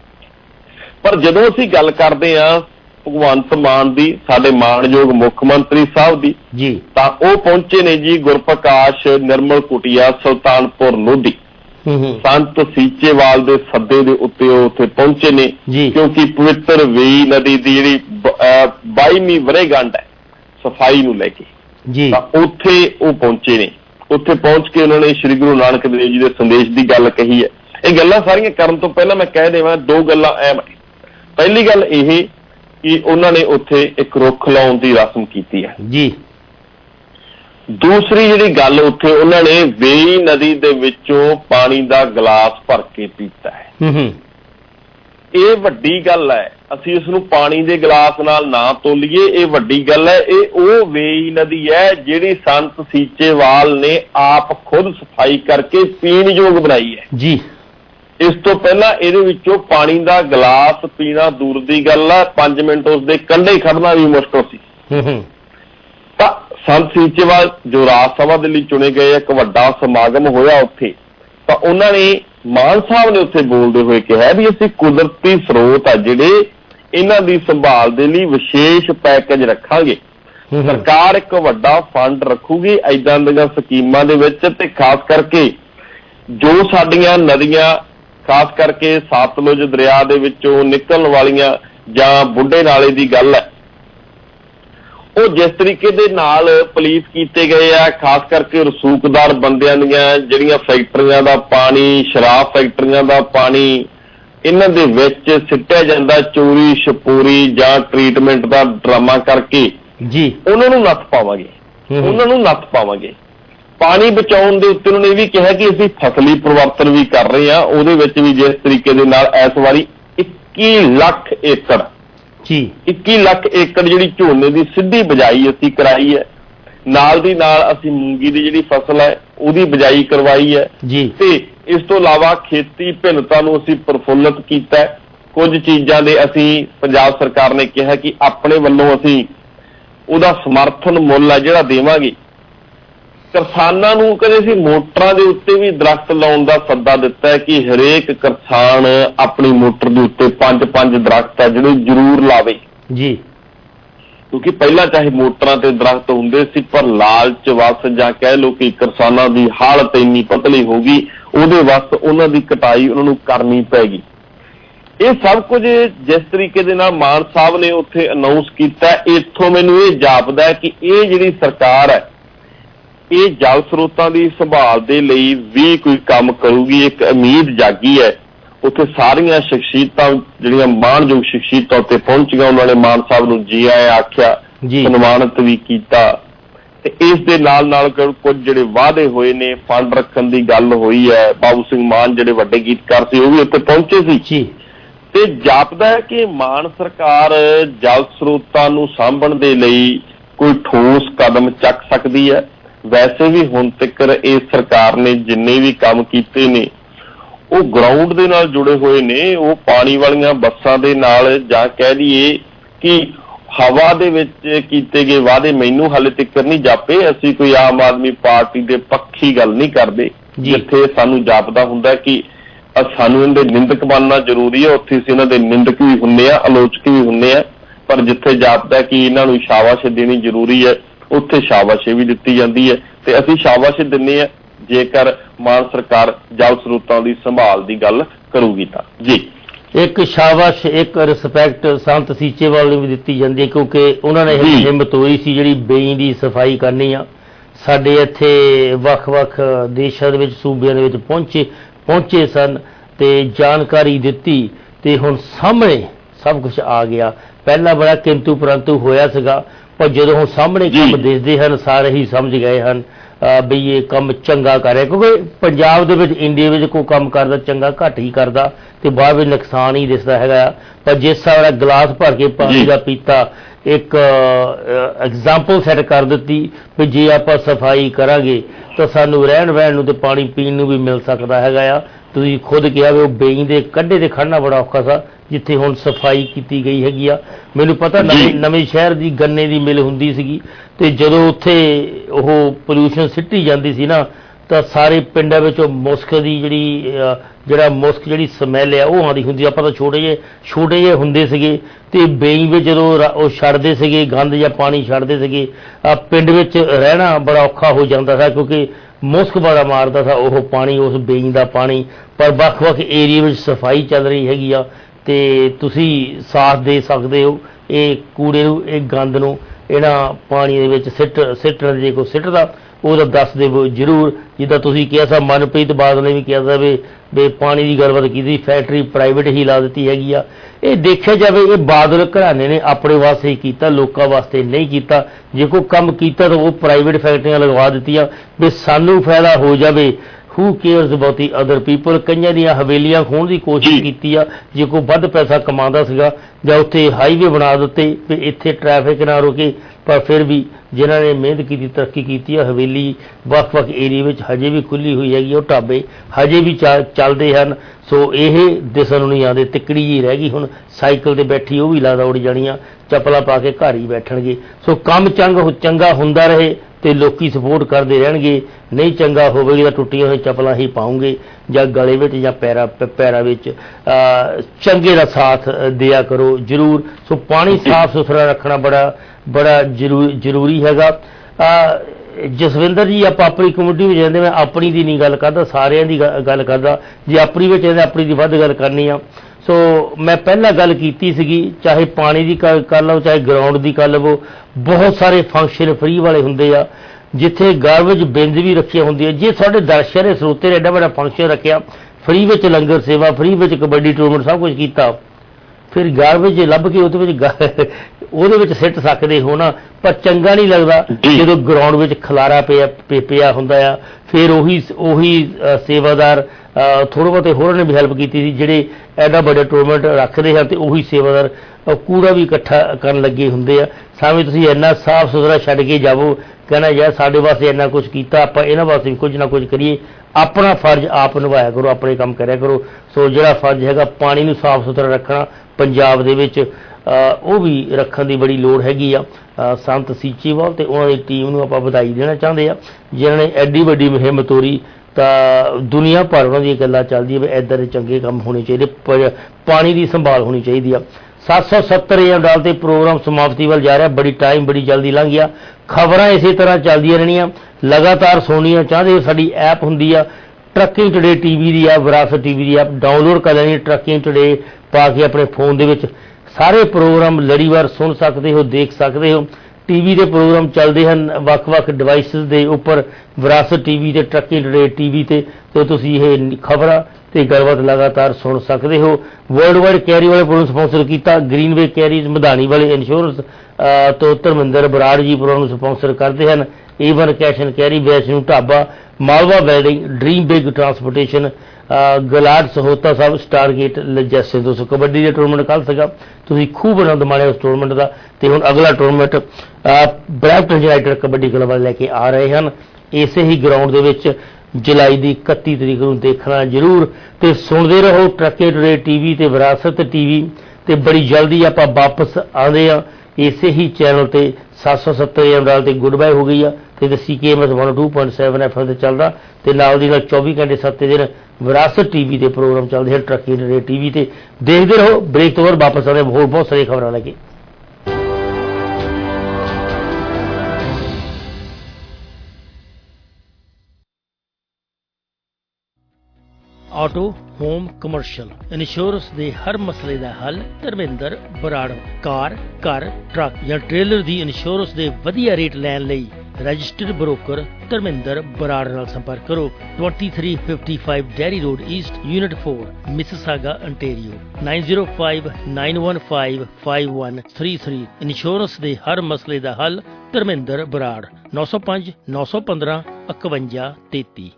ਪਰ ਜਦੋਂ ਅਸੀਂ ਗੱਲ ਕਰਦੇ ਹਾਂ ਭਗਵੰਤ ਮਾਨ ਦੀ, ਸਾਡੇ ਮਾਣਯੋਗ ਮੁੱਖ ਮੰਤਰੀ ਸਾਹਿਬ ਦੀ ਜੀ, ਤਾਂ ਉਹ ਪਹੁੰਚੇ ਨੇ ਜੀ ਗੁਰਪ੍ਰਕਾਸ਼ ਨਿਰਮਲ ਕੁਟੀਆ ਸੁਲਤਾਨਪੁਰ ਲੋਧੀ। ਸੰਤ ਸੀਚੇਵਾਲ ਦੇ ਸੱਦੇ ਦੇ ਉੱਤੇ ਉਹ ਉੱਥੇ ਪਹੁੰਚੇ ਨੇ ਕਿਉਂਕਿ ਪਵਿੱਤਰ ਵੇਈ ਨਦੀ ਦੀ ਜਿਹੜੀ 22ਵੀਂ ਵਰ੍ਹੇਗੰਢ ਹੈ ਸਫਾਈ ਨੂੰ ਲੈ ਕੇ ਜੀ, ਤਾਂ ਉੱਥੇ ਉਹ ਪਹੁੰਚੇ ਨੇ। ਉੱਥੇ ਪਹੁੰਚ ਕੇ ਉਹਨਾਂ ਨੇ ਸ੍ਰੀ ਗੁਰੂ ਨਾਨਕ ਦੇਵ ਜੀ ਦੇ ਸੰਦੇਸ਼ ਦੀ ਗੱਲ ਕਹੀ ਹੈ। ਇਹ ਗੱਲਾਂ ਸਾਰੀਆਂ ਕਰਨ ਤੋਂ ਪਹਿਲਾਂ ਮੈਂ ਕਹਿ ਦੇਵਾਂ ਦੋ ਗੱਲਾਂ ਅਹਿਮ ਹੈ। ਪਹਿਲੀ ਗੱਲ ਇਹ ਕਿ ਉਹਨਾਂ ਨੇ ਉੱਥੇ ਇੱਕ ਰੁੱਖ ਲਾਉਣ ਦੀ ਰਸਮ ਕੀਤੀ ਹੈ ਜੀ। ਦੂਸਰੀ ਜਿਹੜੀ ਗੱਲ, ਉੱਥੇ ਉਹਨਾਂ ਨੇ ਵੇਈ ਨਦੀ ਦੇ ਵਿੱਚੋਂ ਪਾਣੀ ਦਾ ਗਲਾਸ ਭਰ ਕੇ ਪੀਤਾ ਹੈ। ਇਹ ਵੱਡੀ ਗੱਲ ਹੈ। ਅਸੀਂ ਇਸ ਨੂੰ ਪਾਣੀ ਦੇ ਗਲਾਸ ਨਾਲ ਨਾ ਤੋਲੀਏ, ਇਹ ਵੱਡੀ ਗੱਲ ਹੈ। ਇਹ ਉਹ ਵੇਈ ਨਦੀ ਹੈ ਜਿਹੜੀ ਸੰਤ ਸੀਚੇਵਾਲ ਨੇ ਆਪ ਖੁਦ ਸਫਾਈ ਕਰਕੇ ਪੀਣ ਯੋਗ ਬਣਾਈ ਹੈ ਜੀ। ਇਸ ਤੋਂ ਪਹਿਲਾਂ ਇਹਦੇ ਵਿੱਚੋਂ ਪਾਣੀ ਦਾ ਗਲਾਸ ਪੀਣਾ ਦੂਰ ਦੀ ਗੱਲ ਹੈ, 5 ਮਿੰਟ ਉਸਦੇ ਕੰਢੇ ਖੜਨਾ ਵੀ ਮੁਸ਼ਕਲ ਸੀ। ਤਾਂ ਸੰਤ ਸੀਚੇਵਾਲ ਜੋ ਰਾਜ ਸਭਾ ਦੇ ਲਈ ਚੁਣੇ ਗਏ, ਇੱਕ ਵੱਡਾ ਸਮਾਗਮ ਹੋਇਆ ਉੱਥੇ, ਤਾਂ ਉਹਨਾਂ ਨੇ ਮਾਨ ਸਾਹਿਬ ਨੇ ਉੱਥੇ ਬੋਲਦੇ ਹੋਏ ਕਿਹਾ ਵੀ ਅਸੀਂ ਕੁਦਰਤੀ ਸਰੋਤ ਆ ਜਿਹੜੇ ਇਹਨਾਂ ਦੀ ਸੰਭਾਲ ਦੇ ਲਈ ਵਿਸ਼ੇਸ਼ ਪੈਕੇਜ ਰੱਖਾਂਗੇ। ਸਰਕਾਰ ਇੱਕ ਵੱਡਾ ਫੰਡ ਰੱਖੂਗੀ ਏਦਾਂ ਦੀਆਂ ਸਕੀਮਾਂ ਦੇ ਵਿੱਚ, ਤੇ ਖਾਸ ਕਰਕੇ ਜੋ ਸਾਡੀਆਂ ਨਦੀਆਂ ਖਾਸ ਕਰਕੇ ਸਤਲੁਜ ਦਰਿਆ ਦੇ ਵਿੱਚੋਂ ਨਿਕਲਣ ਵਾਲੀਆਂ ਜਾਂ ਬੁੱਢੇ ਨਾਲੇ ਦੀ ਗੱਲ ਹੈ, ਉਹ ਜਿਸ ਤਰੀਕੇ ਦੇ ਨਾਲ ਪਲੀਸ ਕੀਤੇ ਗਏ ਆ, ਖਾਸ ਕਰਕੇ ਰਸੂਖਦਾਰ ਬੰਦਿਆਂ ਦੀਆਂ ਜਿਹੜੀਆਂ ਫੈਕਟਰੀਆਂ ਦਾ ਪਾਣੀ, ਸ਼ਰਾਬ ਫੈਕਟਰੀਆਂ ਦਾ ਪਾਣੀ, ਇਹਨਾਂ ਦੇ ਵਿੱਚ ਸਿੱਟਿਆ ਜਾਂਦਾ ਚੋਰੀ ਛਪੋਰੀ ਜਾਂ ਟ੍ਰੀਟਮੈਂਟ ਦਾ ਡਰਾਮਾ ਕਰਕੇ ਜੀ, ਉਹਨਾਂ ਨੂੰ ਨੱਥ ਪਾਵਾਂਗੇ, ਉਹਨਾਂ ਨੂੰ ਨੱਥ ਪਾਵਾਂਗੇ। ਪਾਣੀ ਬਚਾਉਣ ਦੇ ਉੱਤੇ ਉਹਨਾਂ ਨੇ ਇਹ ਵੀ ਕਿਹਾ ਕਿ ਅਸੀਂ ਫਸਲੀ ਪਰਿਵਰਤਨ ਵੀ ਕਰ ਰਹੇ ਹਾਂ, ਉਹਦੇ ਵਿੱਚ ਵੀ ਜਿਸ ਤਰੀਕੇ ਦੇ ਨਾਲ ਇਸ ਵਾਰੀ 21 ਲੱਖ ਏਕੜ ਜੀ, 21 ਲੱਖ ਏਕੜ ਜਿਹੜੀ ਝੋਨੇ ਦੀ ਸਿੱਧੀ ਬਿਜਾਈ ਅਸੀਂ ਕਰਾਈ ਹੈ, ਨਾਲ ਦੀ ਨਾਲ ਅਸੀਂ ਮੂੰਗੀ ਦੀ ਜਿਹੜੀ ਫਸਲ ਹੈ ਉਹਦੀ ਬਿਜਾਈ ਕਰਵਾਈ ਹੈ ਜੀ, ਤੇ ਇਸ ਤੋਂ ਇਲਾਵਾ ਖੇਤੀ ਭਿੰਨਤਾ ਨੂੰ ਅਸੀਂ ਪ੍ਰਫੁੱਲਤ ਕੀਤਾ। ਕੁਝ ਚੀਜ਼ਾਂ ਦੇ ਅਸੀਂ ਪੰਜਾਬ ਸਰਕਾਰ ਨੇ ਕਿਹਾ ਕਿ ਆਪਣੇ ਵੱਲੋਂ ਅਸੀਂ ਉਹਦਾ ਸਮਰਥਨ ਮੁੱਲ ਹੈ ਜਿਹੜਾ ਦੇਵਾਂਗੇ। ਕਿਸਾਨਾਂ ਨੂੰ ਕਦੇ ਅਸੀਂ ਮੋਟਰਾਂ ਦੇ ਉੱਤੇ ਵੀ ਦਰਖਤ ਲਾਉਣ ਦਾ ਸੱਦਾ ਦਿੱਤਾ ਹੈ ਕਿ ਹਰੇਕ ਕਿਸਾਨ ਆਪਣੀ ਮੋਟਰ ਦੇ ਉੱਤੇ 5-5 ਦਰਖਤ ਹੈ ਜਿਹੜੇ ਜ਼ਰੂਰ ਲਾਵੇ ਜੀ, ਕਿਉਂਕਿ ਪਹਿਲਾਂ ਚਾਹੇ ਮੋਟਰਾਂ ਤੇ ਦਰਖਤ ਹੁੰਦੇ ਸੀ, ਪਰ ਲਾਲਚ ਵਸ ਜਾਂ ਕਹਿ ਲਓ ਕਿ ਕਿਸਾਨਾਂ ਦੀ ਹਾਲਤ ਇੰਨੀ ਪਤਲੀ ਹੋ ਗਈ, ਉਹਦੇ ਵਸ ਉਹਨਾਂ ਦੀ ਕਟਾਈ ਉਹਨਾਂ ਨੂੰ ਕਰਨੀ ਪੈ ਗਈ। ਇਹ ਸਭ ਕੁਝ ਜਿਸ ਤਰੀਕੇ ਦੇ ਨਾਲ ਮਾਨ ਸਾਹਿਬ ਨੇ ਉੱਥੇ ਅਨਾਉਂਸ ਕੀਤਾ, ਇੱਥੋਂ ਮੈਨੂੰ ਇਹ ਜਾਪਦਾ ਹੈ ਕਿ ਇਹ ਜਿਹੜੀ ਸਰਕਾਰ ਹੈ ਇਹ ਜਲ ਸਰੋਤਾਂ ਦੀ ਸੰਭਾਲ ਦੇ ਲਈ ਵੀ ਕੋਈ ਕੰਮ ਕਰੂਗੀ। ਇੱਕ ਉਮੀਦ ਜਾਗੀ ਹੈ, ਉੱਥੇ ਸਾਰੀਆਂ ਸ਼ਖਸੀਅਤਾਂ ਜਿਹੜੀਆਂ ਮਾਣਯੋਗ ਸ਼ਖਸੀਅਤਾਂ ਉੱਤੇ ਪਹੁੰਚੀਆਂ, ਉਹਨਾਂ ਨੇ ਮਾਨ ਸਾਹਿਬ ਨੂੰ ਜੀ ਆਇਆਂ ਆਖਿਆ, ਸਨਮਾਨਿਤ ਵੀ ਕੀਤਾ, ਤੇ ਇਸ ਦੇ ਨਾਲ ਨਾਲ ਕੁਝ ਜਿਹੜੇ ਵਾਅਦੇ ਹੋਏ ਨੇ, ਫੰਡ ਰੱਖਣ ਦੀ ਗੱਲ ਹੋਈ ਹੈ। ਬਾਬੂ ਸਿੰਘ ਮਾਨ ਜਿਹੜੇ ਵੱਡੇ ਗੀਤਕਾਰ ਸੀ ਉਹ ਵੀ ਉੱਥੇ ਪਹੁੰਚੇ ਸੀ, ਤੇ ਜਾਪਦਾ ਹੈ ਕਿ ਮਾਨ ਸਰਕਾਰ ਜਲ ਸਰੋਤਾਂ ਨੂੰ ਸਾਂਭਣ ਦੇ ਲਈ ਕੋਈ ਠੋਸ ਕਦਮ ਚੱਕ ਸਕਦੀ ਹੈ। ਵੈਸੇ ਵੀ ਹੁਣ ਤੱਕ ਇਸ ਸਰਕਾਰ ਨੇ ਜਿੰਨੇ ਵੀ ਕੰਮ ਕੀਤੇ ਨੇ ਉਹ ਗਰਾਊਂਡ ਦੇ ਨਾਲ ਜੁੜੇ ਹੋਏ ਨੇ, ਉਹ ਪਾਣੀ ਵਾਲੀਆਂ ਬੱਸਾਂ ਦੇ ਨਾਲ, ਜਾਂ ਕਹਿ ਲਈਏ ਕਿ ਹਵਾ ਦੇ ਵਿੱਚ ਕੀਤੇ ਗਏ ਵਾਅਦੇ ਮੈਨੂੰ ਹਾਲੇ ਤੱਕ ਨਹੀਂ ਜਾਪੇ। ਅਸੀਂ ਕੋਈ ਆਮ ਆਦਮੀ ਪਾਰਟੀ ਦੇ ਪੱਖੀ ਗੱਲ ਨਹੀਂ ਕਰਦੇ, ਜਿੱਥੇ ਸਾਨੂੰ ਜਾਪਦਾ ਹੁੰਦਾ ਕਿ ਸਾਨੂੰ ਇਹਦੇ ਨਿੰਦਕ ਬਣਨਾ ਜ਼ਰੂਰੀ ਹੈ, ਉੱਥੇ ਅਸੀਂ ਇਹਨਾਂ ਦੇ ਨਿੰਦਕ ਵੀ ਹੁੰਦੇ ਆ, ਆਲੋਚਕ ਵੀ ਹੁੰਦੇ ਆ, ਪਰ ਜਿੱਥੇ ਜਾਪਦਾ ਕਿ ਇਹਨਾਂ ਨੂੰ ਸ਼ਾਬਾਸ਼ ਦੇਣੀ ਜ਼ਰੂਰੀ ਹੈ ਉੱਥੇ ਸ਼ਾਬਾਸ਼ ਵੀ ਦਿੱਤੀ ਜਾਂਦੀ ਹੈ, ਤੇ ਅਸੀਂ ਸ਼ਾਬਾਸ਼ ਦਿੰਦੇ ਹਾਂ ਜੇਕਰ ਮਾਨ ਸਰਕਾਰ ਜਲ ਸਰੋਤਾਂ ਦੀ ਸੰਭਾਲ ਦੀ ਗੱਲ ਕਰੂਗੀ ਤਾਂ ਜੀ। ਇੱਕ ਸ਼ਾਬਾਸ਼, ਇੱਕ ਰਿਸਪੈਕਟ ਸੰਤ ਸੀਚੇਵਾਲ ਨੂੰ ਵੀ ਦਿੱਤੀ ਜਾਂਦੀ ਹੈ, ਕਿਉਂਕਿ ਉਹਨਾਂ ਨੇ ਹਿੰਮਤ ਹੋਈ ਸੀ ਜਿਹੜੀ ਬੇਈ ਦੀ ਸਫਾਈ ਕਰਨੀ ਆ। ਸਾਡੇ ਇੱਥੇ ਵੱਖ-ਵੱਖ ਦੇਸ਼ਾਂ ਦੇ ਵਿੱਚ, ਸੂਬਿਆਂ ਦੇ ਵਿੱਚ ਪਹੁੰਚੇ ਸਨ ਤੇ ਜਾਣਕਾਰੀ ਦਿੱਤੀ, ਤੇ ਹੁਣ ਸਾਹਮਣੇ ਸਭ ਕੁਝ ਆ ਗਿਆ। ਪਹਿਲਾਂ ਬੜਾ ਕਿੰਤੂ ਪਰੰਤੂ ਹੋਇਆ ਸੀਗਾ, ਪਰ ਜਦੋਂ ਹੁਣ ਸਾਹਮਣੇ ਕੰਮ ਦਿਸਦੇ ਹਨ ਸਾਰੇ ਹੀ ਸਮਝ ਗਏ ਹਨ ਵੀ ਇਹ ਕੰਮ ਚੰਗਾ ਕਰ ਰਿਹਾ, ਕਿਉਂਕਿ ਪੰਜਾਬ ਦੇ ਵਿੱਚ, ਇੰਡੀਆ ਵਿੱਚ ਕੋਈ ਕੰਮ ਕਰਦਾ ਚੰਗਾ ਘੱਟ ਹੀ ਕਰਦਾ ਤੇ ਬਾਅਦ ਵਿੱਚ ਨੁਕਸਾਨ ਹੀ ਦਿਸਦਾ ਹੈਗਾ। ਪਰ ਜਿਸ ਤਰ੍ਹਾਂ ਗਲਾਸ ਭਰ ਕੇ ਪਾਣੀ ਦਾ ਪੀਤਾ, ਇੱਕ ਐਗਜ਼ਾਮਪਲ ਸੈੱਟ ਕਰ ਦਿੱਤੀ ਵੀ ਜੇ ਆਪਾਂ ਸਫਾਈ ਕਰਾਂਗੇ ਤਾਂ ਸਾਨੂੰ ਰਹਿਣ ਬਹਿਣ ਨੂੰ ਤੇ ਪਾਣੀ ਪੀਣ ਨੂੰ ਵੀ ਮਿਲ ਸਕਦਾ ਹੈਗਾ ਆ। ਤੁਸੀਂ ਖੁਦ ਕਿਹਾ ਵੀ ਉਹ ਬੇਈ ਦੇ ਕੰਢੇ ਤੇ ਖੜਨਾ ਬੜਾ ਔਖਾ ਸੀ, ਜਿੱਥੇ ਹੁਣ ਸਫਾਈ ਕੀਤੀ ਗਈ ਹੈਗੀ ਆ। ਮੈਨੂੰ ਪਤਾ ਨਵੇਂ ਸ਼ਹਿਰ ਦੀ ਗੰਨੇ ਦੀ ਮਿਲ ਹੁੰਦੀ ਸੀਗੀ, ਤੇ ਜਦੋਂ ਉੱਥੇ ਉਹ ਪੋਲਿਊਸ਼ਨ ਸਿੱਟੀ ਜਾਂਦੀ ਸੀ ਨਾ, ਤਾਂ ਸਾਰੇ ਪਿੰਡਾਂ ਵਿੱਚੋਂ ਮੁਸਕ ਦੀ ਜਿਹੜੀ ਸਮੈਲ ਆ ਉਹ ਆਉਂਦੀ ਹੁੰਦੀ। ਆਪਾਂ ਤਾਂ ਛੋਟੇ ਜਿਹੇ ਹੁੰਦੇ ਸੀਗੇ, ਤੇ ਬੇਈ ਵਿੱਚ ਜਦੋਂ ਉਹ ਛੱਡਦੇ ਸੀਗੇ ਗੰਦ ਜਾਂ ਪਾਣੀ ਛੱਡਦੇ ਸੀਗੇ, ਪਿੰਡ ਵਿੱਚ ਰਹਿਣਾ ਬੜਾ ਔਖਾ ਹੋ ਜਾਂਦਾ ਸੀ, ਕਿਉਂਕਿ ਮੁਸਕ ਬੜਾ ਮਾਰਦਾ ਸੀ ਉਹ ਪਾਣੀ, ਉਸ ਬੇਈ ਦਾ ਪਾਣੀ। ਪਰ ਵੱਖ-ਵੱਖ ਏਰੀਏ ਵਿੱਚ ਸਫਾਈ ਚੱਲ ਰਹੀ ਹੈਗੀ ਆ, ਤੇ ਤੁਸੀਂ ਸਾਥ ਦੇ ਸਕਦੇ ਹੋ ਇਹ ਕੂੜੇ ਨੂੰ, ਇਹ ਗੰਦ ਨੂੰ ਇਹਨਾਂ ਪਾਣੀ ਦੇ ਵਿੱਚ ਸਿੱਟਣ। ਜੇ ਕੋਈ ਸਿੱਟਦਾ ਉਹਦਾ ਦੱਸ ਦੇਵੋ ਜ਼ਰੂਰ। ਜਿੱਦਾਂ ਤੁਸੀਂ ਕਿਹਾ ਸੀ, ਮਨਪ੍ਰੀਤ ਬਾਦਲ ਨੇ ਵੀ ਕਿਹਾ ਸੀ ਵੀ ਪਾਣੀ ਦੀ ਗੱਲਬਾਤ ਕੀਤੀ, ਫੈਕਟਰੀ ਪ੍ਰਾਈਵੇਟ ਹੀ ਲਾ ਦਿੱਤੀ ਹੈਗੀ ਆ। ਇਹ ਦੇਖਿਆ ਜਾਵੇ ਇਹ ਬਾਦਲ ਘਰਾਣੇ ਨੇ ਆਪਣੇ ਵਾਸਤੇ ਹੀ ਕੀਤਾ, ਲੋਕਾਂ ਵਾਸਤੇ ਨਹੀਂ ਕੀਤਾ। ਜੇ ਕੋਈ ਕੰਮ ਕੀਤਾ ਤਾਂ ਉਹ ਪ੍ਰਾਈਵੇਟ ਫੈਕਟਰੀਆਂ ਲਗਵਾ ਦਿੱਤੀਆਂ ਵੀ ਸਾਨੂੰ ਫਾਇਦਾ ਹੋ ਜਾਵੇ। who cares about the other people। ਕਈਆਂ ਦੀਆਂ ਹਵੇਲੀਆਂ ਖੋਹਣ ਦੀ ਕੋਸ਼ਿਸ਼ ਕੀਤੀ ਆ, ਜੇ ਕੋਈ ਵੱਧ ਪੈਸਾ ਕਮਾਉਂਦਾ ਸੀਗਾ, ਜਾਂ ਉੱਥੇ ਹਾਈਵੇ ਬਣਾ ਦਿੱਤੇ ਵੀ ਇੱਥੇ ਟ੍ਰੈਫਿਕ ਨਾ ਰੁਕੇ। ਪਰ ਫਿਰ ਵੀ ਜਿਨ੍ਹਾਂ ਨੇ ਮਿਹਨਤ ਕੀਤੀ, ਤਰੱਕੀ ਕੀਤੀ ਆ, ਹਵੇਲੀ ਵੱਖ-ਵੱਖ ਏਰੀਏ ਵਿੱਚ ਹਜੇ ਵੀ ਖੁੱਲ੍ਹੀ ਹੋਈ ਹੈਗੀ, ਉਹ ਢਾਬੇ ਹਜੇ ਵੀ ਚੱਲਦੇ ਹਨ। ਸੋ ਇਹ ਦਿਸਣ ਨੂੰ ਨਹੀਂ ਆਉਂਦੇ, ਤਿੱਕੜੀ ਜਿਹੀ ਰਹਿ ਗਈ ਹੁਣ, ਸਾਈਕਲ 'ਤੇ ਬੈਠੀ ਉਹ ਵੀ ਲਾ ਦੌੜ ਜਾਣੀਆਂ, ਚੱਪਲਾਂ ਪਾ ਕੇ ਘਰ ਹੀ ਬੈਠਣਗੇ। ਸੋ ਕੰਮ ਚੰਗਾ ਹੁੰਦਾ ਰਹੇ ਤੇ ਲੋਕੀ ਸਪੋਰਟ ਕਰਦੇ ਰਹਿਣਗੇ, ਨਹੀਂ ਚੰਗਾ ਹੋਵੇਗਾ ਤਾਂ ਟੁੱਟੀਆਂ ਹੋਈਆਂ ਚੱਪਲਾਂ ਹੀ ਪਾਉਂਗੇ, ਜਾਂ ਗਲੇ ਵਿੱਚ ਜਾਂ ਪੈਰਾਂ ਵਿੱਚ। ਚੰਗੇ ਦਾ ਸਾਥ ਦਿਆ ਕਰੋ ਜ਼ਰੂਰ। ਸੋ ਪਾਣੀ ਸਾਫ਼ ਸੁਥਰਾ ਰੱਖਣਾ ਬੜਾ ਜ਼ਰੂਰੀ ਹੈਗਾ। ਜਸਵਿੰਦਰ ਜੀ ਆਪਾਂ ਆਪਣੀ ਕਮਿਊਨਿਟੀ ਵਿੱਚ ਜਾਂਦੇ, ਮੈਂ ਆਪਣੀ ਦੀ ਨਹੀਂ ਗੱਲ ਕਰਦਾ, ਸਾਰਿਆਂ ਦੀ ਗੱਲ ਕਰਦਾ। ਜੇ ਆਪਣੀ ਵਿੱਚ ਜਾਂਦੇ ਆਪਣੀ ਦੀ ਵੱਧ ਗੱਲ ਕਰਨੀ ਆ। ਸੋ ਮੈਂ ਪਹਿਲਾਂ ਗੱਲ ਕੀਤੀ ਸੀਗੀ, ਚਾਹੇ ਪਾਣੀ ਦੀ ਕਰ ਲਓ, ਚਾਹੇ ਗਰਾਊਂਡ ਦੀ ਕਰ ਲਵੋ, ਬਹੁਤ ਸਾਰੇ ਫੰਕਸ਼ਨ ਫ੍ਰੀ ਵਾਲੇ ਹੁੰਦੇ ਆ, ਜਿੱਥੇ ਗਾਰਬੇਜ ਬਿੰਦ ਵੀ ਰੱਖੀਆਂ ਹੁੰਦੀਆਂ। ਜੇ ਤੁਹਾਡੇ ਦਰਸ਼ਕ ਨੇ ਸਰੋਤੇ ਨੇ ਐਡਾ ਵੱਡਾ ਫੰਕਸ਼ਨ ਰੱਖਿਆ, ਫ੍ਰੀ ਵਿੱਚ ਲੰਗਰ ਸੇਵਾ, ਫ੍ਰੀ ਵਿੱਚ ਕਬੱਡੀ ਟੂਰਨਾਮੈਂਟ, ਸਭ ਕੁਝ ਕੀਤਾ, ਫਿਰ ਗਾਰਬੇਜ ਲੱਭ ਕੇ ਉਹਦੇ ਵਿੱਚ ਸਿੱਟ ਸਕਦੇ ਹੋ ਨਾ। ਪਰ ਚੰਗਾ ਨਹੀਂ ਲੱਗਦਾ ਜਦੋਂ ਗਰਾਊਂਡ ਵਿੱਚ ਖਲਾਰਾ ਪਿਆ ਹੁੰਦਾ ਆ। ਫਿਰ ਉਹੀ ਸੇਵਾਦਾਰ, ਥੋੜ੍ਹੇ ਬਹੁਤੇ ਹੋਰਾਂ ਨੇ ਵੀ ਹੈਲਪ ਕੀਤੀ ਸੀ ਜਿਹੜੇ ਐਡਾ ਵੱਡਾ ਟੂਰਨਾਮੈਂਟ ਰੱਖਦੇ ਹਨ, ਅਤੇ ਉਹੀ ਸੇਵਾਦਾਰ ਕੂੜਾ ਵੀ ਇਕੱਠਾ ਕਰਨ ਲੱਗੇ ਹੁੰਦੇ ਆ। ਸਾਵੇਂ ਤੁਸੀਂ ਇੰਨਾ ਸਾਫ਼ ਸੁਥਰਾ ਛੱਡ ਕੇ ਜਾਵੋ, ਕਹਿਣਾ ਯਾਰ ਸਾਡੇ ਵਾਸਤੇ ਇੰਨਾ ਕੁਝ ਕੀਤਾ, ਆਪਾਂ ਇਹਨਾਂ ਵਾਸਤੇ ਵੀ ਕੁਝ ਨਾ ਕੁਝ ਕਰੀਏ। ਆਪਣਾ ਫਰਜ਼ ਆਪ ਨਿਭਾਇਆ ਕਰੋ, ਆਪਣੇ ਕੰਮ ਕਰਿਆ ਕਰੋ। ਸੋ ਜਿਹੜਾ ਫਰਜ਼ ਹੈਗਾ ਪਾਣੀ ਨੂੰ ਸਾਫ਼ ਸੁਥਰਾ ਰੱਖਣਾ ਪੰਜਾਬ ਦੇ ਵਿੱਚ, ਉਹ ਵੀ ਰੱਖਣ ਦੀ ਬੜੀ ਲੋੜ ਹੈਗੀ ਆ। ਸੰਤ ਸੀਚੇਵਾਲ ਅਤੇ ਉਹਨਾਂ ਦੀ ਟੀਮ ਨੂੰ ਆਪਾਂ ਵਧਾਈ ਦੇਣਾ ਚਾਹੁੰਦੇ ਆ, ਜਿਨ੍ਹਾਂ ਨੇ ਐਡੀ ਵੱਡੀ ਮੁਹਿੰਮ ਤੋਰੀ। ਤਾਂ ਦੁਨੀਆ ਭਰ ਉਹਨਾਂ ਦੀਆਂ ਗੱਲਾਂ ਚੱਲਦੀਆਂ ਵੀ ਇੱਦਾਂ ਦੇ ਚੰਗੇ ਕੰਮ ਹੋਣੇ ਚਾਹੀਦੇ, ਪਾਣੀ ਦੀ ਸੰਭਾਲ ਹੋਣੀ ਚਾਹੀਦੀ ਆ। 770 AM ਡਾਲ 'ਤੇ ਪ੍ਰੋਗਰਾਮ ਸਮਾਪਤੀ ਵੱਲ ਜਾ ਰਿਹਾ। ਬੜੀ ਟਾਈਮ ਬੜੀ ਜਲਦੀ ਲੰਘ ਗਿਆ। ਖਬਰਾਂ ਇਸੇ ਤਰ੍ਹਾਂ ਚੱਲਦੀਆਂ ਰਹਿਣੀਆਂ, ਲਗਾਤਾਰ ਸੁਣਨੀਆਂ ਚਾਹੁੰਦੇ। ਸਾਡੀ ਐਪ ਹੁੰਦੀ ਆ ਟਰੱਕਿੰਗ ਟੂਡੇ TV ਦੀ ਐਪ, ਵਿਰਾਸਤ TV ਦੀ ਐਪ ਡਾਊਨਲੋਡ ਕਰ ਲੈਣੀ, ਟਰੱਕਿੰਗ ਟੂਡੇ ਪਾ ਕੇ ਆਪਣੇ ਫੋਨ ਦੇ ਵਿੱਚ ਸਾਰੇ ਪ੍ਰੋਗਰਾਮ ਲੜੀਵਾਰ ਸੁਣ ਸਕਦੇ ਹੋ, ਦੇਖ ਸਕਦੇ ਹੋ। TV ਦੇ ਪ੍ਰੋਗਰਾਮ ਚੱਲਦੇ ਹਨ ਵੱਖ-ਵੱਖ ਡਿਵਾਈਸਿਸ ਦੇ ਉੱਪਰ, ਵਿਰਾਸਤ TV ਤੇ ਟਰੱਕਿੰਗ ਟੂਡੇ TV ਤੇ ਤੁਸੀਂ ਇਹ ਖਬਰਾਂ ਤੇ ਗੱਲਬਾਤ ਲਗਾਤਾਰ ਸੁਣ ਸਕਦੇ ਹੋ। ਵਰਲਡ ਵਾਈਡ ਕੈਰੀ ਵਾਲੇ ਪ੍ਰੋਗਰਾਮ ਸਪਾਂਸਰ ਕੀਤਾ ਗ੍ਰੀਨਵੇ ਕੈਰੀਜ਼ ਮਧਾਣੀ ਵਾਲੇ ਇੰਸ਼ੋਰੈਂਸ ਤੋਂ ਧਰਮਿੰਦਰ ਬਰਾੜ ਜੀ ਪ੍ਰੋਗਰਾਮ ਨੂੰ ਸਪਾਂਸਰ ਕਰਦੇ ਹਨ। Avon cash and carry, Vaishno dhaba, Malwa welding, dream big transportation, glad Sahota Sahib, Stargate ਲਜੈਸੇ। ਦੋਸਤੋ ਕਬੱਡੀ ਦੇ ਟੂਰਨਾਮੈਂਟ ਕੱਲ੍ਹ ਸੀਗਾ, ਤੁਸੀਂ ਖੂਬ ਆਨੰਦ ਮਾਣਿਆ ਉਸ ਟੂਰਨਾਮੈਂਟ ਦਾ। ਅਤੇ ਹੁਣ ਅਗਲਾ tournament Brampton United kabaddi club ਵਾਲੇ ਲੈ ਕੇ ਆ ਰਹੇ ਹਨ, ਇਸੇ ਹੀ ਗਰਾਊਂਡ ਦੇ ਵਿੱਚ ਜੁਲਾਈ ਦੀ 31 ਤਰੀਕ ਨੂੰ। ਦੇਖਣਾ ਜ਼ਰੂਰ ਅਤੇ ਸੁਣਦੇ ਰਹੋ ਟਰੱਕਿੰਗ ਟੂਡੇ TV ਤੇ ਵਿਰਾਸਤ TV। ਅਤੇ ਬੜੀ ਜਲਦੀ ਆਪਾਂ ਵਾਪਸ ਆਉਂਦੇ ਹਾਂ ਇਸੇ ਹੀ ਚੈਨਲ 'ਤੇ 770 AM ਡਾਲ 'ਤੇ ਗੁੱਡ ਬਾਏ ਹੋ ਗਈ ਆ। ਅਤੇ CKMS 102.7 FM 'ਤੇ ਚੱਲਦਾ, ਅਤੇ ਨਾਲ ਦੀ ਨਾਲ 24 ਘੰਟੇ 7 ਦਿਨ ਵਿਰਾਸਤ TV ਦੇ ਪ੍ਰੋਗਰਾਮ ਚੱਲਦੇ ਹਨ ਟਰੱਕਿੰਗ ਟੂਡੇ TV 'ਤੇ। ਦੇਖਦੇ ਰਹੋ। ਬ੍ਰੇਕ ਤੋਂ ਬਾਅਦ ਵਾਪਸ ਆਉਂਦੇ ਹੋਰ ਬਹੁਤ ਸਾਰੀਆਂ ਖਬਰਾਂ ਲੈ ਕੇ। ਆਟੋ ਹੋਮ ਕਮਰਸ਼ੀਅਲ ਇੰਸ਼ੋਰੈਂਸ ਦੇ ਹਰ ਮਸਲੇ ਦਾ ਹੱਲ ਧਰਮਿੰਦਰ ਬਰਾੜ। ਕਾਰ, ਘਰ, ਟਰੱਕ ਜਾਂ ਟ੍ਰੇਲਰ ਦੀ ਇੰਸ਼ੋਰੈਂਸ ਦੇ ਵਧੀਆ ਰੇਟ ਲੈਣ ਲਈ ਰਜਿਸਟਰਡ ਬਰੋਕਰ ਧਰਮਿੰਦਰ ਬਰਾੜ ਨਾਲ ਸੰਪਰਕ ਕਰੋ। 2355 Derry road east, unit 4, Mississauga, Ontario. 9059155133। Insurance ਦੇ ਹਰ ਮਸਲੇ ਦਾ ਹੱਲ ਧਰਮਿੰਦਰ ਬਰਾੜ। 905 915 5133।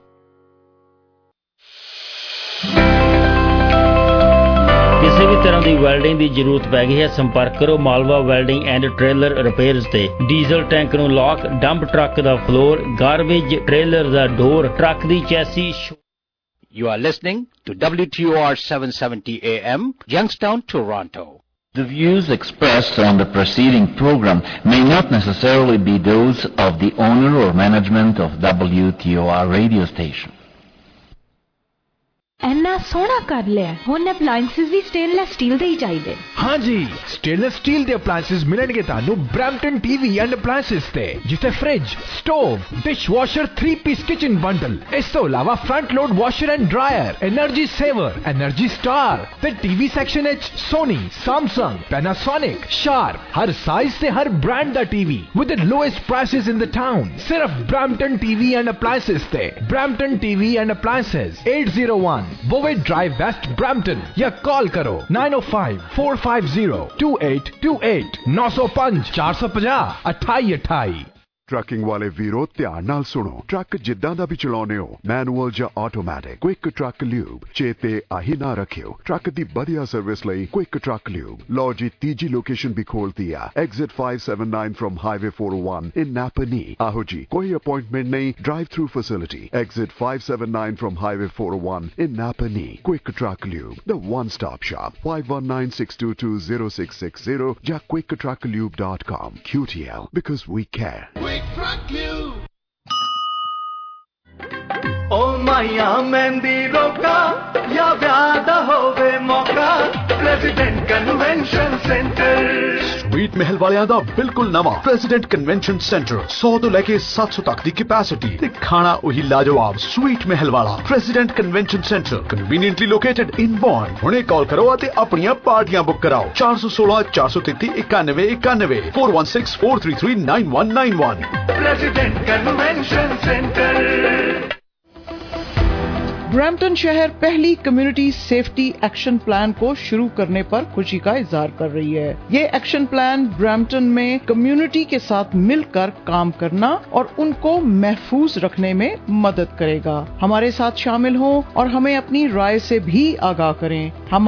ਕਿਸੇ ਵੀ ਤਰ੍ਹਾਂ ਦੀ ਵੈਲਡਿੰਗ ਦੀ ਜ਼ਰੂਰਤ ਪੈ ਗਈ ਹੈ, ਸੰਪਰਕ ਕਰੋ Malwa welding and trailer repairs ਤੇ। ਡੀਜ਼ਲ ਟੈਂਕ ਨੂੰ ਲੌਕ, ਡੰਪ ਟਰੱਕ ਦਾ ਫਲੋਰ, ਗਾਰਬੇਜ ਟ੍ਰੇਲਰ ਦਾ ਡੋਰ, ਟਰੱਕ ਦੀ chassis. You are listening to WTOR 770 AM, Youngstown, Toronto. The views expressed on the preceding program may not necessarily be those of the owner or management of WTOR radio station. ਇੰਨਾ ਸੋਹਣਾ ਕਰ ਲਿਆ, ਹੁਣ ਅਪਲਾਇੰਸਸ ਵੀ stainless steel ਦੇ ਹੀ ਚਾਹੀਦੇ। ਹਾਂਜੀ, stainless steel ਦੇ ਅਪਲਾਇੰਸਸ ਮਿਲਣਗੇ ਤੁਹਾਨੂੰ ਬ੍ਰੈਂਪਟਨ TV ਐਂਡ ਅਪਲਾਇੰਸਸ ਤੇ, ਜਿੱਥੇ fridge, stove, dishwasher, 3-piece kitchen bundle, ਇਸ ਤੋਂ ਇਲਾਵਾ front load washer and dryer, energy saver, energy star ਤੇ TV ਸੈਕਸ਼ਨ ਵਿੱਚ ਸੋਨੀ, ਸੈਮਸੰਗ, ਪੈਨਾਸੋਨਿਕ, ਸ਼ਾਰਪ, ਹਰ ਸਾਈਜ਼ ਤੇ ਹਰ ਬ੍ਰਾਂਡ ਦਾ TV with the lowest prices in the town। ਸਿਰਫ ਬ੍ਰੈਂਪਟਨ TV ਐਂਡ ਅਪਲਾਇੰਸਸ ਤੇ। Brampton TV and appliances 801 Bowie Drive, West Brampton, या call करो 905-450-2828 905 450 2828। ਟਰੱਕਿੰਗ ਵਾਲੇ ਵੀਰੋ ਧਿਆਨ ਨਾਲ ਸੁਣੋ। ਟਰੱਕ ਜਿੱਦਾਂ ਦਾ ਵੀ ਚਲਾਉਨੇ ਹੋ, ਮੈਨੂਅਲ ਜਾਂ ਆਟੋਮੈਟਿਕ, ਕੁਇਕ ਟਰੱਕ ਲਿਊਬ ਚੇਤੇ ਆਹੀ ਨਾ ਰੱਖਿਓ। ਟਰੱਕ ਦੀ ਵਧੀਆ ਸਰਵਿਸ ਲਈ ਕੁਇਕ ਟਰੱਕ ਲਿਊਬ। ਲਓ ਜੀ, ਤੀਜੀ ਲੋਕੇਸ਼ਨ ਵੀ ਖੋਲਤੀ ਆ, exit 579 from highway 401 in Napanee. ਆਹੋ ਜੀ, ਕੋਈ ਅਪਾਇੰਟਮੈਂਟ ਨਹੀਂ, drive through facility. Exit 579 from highway 401 in Napanee. Quick truck lube, the one stop shop। 5196220660 ਜਾਂ quicktrucklube.com। QTL, because we care। ओ माया मेहंदी रोका या व्याह दा होवे मौका, president convention centre sweet Mahal ਵਾਲਿਆਂ ਦਾ ਬਿਲਕੁਲ ਨਵਾਂ ਪ੍ਰੈਜ਼ੀਡੈਂਟ ਕਨਵੈਨਸ਼ਨ ਸੈਂਟਰ 100 ਤੋਂ ਲੈ ਕੇ 700 ਤੱਕ ਦੀ ਕੈਪੈਸਿਟੀ ਤੇ ਖਾਣਾ ਉਹੀ ਲਾਜਵਾਬ ਸਵੀਟ ਮਹਿਲ ਵਾਲਾ president convention centre conveniently located in Bon ਹੁਣੇ ਕਾਲ ਕਰੋ ਅਤੇ ਆਪਣੀਆਂ ਪਾਰਟੀਆਂ ਬੁੱਕ ਕਰਾਓ 416 433 9191 4164339191 ਪ੍ਰੈਜ਼ੀਡੈਂਟ ਕਨਵੈਨਸ਼ਨ ਸੈਂटर ब्रैम्पटन शहर पहली कम्युनिटी सेफ्टी एक्शन प्लान को शुरू करने पर खुशी का इजहार कर रही है। ये एक्शन प्लान ब्रैम्पटन में कम्युनिटी के साथ मिलकर काम करना और उनको महफूज रखने में मदद करेगा। हमारे साथ शामिल हों और हमें अपनी राय से भी आगाह करें। हम